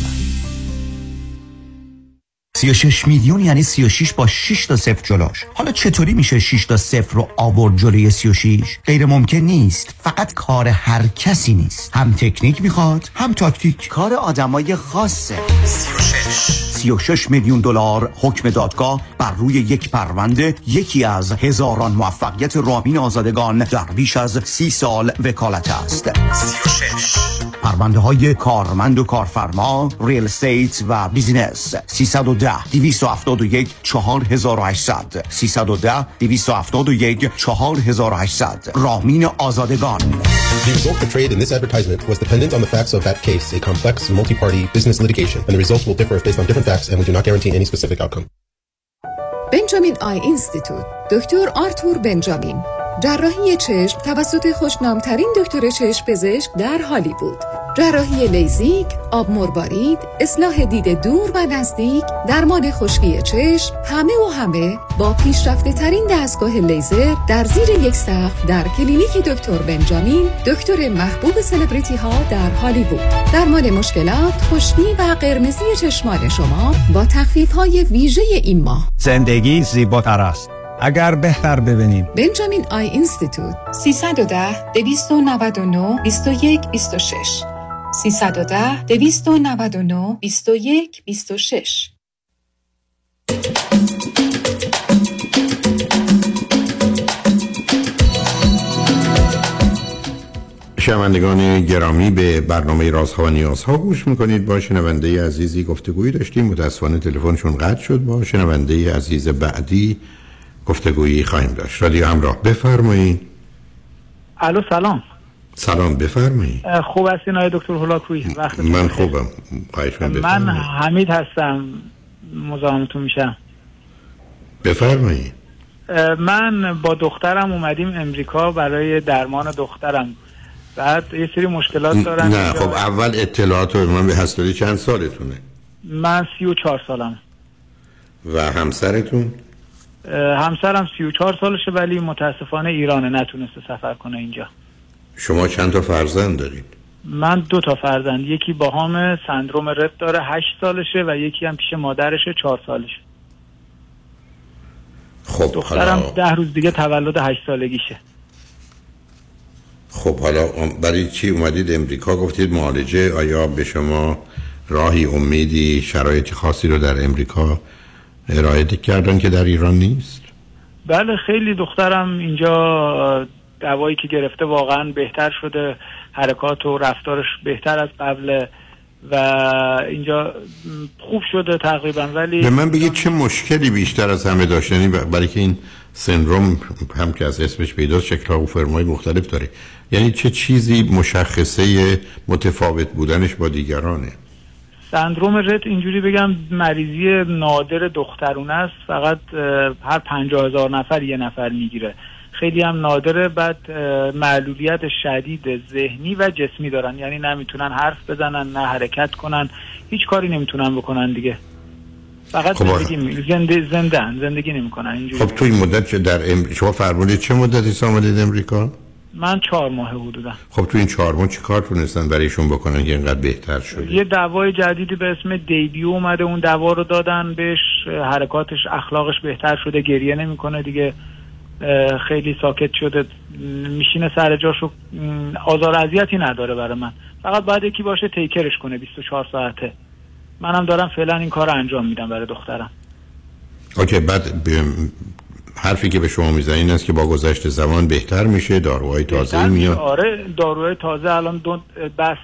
Speaker 17: 36 میلیون یعنی 36 با 6 تا 0 جلوش. حالا چطوری میشه 6 تا 0 رو آورد جلوی 36؟ غیر ممکن نیست. فقط کار هر کسی نیست. هم تکنیک میخواد، هم تاکتیک. کار آدمای خاصه. 36 میلیون دلار حکم دادگاه بر روی یک پرونده، یکی از هزاران موفقیت رامین آزادگان در بیش از 30 سال وکالت است. 36 پرونده های کارمند و کارفرما، ریل استیت و بیزینس. 310 271 4800 310 271 4800. رامین آزادگان.
Speaker 18: The result portrayed in this advertisement was dependent on the facts of that case, a complex multi-party business litigation, and the results will differ based on different facts and we do not guarantee any specific outcome.
Speaker 4: بنجامین آی اینستیتوت. دکتر آرتور بنجامین. جراحی چشم توسط خوشنامترین دکتر چشم پزشک در هالیوود. جراحی لیزیک، آب مروارید، اصلاح دید دور و نزدیک، درمان خشکی چشم، همه با پیشرفته ترین دستگاه لیزر در زیر یک سقف در کلینیک دکتر بنجامین، دکتر محبوب سلبریتی ها در هالیوود. درمان مشکلات خشکی و قرمزی چشمان شما با تخفیف های ویژه این ماه.
Speaker 19: زندگی زیباتر است اگر بهتر ببینیم.
Speaker 4: بنجامین آی اینستیتوت. 310 299 21 26 310 299 21 26.
Speaker 8: شنوندگان گرامی، به برنامه رازها و نیازها گوش میکنید. با شنونده عزیزی گفتگویی داشتیم، متاسفانه تلفنشون قطع شد. با شنونده عزیز بعدی گفتگویی خواهیم داشت. رادیو همراه، بفرمایید.
Speaker 27: الو سلام.
Speaker 8: سلام، بفرمایید.
Speaker 27: خوب هستین آقای دکتر هولاکویی؟
Speaker 8: من خوبم.
Speaker 27: من حمید هستم، مزاحمتون میشم.
Speaker 8: بفرمایید.
Speaker 27: من با دخترم اومدیم امریکا برای درمان دخترم. بعد یه سری مشکلات دارم.
Speaker 8: نه خب اول اطلاعات رو من به هستاری چند سالتونه؟
Speaker 27: من 34 سالم.
Speaker 8: و همسرتون؟
Speaker 27: همسرم 34 سالشه ولی متاسفانه ایرانه، نتونسته سفر کنه اینجا.
Speaker 8: شما چند تا فرزند دارید؟
Speaker 27: من 2 تا فرزند، یکی باهام سندروم رت داره 8 سالشه و یکی هم پیش مادرشه 4 سالشه.
Speaker 8: خب
Speaker 27: دخترم 10 روز دیگه تولد 8 سالگیشه.
Speaker 8: خب حالا برای چی اومدید امریکا؟ گفتید معالجه. آیا به شما راهی، امیدی، شرایط خاصی رو در امریکا ارائه کردن که در ایران نیست؟
Speaker 27: بله خیلی دخترم اینجا دوایی که گرفته واقعا بهتر شده، حرکات و رفتارش بهتر از قبل و اینجا خوب شده تقریبا. ولی
Speaker 8: به من بگید چه مشکلی بیشتر از همه داشتنی؟ برای که این سندروم هم که از اسمش پیداست شکل‌ها و فرم‌های مختلف داره، یعنی چه چیزی مشخصه متفاوت بودنش با دیگرانه؟
Speaker 27: سندروم رت اینجوری بگم مریضی نادر دخترونه است، فقط هر 50,000 نفر یه نفر میگیره، خیلی هم نادره. بعد معلولیت شدید ذهنی و جسمی دارن، یعنی نمیتونن حرف بزنن، نه حرکت کنن، هیچ کاری نمیتونن بکنن دیگه، فقط
Speaker 8: خب
Speaker 27: زندگی نمیکنن اینجوری.
Speaker 8: خب تو این مدت شما فرمودید چه مدتی آمدید امریکا؟
Speaker 27: من 4 ماه حدودا.
Speaker 8: خب تو این 4 ماه چی کار تونستن برایشون بکنن که اینقدر بهتر شده؟
Speaker 27: یه دوای جدیدی به اسم دیبیو اومده، اون دوا رو دادن بهش، حرکاتش اخلاقش بهتر شده، گریه نمیکنه دیگه، خیلی ساکت شده، میشینه سر جاشو، آزار اذیتی نداره برای من، فقط باید یکی باشه تیکرش کنه 24 ساعته. منم دارم فعلا این کار رو انجام میدم برای دخترم.
Speaker 8: اوکی. بعد حرفی که به شما میزنین این است که با گذشت زمان بهتر میشه، داروهای تازه میاد؟
Speaker 27: آره داروهای تازه، الان بحث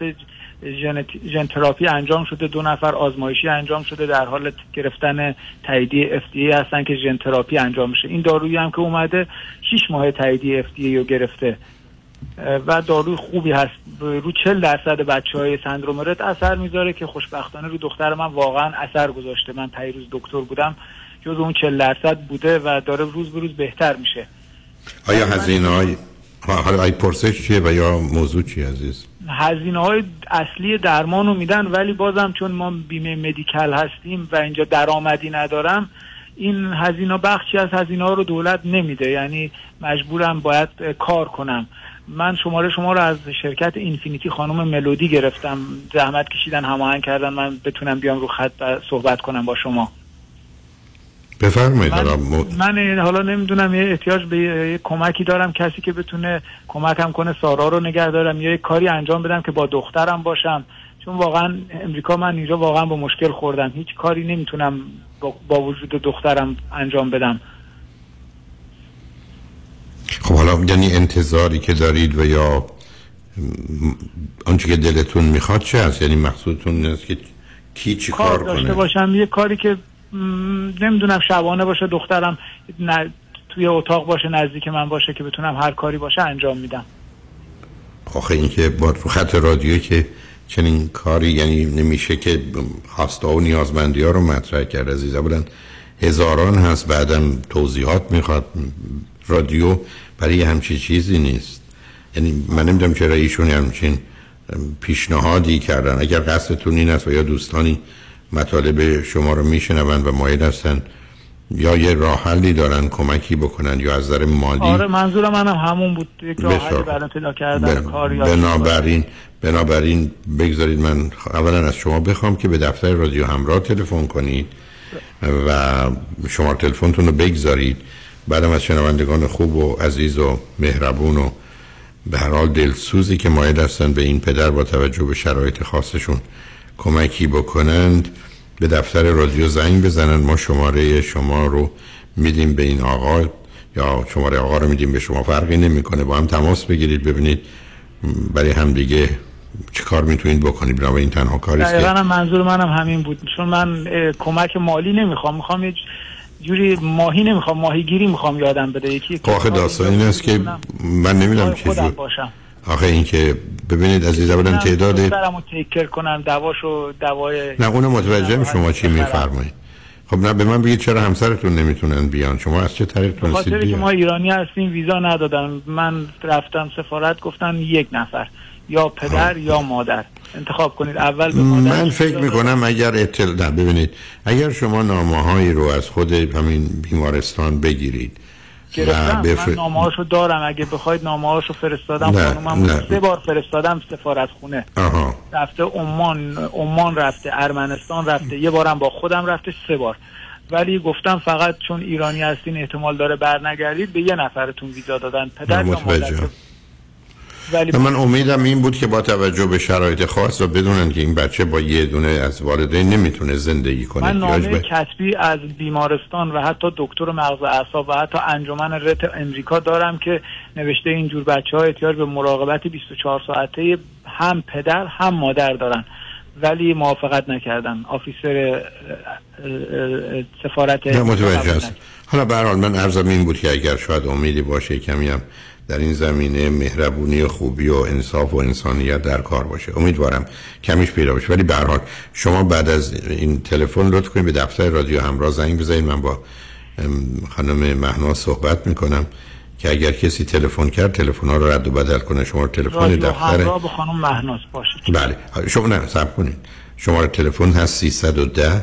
Speaker 27: ژن تراپی انجام شده، 2 نفر آزمایشی انجام شده، در حال گرفتن تاییدیه FDA هستن که ژن تراپی انجام میشه. این دارویی هم که اومده 6 ماه تاییدیه FDA رو گرفته و داروی خوبی هست، رو 40% بچهای سندروم رت اثر میذاره که خوشبختانه رو دختر من واقعا اثر گذاشته. من پیروز دکتر بودم، جز اون 40% بوده و داره روز به روز بهتر میشه.
Speaker 8: آیا هزینه‌های حالا پرسش چیه و یا موضوع چیه عزیز؟
Speaker 27: هزینه‌های اصلی درمان رو میدن، ولی بازم چون ما بیمه مدیکال هستیم و اینجا درآمدی ندارم، این هزینه بخشی از هزینه‌ها رو دولت نمیده، یعنی مجبورم باید کار کنم. من شماره شما رو از شرکت اینفینیتی خانم ملودی گرفتم، زحمت کشیدن، هماهنگ کردن من بتونم بیام رو خط صحبت کنم با شما.
Speaker 8: بفرمایید.
Speaker 27: من حالا نمیدونم، یه احتیاج به یه کمکی دارم، کسی که بتونه کمکم کنه سارا رو نگه دارم، یا یه کاری انجام بدم که با دخترم باشم، چون واقعا امریکا من اینجا واقعا با مشکل خوردم، هیچ کاری نمیتونم با وجود دخترم انجام بدم.
Speaker 8: خب حالا یعنی انتظاری که دارید و یا آنچه که دلتون میخواد چه هست؟ یعنی مقصودتون این است که کی چی کار کنه؟
Speaker 27: داشته باشم، یه کاری که نمیدونم شبانه باشه، دخترم توی اتاق باشه، نزدیک من باشه، که بتونم هر کاری باشه انجام میدم.
Speaker 8: آخه این که با رو خط رادیو که چنین کاری، یعنی نمیشه که خواسته و نیازمندی ها رو مطرح کرد عزیز. اولا هزاران هست، بعدم توضیحات میخواد. رادیو برای همچین چیزی نیست. یعنی من نمیدونم چرا ایشون همچین پیشنهادی کردن. اگر قصدتون این است و یا دوستانی مطالب شما رو میشنون و مایل هستن یا یه راه حلی دارن کمکی بکنن یا از نظر مالی.
Speaker 27: آره منظورم منم همون بود، یک راه حلی برای پیدا کردن کار.
Speaker 8: بنابراین بگذارید من اولا از شما بخوام که به دفتر رادیو همراه تلفن کنید و شماره تلفنتون رو بگذارید. بعدم از شنوندگان خوب و عزیز و مهربون و به هر حال دلسوزی که مایل هستن به این پدر با توجه به شرایط خاصشون کمکی بکنند به دفتر رادیو زنگ بزنن. ما شماره شما رو میدیم به این آقا یا شماره آقا رو میدیم به شما، فرقی نمیکنه. با هم تماس بگیرید ببینید برای هم دیگه چه کار میتونید بکنید. بنابراین تنها کاری است که
Speaker 27: منظور منم همین بود، چون من کمک مالی نمیخوام، میخوام یه جوری ماهی نمیخوام، ماهیگیری میخوام یادم بده. یکی
Speaker 8: آخه داستان این است که من نمیدونم چه جور. آخه این که ببینید عزیز، اولا تعداد
Speaker 27: دخترمو تیکر کنم، دوای
Speaker 8: نه اونو متوجهم شما چی میفرمایید، خب نه به من بگید چرا همسرتون نمیتونن بیان؟ شما از چه طریق تونستید بیان؟
Speaker 3: خاطر که ما ایرانی هستیم ویزا ندادن. من رفتم سفارت گفتن یک نفر، یا پدر یا مادر انتخاب کنید. اول به مادر.
Speaker 8: من فکر میکنم اگر ببینید اگر شما نامه‌هایی رو از خود همین بیمارستان بگیرید
Speaker 3: گرفتم. من نامه‌هاشو دارم، اگه بخواید نامه‌هاشو فرستادم. خانومم 3 بار فرستادم سفارت خونه. رفته عمان رفته، ارمنستان رفته، یه بارم با خودم رفته، 3 بار. ولی گفتم فقط چون ایرانی هستین احتمال داره برنگردید، به یه نفرتون ویزا دادن، پدر یا مادر. ولی
Speaker 8: من امیدم این بود که با توجه به شرایط خاص و بدونن که این بچه با یه دونه از والدین نمیتونه زندگی کنه.
Speaker 3: من نامه کتبی از بیمارستان و حتی دکتر مغز اعصاب و حتی انجمن رت امریکا دارم که نوشته اینجور بچه‌ها احتیاج به مراقبت 24 ساعته هم پدر هم مادر دارن، ولی موافقت نکردن. آفیسر سفارت
Speaker 8: متوجه است. حالا به هر حال من عرضم این بود که اگر شاید امیدی باشه کمی هم در این زمینه مهربونی و خوبی و انصاف و انسانیت در کار باشه، امیدوارم کمیش پیدا باشه. ولی به هر حال شما بعد از این تلفن لطف کنید به دفتر رادیو همراه زنگ بزنید. من با خانم مهناز صحبت میکنم که اگر کسی تلفن کرد تلفن‌ها رو رد و بدل کنه. شما تلفن دفتر
Speaker 3: همراه با خانم مهناز باشید.
Speaker 8: بله شما نه صبر کنید. شماره تلفن هست 310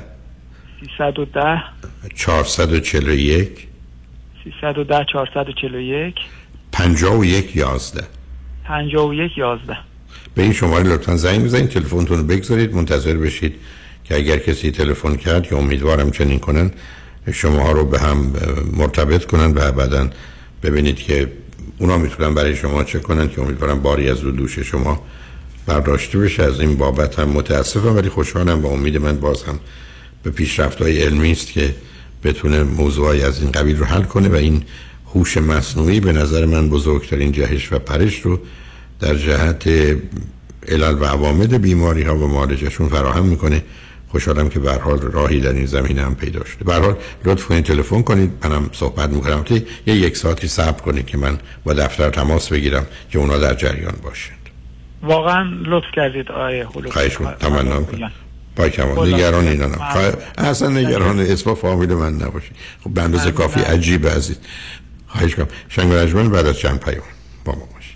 Speaker 8: 441
Speaker 3: 310 441
Speaker 8: 5111
Speaker 3: 5111.
Speaker 8: به این شماره لطفا زنگ بزنید، تلفنتون رو بگذارید، منتظر بشید که اگر کسی تلفن کرد که امیدوارم چنین کنن شما رو به هم مرتبط کنن و بعداً ببینید که اونا میتونن برای شما چه کنن که امیدوارم باری از رو دوش شما برداشته بشه. از این بابت هم متاسفم ولی خوشحالم و امید من باز هم به پیشرفت‌های علمی است که بتونه موضوعی از این قبیل رو حل کنه و این هوش مصنوعی به نظر من بزرگترین جهش و پرش رو در جهت علل و عوامل بیماری ها و معالجهشون فراهم میکنه. خوشحالم که به هر حال راهی در این زمینه هم پیدا شده. به هر حال لطف کنید تلفن کنید، منم صحبت میکنم. یک ساعتی صبر کنید که من با دفتر تماس بگیرم که اونا در جریان باشند.
Speaker 3: واقعا لطف کردید آقای هولو.
Speaker 8: خواهش می‌کنم. تمنا می‌کنم. با کمال نگران اینا نه. اصلا نگران اسم فامیل من نباشید. خب به اندازه کافی عجیبه عزیز. خواهش می‌کنم. شنگ و رجمن بعد از چند پیام با ما باشید.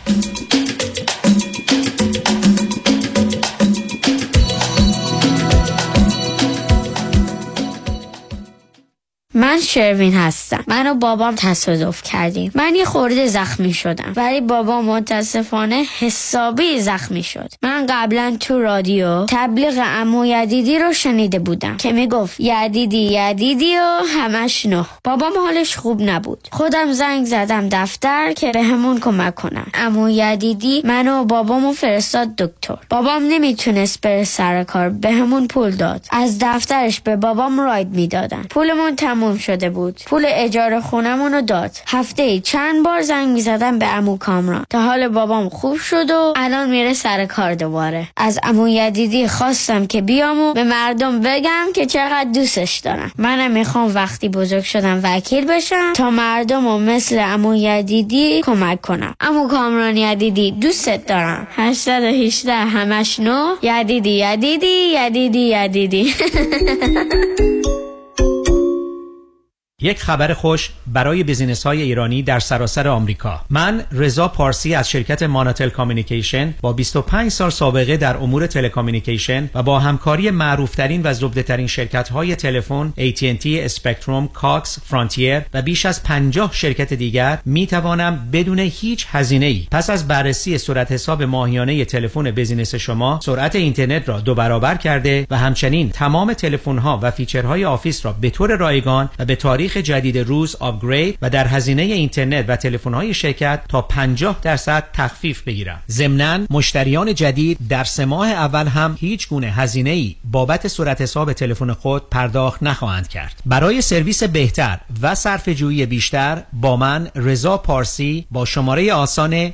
Speaker 5: من شروین هستم. من و بابام تصادف کردیم. من یه خورده زخمی شدم ولی بابام متاسفانه حسابی زخمی شد. من قبلا تو رادیو تبلیغ عمو یدیدی رو شنیده بودم که میگفت یدیدی و همش نه. بابام حالش خوب نبود. خودم زنگ زدم دفتر که بهمون کمک کنن. عمو یدیدی منو و بابامو فرستاد دکتر. بابام نمیتونست بره سر کار، بهمون پول داد. از دفترش به بابام راید میدادن. پولمون تموم شده بود. پول اجاره خونمونو داد. هفته چند بار زنگ میزدم به عمو کامران تا حال بابام خوب شد و الان میره سر کار دوباره. از عمو یدیدی خواستم که بیام و به مردم بگم که چقدر دوستش دارم. منم میخوام وقتی بزرگ شدم وکیل بشم تا مردمو مثل عمو یدیدی کمک کنم. عمو کامران یدیدی دوستت دارم. 818 همش نو. یدیدی.
Speaker 6: یک خبر خوش برای بیزینس‌های ایرانی در سراسر آمریکا. من رضا پارسی از شرکت ماناتل کامیونیکیشن با 25 سال سابقه در امور تلکامیونیکیشن و با همکاری معروف‌ترین و زبده‌ترین شرکت‌های تلفن AT&T، اسپکتروم، کاکس، فرانتیر و بیش از 50 شرکت دیگر می‌توانم بدون هیچ هزینه‌ای پس از بررسی صورت حساب ماهیانه تلفن بیزینس شما سرعت اینترنت را 2 برابر کرده و همچنین تمام تلفن‌ها و فیچرهای آفیس را به طور رایگان و به تاریخ جدید روز آپگرید و در هزینه اینترنت و تلفن‌های شرکت تا 50% تخفیف بگیرم. ضمناً مشتریان جدید در 3 ماه اول هم هیچ گونه هزینه‌ای بابت صورت حساب تلفن خود پرداخت نخواهند کرد. برای سرویس بهتر و صرفه‌جویی بیشتر با من رضا پارسی با شماره آسان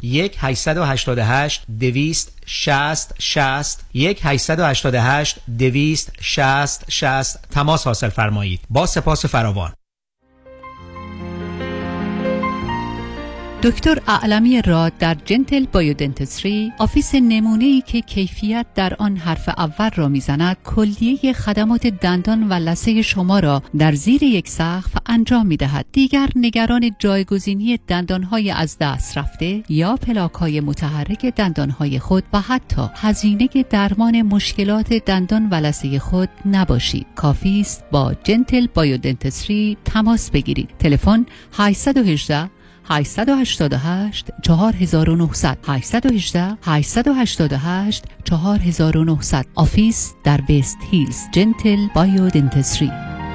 Speaker 6: 1-888-260-60 تماس حاصل فرمایید. با سپاس فراوان.
Speaker 4: دکتر اعلمی راد در جنتل بایودنتسری، آفیس نمونه‌ای که کیفیت در آن حرف اول را میزند، کلیه خدمات دندان و لثه شما را در زیر یک سقف انجام میدهد. دیگر نگران جایگزینی دندانهای از دست رفته یا پلاک‌های متحرک دندانهای خود و حتی هزینه درمان مشکلات دندان و لثه خود نباشید. کافی است با جنتل بایودنتسری تماس بگیرید. تلفن 818 888 4900 818 888 4900. آفیس در بیست هیلز، جنتل بایودنتسری.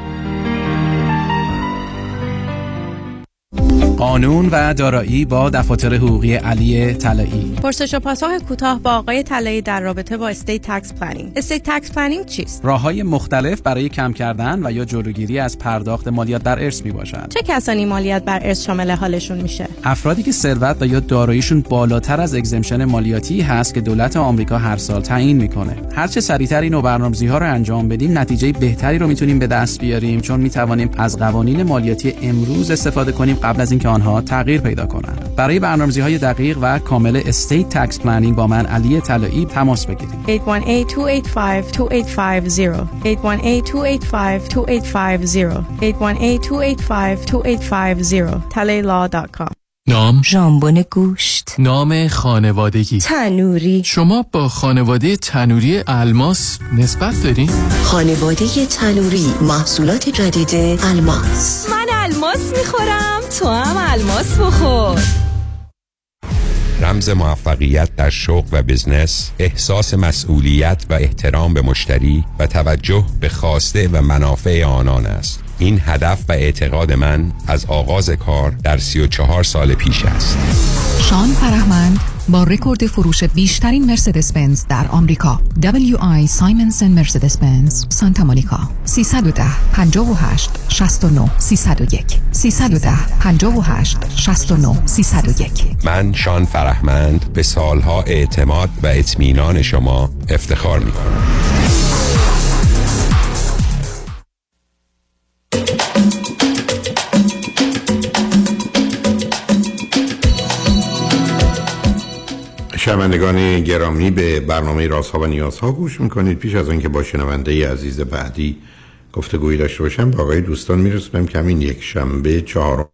Speaker 7: قانون و دارایی با دفاتر حقوقی علی طلایی.
Speaker 9: پرسش و پاسخ کوتاه با آقای طلایی در رابطه با استیت تکس پلنینگ. استیت تکس پلنینگ چیست؟
Speaker 7: راه‌های مختلف برای کم کردن و یا جلوگیری از پرداخت مالیات بر ارث میباشد.
Speaker 9: چه کسانی مالیات بر ارث شامل حالشون میشه؟
Speaker 7: افرادی که ثروت و یا داراییشون بالاتر از اگزمشن مالیاتی هست که دولت آمریکا هر سال تعیین میکنه. هر چه سریعتر این برنامه‌ریزی‌ها رو انجام بدیم، نتیجه بهتری رو میتونیم به دست بیاریم، چون میتوانیم از قوانین مالیاتی امروز استفاده کنیم قبل از اینکه آنها تغییر پیدا کنند. برای برنامه‌ریزی‌های دقیق و کامل استیت تکس پلنینگ با من علی طلایی تماس بگیرید.
Speaker 9: 818-285-2850 818-285-2850 talaylaw.com.
Speaker 2: نام
Speaker 10: ژامبون گوشت،
Speaker 2: نام خانوادگی
Speaker 10: تنوری.
Speaker 2: شما با خانواده تنوری الماس نسبت دارین؟
Speaker 10: خانواده تنوری، محصولات جدید الماس. من الماس میخورم، تو هم الماس بخور.
Speaker 8: رمز موفقیت در شغل و بزنس، احساس مسئولیت و احترام به مشتری و توجه به خواسته و منافع آنان است. این هدف و اعتقاد من از آغاز کار در 34 سال پیش است.
Speaker 4: شان فرهمند با رکورد فروش بیشترین مرسدس بنز در آمریکا، WI سایمنسن مرسدس بنز سانتا مونیکا، 310 58 69 301 310 58 69 301.
Speaker 8: من شان فرهمند به سالها اعتماد و اطمینان شما افتخار می‌کنم. شنوندگان گرامی، به برنامه رازها و نیازها گوش میکنید. پیش از آنکه با شنونده عزیز بعدی گفتگویی داشته باشم، با آقای دوستان میرسونم که همین یک شنبه 4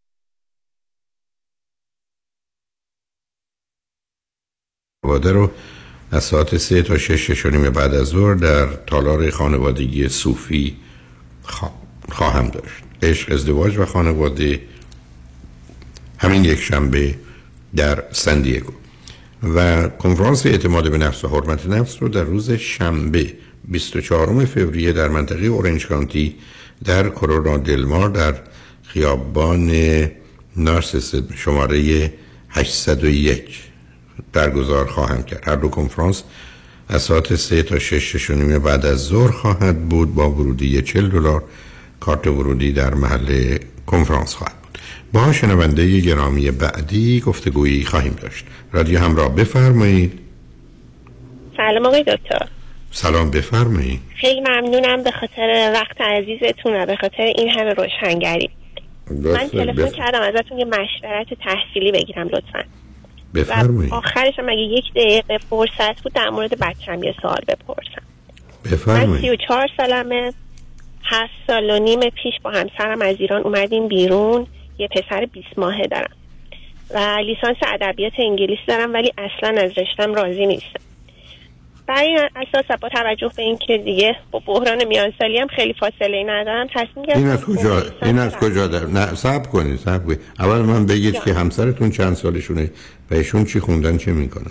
Speaker 8: رو از ساعت 3 تا 6 بعد از ظهر در تالار خانوادگی صوفی خواهم داشت. عشق، ازدواج و خانواده، همین یک شنبه در سندیگو. و کنفرانس اعتماد به نفس و حرمت نفس رو در روز شنبه 24 فوریه در منطقه اورنج کانتی در کرونا دلمار در خیابان نارسس شماره 801 برگزار خواهم کرد. هر دو کنفرانس از ساعت 3 تا 6 بعد از ظهر خواهد بود با ورودی $40. کارت ورودی در محل کنفرانس خواهد بود. با شنونده گرامی بعدی گفتگویی خواهیم داشت. رادیو همراه، بفرمایید.
Speaker 11: سلام آقای دکتر.
Speaker 8: سلام، بفرمایید.
Speaker 11: خیلی ممنونم به خاطر وقت عزیزتون و به خاطر این همه روشنگری. من تلفن کردم ازتون یه مشورت تحصیلی بگیرم لطفاً.
Speaker 8: بفرمایید.
Speaker 11: آخرش هم اگه 1 دقیقه فرصت بود در مورد بچه‌م یه سوال بپرسم.
Speaker 8: بفرمایید.
Speaker 11: من 34 سالمه. 7 سال و نیم پیش با همسرم از ایران اومدیم بیرون. یه پسر 20 ماهه دارم و لیسانس ادبیات انگلیسی دارم، ولی اصلا از رشتم راضی نیستم. برای این اساس با توجه به این که دیگه با بحران میانسالی هم خیلی فاصله ندارم، تصمیم گرفتم.
Speaker 8: این از کجا در نه صبر کنید. اول من بگید که همسرتون چند سالشونه و ایشون چی خوندن، چه میکنن؟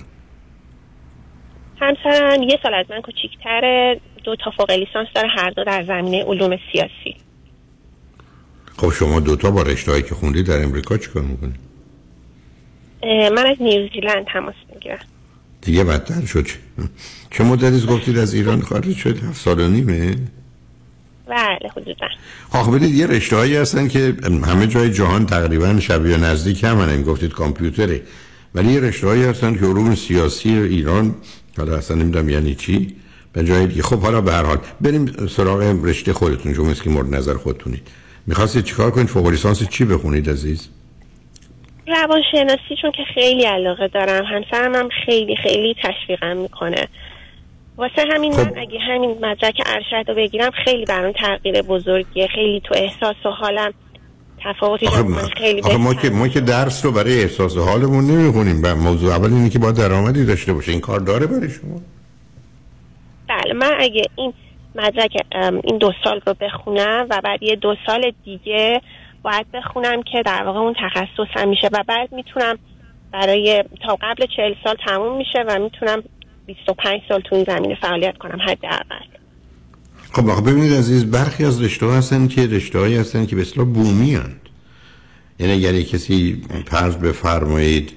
Speaker 11: همسرم 1 سال از من کوچیک‌تره، 2 تا فوق لیسانس داره، هر دو در زمینه علوم سیاسی.
Speaker 8: خب شما 2 تا با رشته‌ای که خوندید در امریکا چیکار میکنید؟
Speaker 11: من از نیوزیلند تماس میگیرم.
Speaker 8: دیگه بدتر شد. چه مدتی گفتید از ایران خارج شد؟ 7 سال و نیمه؟
Speaker 11: بله حدودا.
Speaker 8: آخه بدید یه رشته‌هایی هستن که همه جای جهان تقریبا شبیه نزدیک همن. گفتید کامپیوتره، ولی یه رشته‌هایی هستن که علوم سیاسی ایران، حالا اصلا نمیدونم یعنی چی، به جای دیگه. خب حالا به هر حال بریم سراغ رشته خودتون، چون که مورد نظر خودتونید. می‌خواستید چیکار کنید؟ فوق لیسانس چی بخونید عزیز؟
Speaker 11: روانشناسی چون که خیلی علاقه دارم، همسرم هم خیلی خیلی تشویقم میکنه. واسه همین من اگه همین مدرک ارشد رو بگیرم خیلی برام تغییر بزرگیه، خیلی تو احساس و حالم تفاوتی داره. خیلی
Speaker 8: ما که درس رو برای احساس و حالمون نمیخونیم. موضوع اول اینه که باید درآمدی داشته باشه. این کار داره برای شما؟
Speaker 11: بله، من اگه این مدرک این 2 سال رو بخونم و بعد یه 2 سال دیگه باید بخونم که در واقع اون تخصصم میشه و بعد میتونم برای تا قبل 40 سال تموم میشه و میتونم 25 سال تو این زمینه فعالیت کنم حداقل.
Speaker 8: خب ببینید عزیز، برخی از رشته‌ها هستن که رشته‌هایی هستن که به اصطلاح بومی هستند. یعنی اگر کسی فرض بفرمایید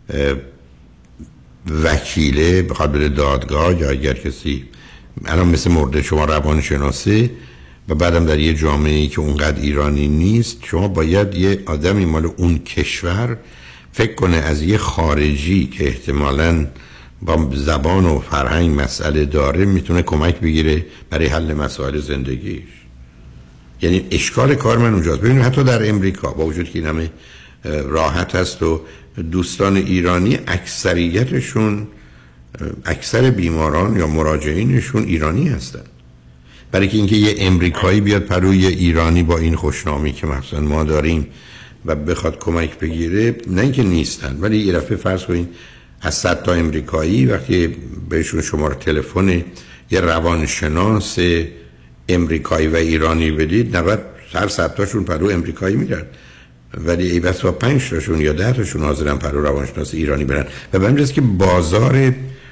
Speaker 8: وکیله بخواد بره دادگاه، یا اگر کسی الان مثل مورد شما روانشناسه و بعدم در یه جامعه‌ای که اونقدر ایرانی نیست، شما باید یه آدمی مال اون کشور فکر کنه از یه خارجی که احتمالاً با زبان و فرهنگ مسئله داره میتونه کمک بگیره برای حل مسائل زندگیش. یعنی اشکال کار من اونجاست. ببینید حتی در امریکا با وجود که این همه راحت هست و دوستان ایرانی اکثریتشون، اکثر بیماران یا مراجعینشون ایرانی هستن. برای که اینکه یه امریکایی بیاد پروی ایرانی با این خوشنامی که مثلا ما داریم و بخواد کمک بگیره، نه اینکه نیستن، ولی یه دفعه فرض کنین از 100 تا امریکایی وقتی بهشون شماره تلفن یه روانشناس امریکایی و ایرانی بدید، 90 هر 100 تاشون پرو امریکایی میرن، ولی ای بس با 5 تاشون یا 10 تاشون حاضرن پرو روانشناس ایرانی برن. و به همین جاست که بازار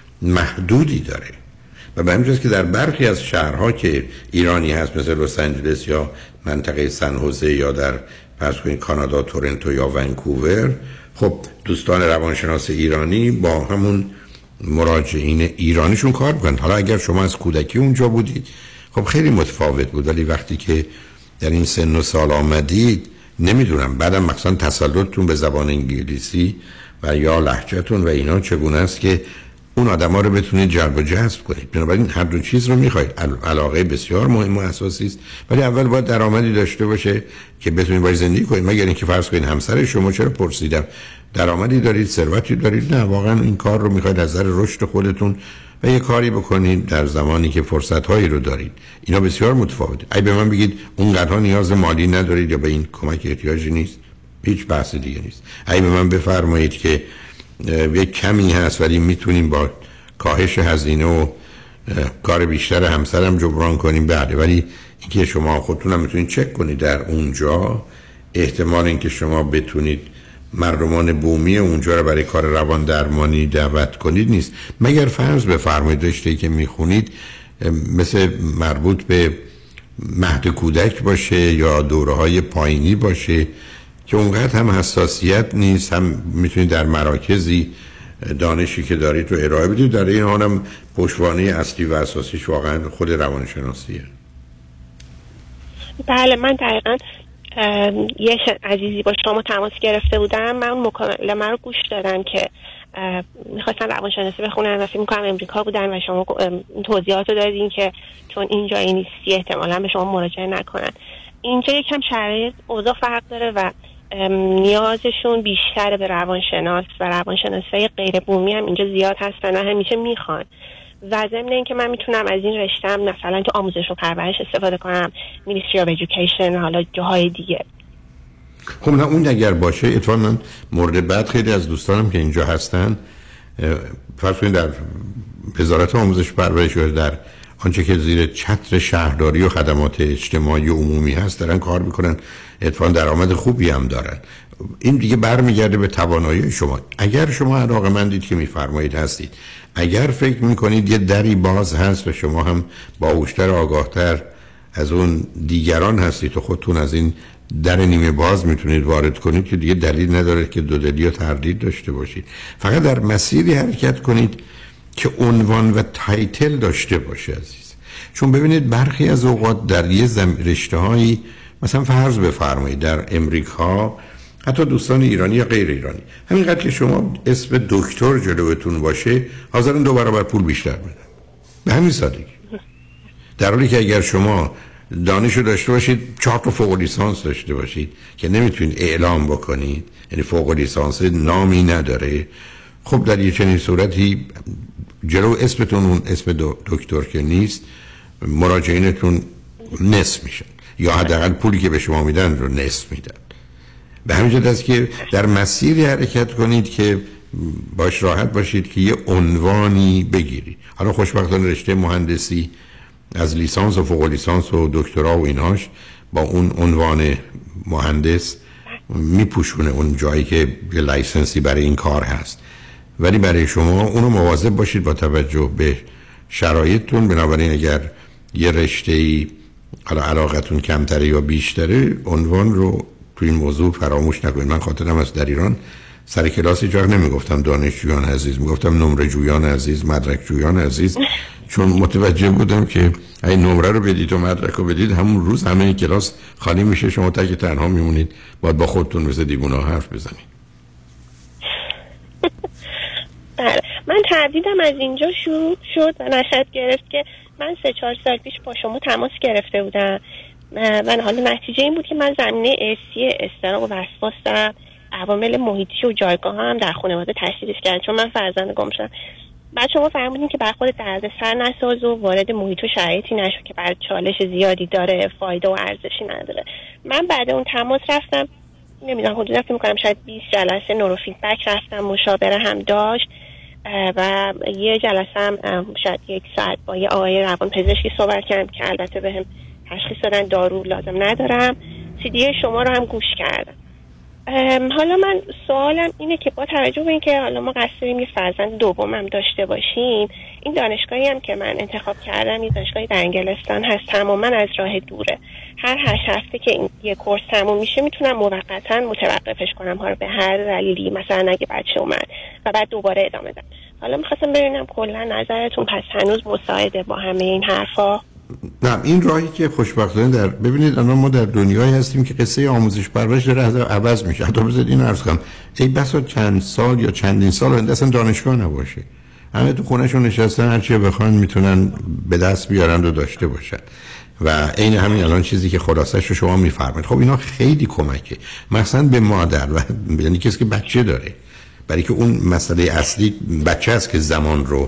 Speaker 8: محدودی داره و به همین جاست که در برخی از شهرها که ایرانی هست مثل لس آنجلس یا منطقه سن خوزه یا در فرض کنید کانادا تورنتو یا ونکوور، خب دوستان روانشناس ایرانی با همون مراجعین ایرانیشون کار میکنن. حالا اگر شما از کودکی اونجا بودید خب خیلی متفاوت بود، ولی وقتی که در این سن و سال آمدید، نمیدونم بعدم مثلا تسلطتون به زبان انگلیسی و یا لهجهتون و اینا چگونه است که اون آدما رو بتونید جلب و جذب کنید. بنابراین هر دو چیز رو میخواید. علاقه بسیار مهم و اساسی است، ولی اول باید درآمدی داشته باشه که بتونید باهاش زندگی کنید. مگر اینکه فرض کنید همسر شما، چرا پرسیدم، درآمدی دارید، ثروتی دارید، نه واقعا این کار رو میخواید از نظر رشد خودتون و یه کاری بکنید در زمانی که فرصت‌هایی رو دارید. اینا بسیار متفاوته. اگه به من بگید اونقدر نیاز مالی ندارید یا به این کمک احتیاجی نیست، هیچ بحث دیگه نیست. اگه به من بفرمایید که یک کمی هست ولی میتونیم با کاهش هزینه و کار بیشتر همسرم جبران کنیم، بله، ولی اینکه شما خودتونم میتونید چک کنید در اونجا احتمال اینکه شما بتونید مردمان بومی اونجا رو برای کار روان درمانی دعوت کنید نیست. مگر فرض بفرمایید رشته‌ای که میخونید مثل مربوط به مهد کودک باشه یا دوره‌های پایینی باشه که اونقدر هم حساسیت نیست، هم میتونید در مراکزی دانشی که دارید رو ارائه بدید. در این حال هم پشتوانه اصلی و اساسیش واقعا خود روانشناسیه.
Speaker 11: بله، من دقیقاً یه عزیزی با شما تماس گرفته بودم، من مکالمه رو گوش دادم که میخواستن روانشناسی بخونن و فکر می‌کنم امریکا بودن و شما توضیحات رو دادین که چون اینجا نیستی احتمالاً به شما مراجعه نکنن. اینجا یکم شرایط اوضاع فرق داره و نیازشون بیشتره به روانشناس و روانشناسای غیر بومی هم اینجا زیاد هستن و همیشه میخوان. و ضمن اینکه من میتونم از این رشته‌ام مثلا تو آموزش و پرورش استفاده کنم، Ministry of Education، حالا جاهای دیگه.
Speaker 8: خب نه اون اگر باشه، اتفاقا من مورد بعد خیلی از دوستانم که اینجا هستن فرض کنید در وزارت آموزش و پرورش یا در آنچه که زیر چتر شهرداری و خدمات اجتماعی و عمومی هست دارن کار میکنن، اتفاقا درآمد خوبی هم دارن. این دیگه برمیگرده به توانایی شما. اگر شما علاقه‌مندید که میفرمایید هستید، اگر فکر میکنید یه دری باز هست و شما هم باهوشتر آگاهتر از اون دیگران هستید و خودتون از این در نیمه باز میتونید وارد کنید، که دیگه دلیل نداره که دودلی و تردید داشته باشید. فقط در مسیری حرکت کنید که عنوان و تایتل داشته باشه عزیز. چون ببینید برخی از اوقات در یه رشته‌هایی مثلا فرض بفرمایید در امریکا، حتی دوستان ایرانی یا غیر ایرانی، همینقدر که شما اسم دکتر جلوتون باشه حاضرن 2 برابر پول بیشتر بدن، به همین سادگی. در حالی که اگر شما دانشو داشته باشید 4 تا فوق لیسانس داشته باشید که نمیتونید اعلام بکنید، یعنی فوق لیسانس نامی نداره، خب در یه چنین صورتی جلو اسمتون اون اسم دکتر که نیست مراجعینتون نصف میشن یا حداقل پولی که به شما میدن رو نصف میدن. به همین جهت است که در مسیری حرکت کنید که باش راحت باشید که یه عنوانی بگیرید. حالا خوشبختانه رشته مهندسی از لیسانس و فوق لیسانس و دکترا و ایناش با اون عنوان مهندس میپوشونه اون جایی که یه لایسنسی برای این کار هست، ولی برای شما اونو مواظب باشید با توجه به شرایطتون. بنابراین اگر یه رشته‌ای حالا علاقتون کمتره یا بیشتره، عنوان رو تو این موضوع فراموش نکنید. من خاطرم از در ایران سر کلاس هیچ وقت نمیگفتم دانشجویان عزیز، میگفتم نمره جویان عزیز، مدرک جویان عزیز، چون متوجه بودم که اگه نمره رو بدید و مدرک رو بدید همون روز همه کلاس خالی میشه، شما تک تنها میمونید، باید با خودتون مثل دیوونا حرف بزنید.
Speaker 11: بله، من تردیدم از اینجا شروع شد و نشد گرفت که من 3-4 سال پیش با شما تماس گرفته بودم و حالا نتیجه این بود که من زمینه ارثی اضطراب و وسواس دارم. عوامل محیطی و جایگاه هم در خانواده تشخیص کردن، چون من فرزند گم شدم. بعد شما فرمودین که بر خود دردسر نساز و وارد محیط و شرایطی نشو که بر چالش زیادی داره، فایده و ارزشی نداره. من بعد اون تماس رفتم، نمیدونم حدودا فکر می‌کنم شاید 20 جلسه نوروفیدبک رفتم، مشاوره هم داشت و یه جلسه هم شاید 1 ساعت با یه آقای روانپزشکی صحبت کردم که البته بهم تشخیص دادن دارو لازم ندارم. CD شما رو هم گوش کردم. حالا من سوالم اینه که با توجه به اینکه حالا ما قصد داریم یه فرزند دومم داشته باشیم، این دانشگاهی هم که من انتخاب کردم یه دانشگاهی در انگلستان هست، تماما از راه دوره. هر 8 هفته که این یه کورس تموم میشه میتونم موقتا متوقفش کنم ها رو به هر دلیلی، مثلا اگه بچه اومد و بعد دوباره ادامه بدم. حالا می‌خواستم ببینم کلا نظرتون پس هنوز مساعده با همه این حرفا؟
Speaker 8: نه، این راهی که خوشبختانه ببینید الان ما در دنیایی هستیم که قصه آموزش پرورش داره عوض میشه. حتی بذارید این عرض کنم ای بسا چند سال یا چندین سال آینده اصلا دانشگاه نباشه، همه تو خونه‌شون نشستن هر چی بخوان میتونن به دست بیارن و داشته باشن و عین همین الان چیزی که خلاصش رو شما میفرمایید. خب اینا خیلی کمکه مثلا به مادر و یعنی کسی که بچه داره، برای که اون مسئله اصلی بچه است که زمان رو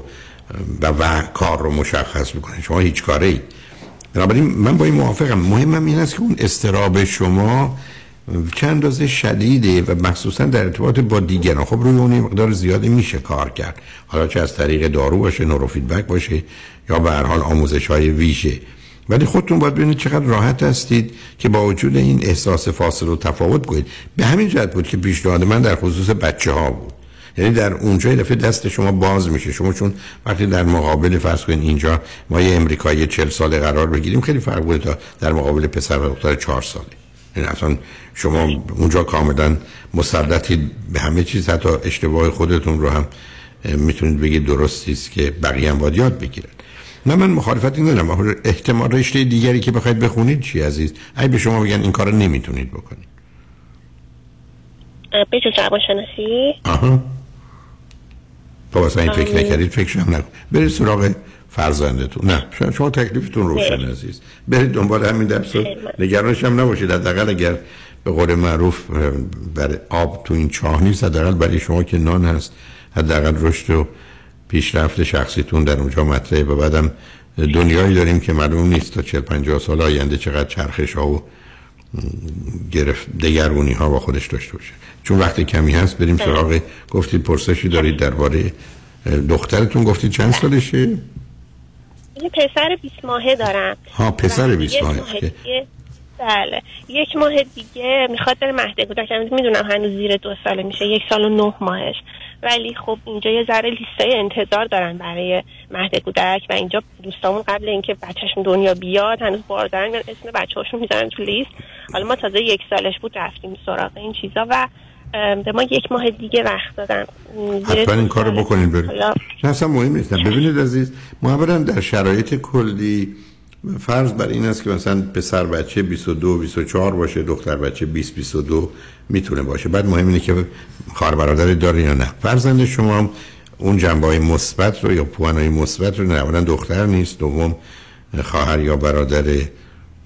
Speaker 8: و کار رو مشخص میکنه، شما هیچ کاره ای. بنابراین من با این موافقم. مهمم این است که اون اضطراب شما چند اندازه شدیده و مخصوصا در ارتباط با دیگران. خب روی اون مقدار زیادی میشه کار کرد، حالا چه از طریق دارو باشه، نوروفیدبک باشه یا به هر حال آموزش‌های ویژه، ولی خودتون باید ببینید چقدر راحت هستید که با وجود این احساس فاصله و تفاوت کنید. به همین جهت بود که پیشنهاد من در خصوص بچه‌ها بود، یعنی در اونجا دفعه دست شما باز میشه. شما چون وقتی در مقابل فرض کنید اینجا ما یه امریکایی 40 ساله قرار بگیریم خیلی فرق بود تا در مقابل پسر و دختر 4 ساله. یعنی اصلا شما اونجا کاملا مسلطید به همه چیز، حتی اشتباه خودتون رو هم میتونید بگید درستی است که بقیه هم باید یاد بگیرن. من مخالفتی ندارم. احتمال رشته دیگری که بخواید بخونید چی عزیز؟ اگه به شما بگن این کارو نمیتونید بکنید
Speaker 11: به جز روانشناسی؟
Speaker 8: آها. تو واسه این فکر نکردید، فکرش هم نکن. برید سراغ فرزندتون. نه شما تکلیفتون روشن عزیز، برید دنبال همین درس و نگرانش هم نباشید. حداقل اگر به قول معروف بر آب تو این چاه نیست، حداقل برای شما که نان هست، حداقل رشد و پیشرفت شخصیتون در اونجا مطرحه. و بعدم دنیایی داریم که معلوم نیست تا 40-50 سال آینده چقدر چرخش ها و دگرگونی ها با خودش داشته باشه. چون وقت کمی هست بریم سراغ گفتید پرسشی دارید درباره دخترتون، گفتید چند سالشه؟
Speaker 11: یه پسر 20 ماهه دارم.
Speaker 8: ها پسر 20 ماهه.
Speaker 11: بله 1 ماه دیگه میخواد بره مهد کودک. میدونم هنوز زیر 2 ساله میشه، 1 سال و 9 ماهش، ولی خب اینجا یه ذره لیستای انتظار دارن برای مهد کودک و اینجا دوستامون قبل اینکه بچه‌شون دنیا بیاد هنوز بار دارن اسم بچه‌هاشون میذارن تو لیست. حالا ما تازه 1 سالش بود رفتیم سراغ این چیزا و به ما 1 ماه دیگه وقت دادن.
Speaker 8: حتما این کارو بکنید برید. نه اصلا مهم نیست. ببینید عزیز، ما اولا در شرایط کلی فرض بر این است که مثلا پسر بچه 22-24 باشه، دختر بچه 20-22 میتونه باشه. بعد مهم اینه که خواهر برادر داره یا نه. فرزند شما اون جنبه‌های مثبت رو یا پوانای مثبت رو نه، اولا دختر نیست، دوم خواهر یا برادر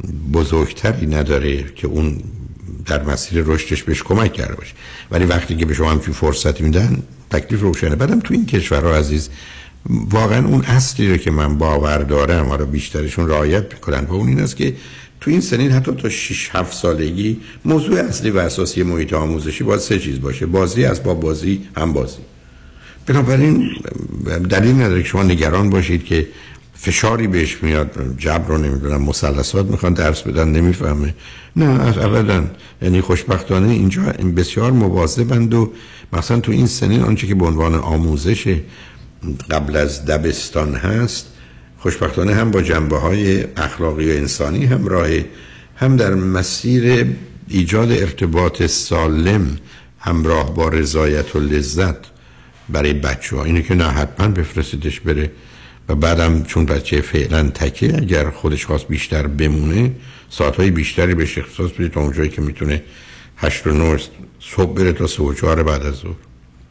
Speaker 8: بزرگتری نداره که اون در مسیر رشدش بهش کمک کرده باشه. ولی وقتی که به شما همچین فرصتی میدن تکلیف روشنه. بعدم تو این کشورها عزیز واقعا اون اصلی رو که من باور دارم حالا بیشترشون رعایت میکنن و اون این است که تو این سنین حتی تا 6-7 سالگی موضوع اصلی و اساسی محیط آموزشی باید 3 چیز باشه: بازی، اسباب بازی، هم بازی. بنابراین دلیل نداره که شما نگران باشید که فشاری بهش میاد، جبر رو نمیدونم مثلثات میخوان درس بدن نمیفهمه. نه ابدا. یعنی خوشبختانه اینجا بسیار مواظبند و مثلا تو این سنین آنچه که به عنوان آموزش قبل از دبستان هست خوشبختانه هم با جنبه‌های اخلاقی و انسانی همراهه، هم در مسیر ایجاد ارتباط سالم همراه با رضایت و لذت برای بچه‌ها. اینه که نه حتما بفرستیدش بره و بعدم چون بچه فعلا تکه اگر خودش خواست بیشتر بمونه ساعتهای بیشتری بهش اختصاص بدید تا اونجایی که میتونه 8 و 9 صبح بره تا 3 و 4 بعد از ظهر.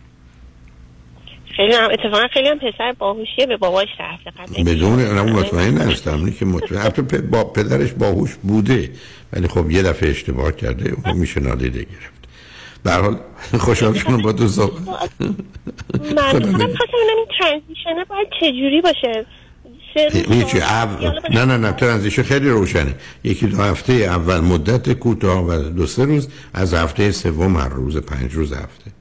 Speaker 11: خیلی هم اتفاقا خیلی هم پسر باهوشیه به باباش طرف
Speaker 8: بدون اون مطمئن هستم که حتی با پدرش باهوش بوده ولی خب یه دفعه اشتباه کرده و میشه نادیده گرفت. به هر حال خوشحال شدم با تو صحبت.
Speaker 11: من خواستم این ترانزیشن باید چجوری باشه؟
Speaker 8: نه ترانزیشن خیلی روشنه. 1-2 هفته اول مدت کوتاه و 2-3 روز، از هفته سوم هر روز 5 روز هفته.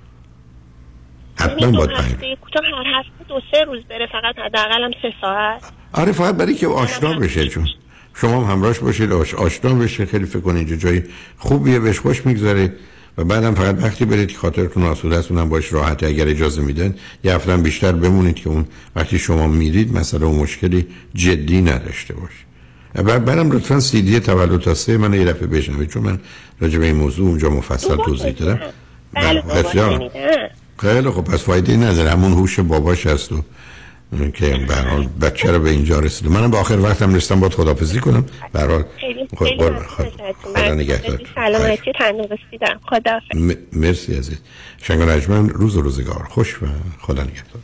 Speaker 8: حتما باید 5
Speaker 11: کوتاه هر هفته 2-3 روز بره، فقط حداقل هم 3 ساعت.
Speaker 8: آره فقط برای که آشنا بشه، چون شما هم همراهش باشید آشنا بشه. خیلی فکر کنید اینجا جای خوبیه، بهش خوش میگذره و بعدم فقط وقتی برید که خاطرتون آسوده است اونم باش راحت. اگر اجازه میدن یه هفته هم بیشتر بمونید که اون وقتی شما میرید مسئله و مشکلی جدی نداشته باشه. بعدم لطفاً CD تولد تا 3 من یه دفعه بشنوید چون من راجع به این موضوع اونجا مفصل توضیح دادم. خیلی خب پس فایده نداره، همون هوش باباش هست و که به هر حال بچه رو به اینجا رسیده. منم به آخر وقتم رسیدم باید خداحافظی کنم. به هر حال خدا نگهدار.
Speaker 11: سلامتی و تندرستی دارم. خداحافظ.
Speaker 8: مرسی عزیز. شنگ و نجمن روز و روزگار خوش و خدا نگهدار.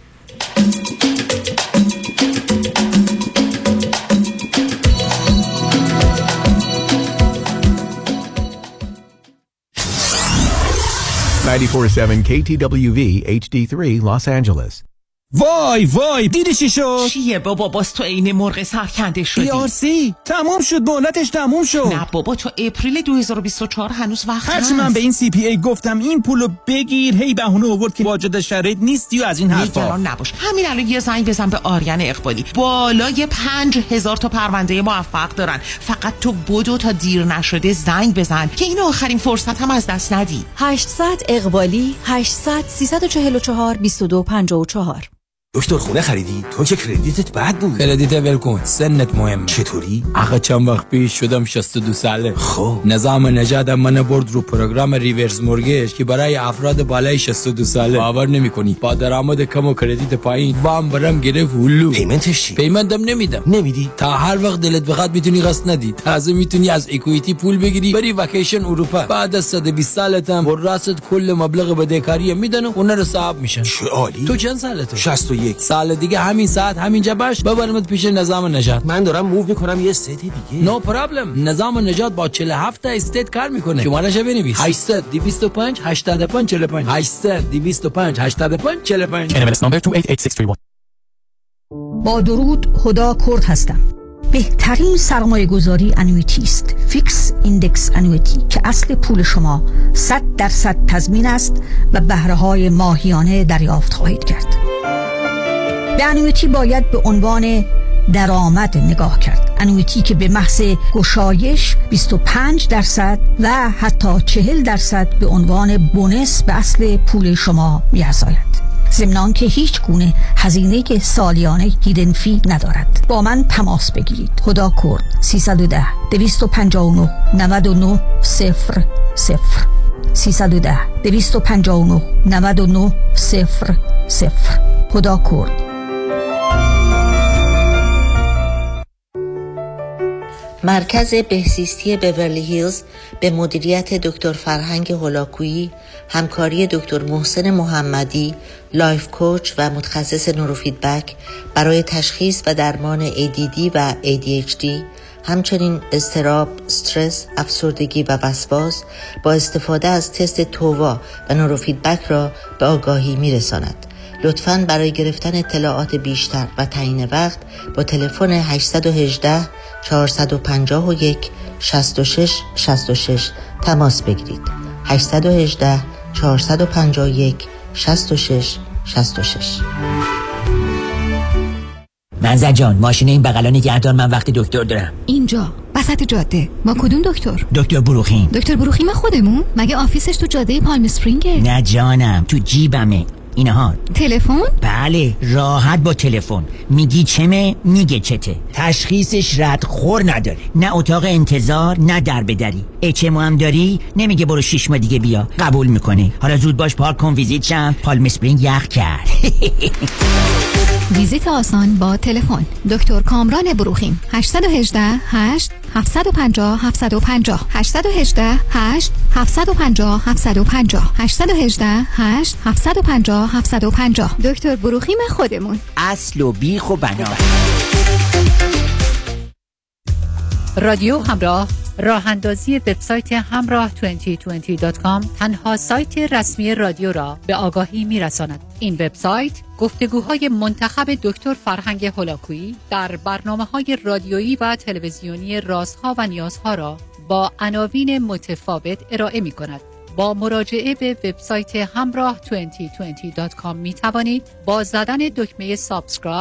Speaker 1: KTWV HD3 Los Angeles.
Speaker 20: وای دیدی چی شد؟
Speaker 21: چیه بابا باز تو عین مرغ سرکنده شدی؟
Speaker 20: ERC تموم شد، مهلتش تموم شد.
Speaker 21: نه بابا تو اپریل 2024 هنوز وقت هست.
Speaker 20: هرچی من به این CPA گفتم این پولو بگیر هی بهونه آورد که واجد شرایط نیستی و از این حرفا.
Speaker 21: نگران نباش، همین الان یه زنگ بزن به آریان اقبالی، بالای 5000 تا پرونده موفق دارن. فقط تو بدو تا دیر نشده زنگ بزن که این آخرین فرصت هم از دست ندی.
Speaker 22: 800 اقبالی 800 344 2254.
Speaker 24: دکتر خونه خریدی؟ تو که کردیتت بد بود.
Speaker 20: کردیت ولکن، سنت مهم.
Speaker 24: چطوری؟
Speaker 20: آقا چند وقت پیش شدم 62 ساله.
Speaker 24: خب
Speaker 20: نظام نجات من برد رو پروگرام ریورس مورگیج که برای افراد بالای 62 ساله. باور نمی‌کنی با درآمد کم و کردیت پایین وام برام گرفت هلو.
Speaker 24: پیمنتش چی؟
Speaker 20: پیمنتم نمیدی تا هر وقت دلت بخواد میتونی قسط ندی. تازه میتونی از اکوئیتی پول بگیری بری وکیشن اروپا. بعد از 120 سالت هم راست کل مبلغ بدهکاری میدن و اون رو صاحب میشن.
Speaker 24: چه عالی.
Speaker 20: تو چند سالته؟
Speaker 24: 61.
Speaker 20: سال دیگه همین ساعت همینجا باش ببرمت پیش نظام نجات.
Speaker 24: من دارم موو میکنم یه استیت دیگه.
Speaker 20: نو پرابلم. نظام نجات با 47 تا استیت کار میکنه. شمارهش بنویس 800 225 85 45 800 225 85 45.
Speaker 2: NMLS number 288631.
Speaker 25: با درود، هدا کرد هستم. بهترین سرمایه گذاری انویتی است. فیکس ایندکس انویتی که اصل پول شما 100% تضمین است و بهره های ماهیانه دریافت خواهید کرد. به انویتی باید به عنوان درآمد نگاه کرد. انویتی که به محض گشایش 25% و حتی 40% به عنوان بونس به اصل پول شما می‌افزاید. ضمن که هیچ گونه هزینه سالیانه هیدن فی ندارد. با من تماس بگیرید. خدا کرد 310 259 99 00 310 259 99 00. خدا کرد.
Speaker 26: مرکز بهزیستی بیورلی هیلز به مدیریت دکتر فرهنگ هولاکویی، همکاری دکتر محسن محمدی، لایف کوچ و متخصص نوروفیدبک برای تشخیص و درمان ADD و ADHD همچنین اضطراب، استرس، افسردگی و وسواس با استفاده از تست تووا و نوروفیدبک را به آگاهی می‌رساند. لطفاً برای گرفتن اطلاعات بیشتر و تعیین وقت با تلفن 818 451 66 66 تماس بگیرید. 818 451 66 66.
Speaker 12: منزل جان، ماشین این بغلا نگهدار، من وقت دکتر دارم.
Speaker 13: اینجا وسط جاده. ما کدوم دکتر؟
Speaker 12: دکتر بروخیم.
Speaker 13: دکتر بروخیم خودمون؟ مگه آفیسش تو جاده پالم اسپرینگه؟
Speaker 12: نه جانم، تو جیبمه. اینها
Speaker 13: تلفن؟
Speaker 12: بله، راحت با تلفن میگی چمه میگه چته. تشخیصش ردخور نداره، نه اتاق انتظار نه در بدری. HMO هم داری، نمیگه برو 6 ماه دیگه بیا، قبول میکنه. حالا زود باش پارک کن ویزیت شم، پالم اسپرینگ یخ کرد.
Speaker 13: ویزیت آسان با تلفن. دکتر کامران بروخیم. 818 8 750 750 818 8 750 750 818 8 750 750. دکتر بروخیم خودمون.
Speaker 12: اصل و بیخ و بنا.
Speaker 14: رادیو همراه، راه اندازی وبسایت همراه 2020.com تنها سایت رسمی رادیو را به آگاهی می‌رساند. این وبسایت گفتگوهای منتخب دکتر فرهنگ هولاکویی در برنامه‌های رادیویی و تلویزیونی رازها و نیازها را با عناوین متفاوت ارائه می‌کند. با مراجعه به وبسایت همراه 2020.com می توانید با زدن دکمه سابسکرایب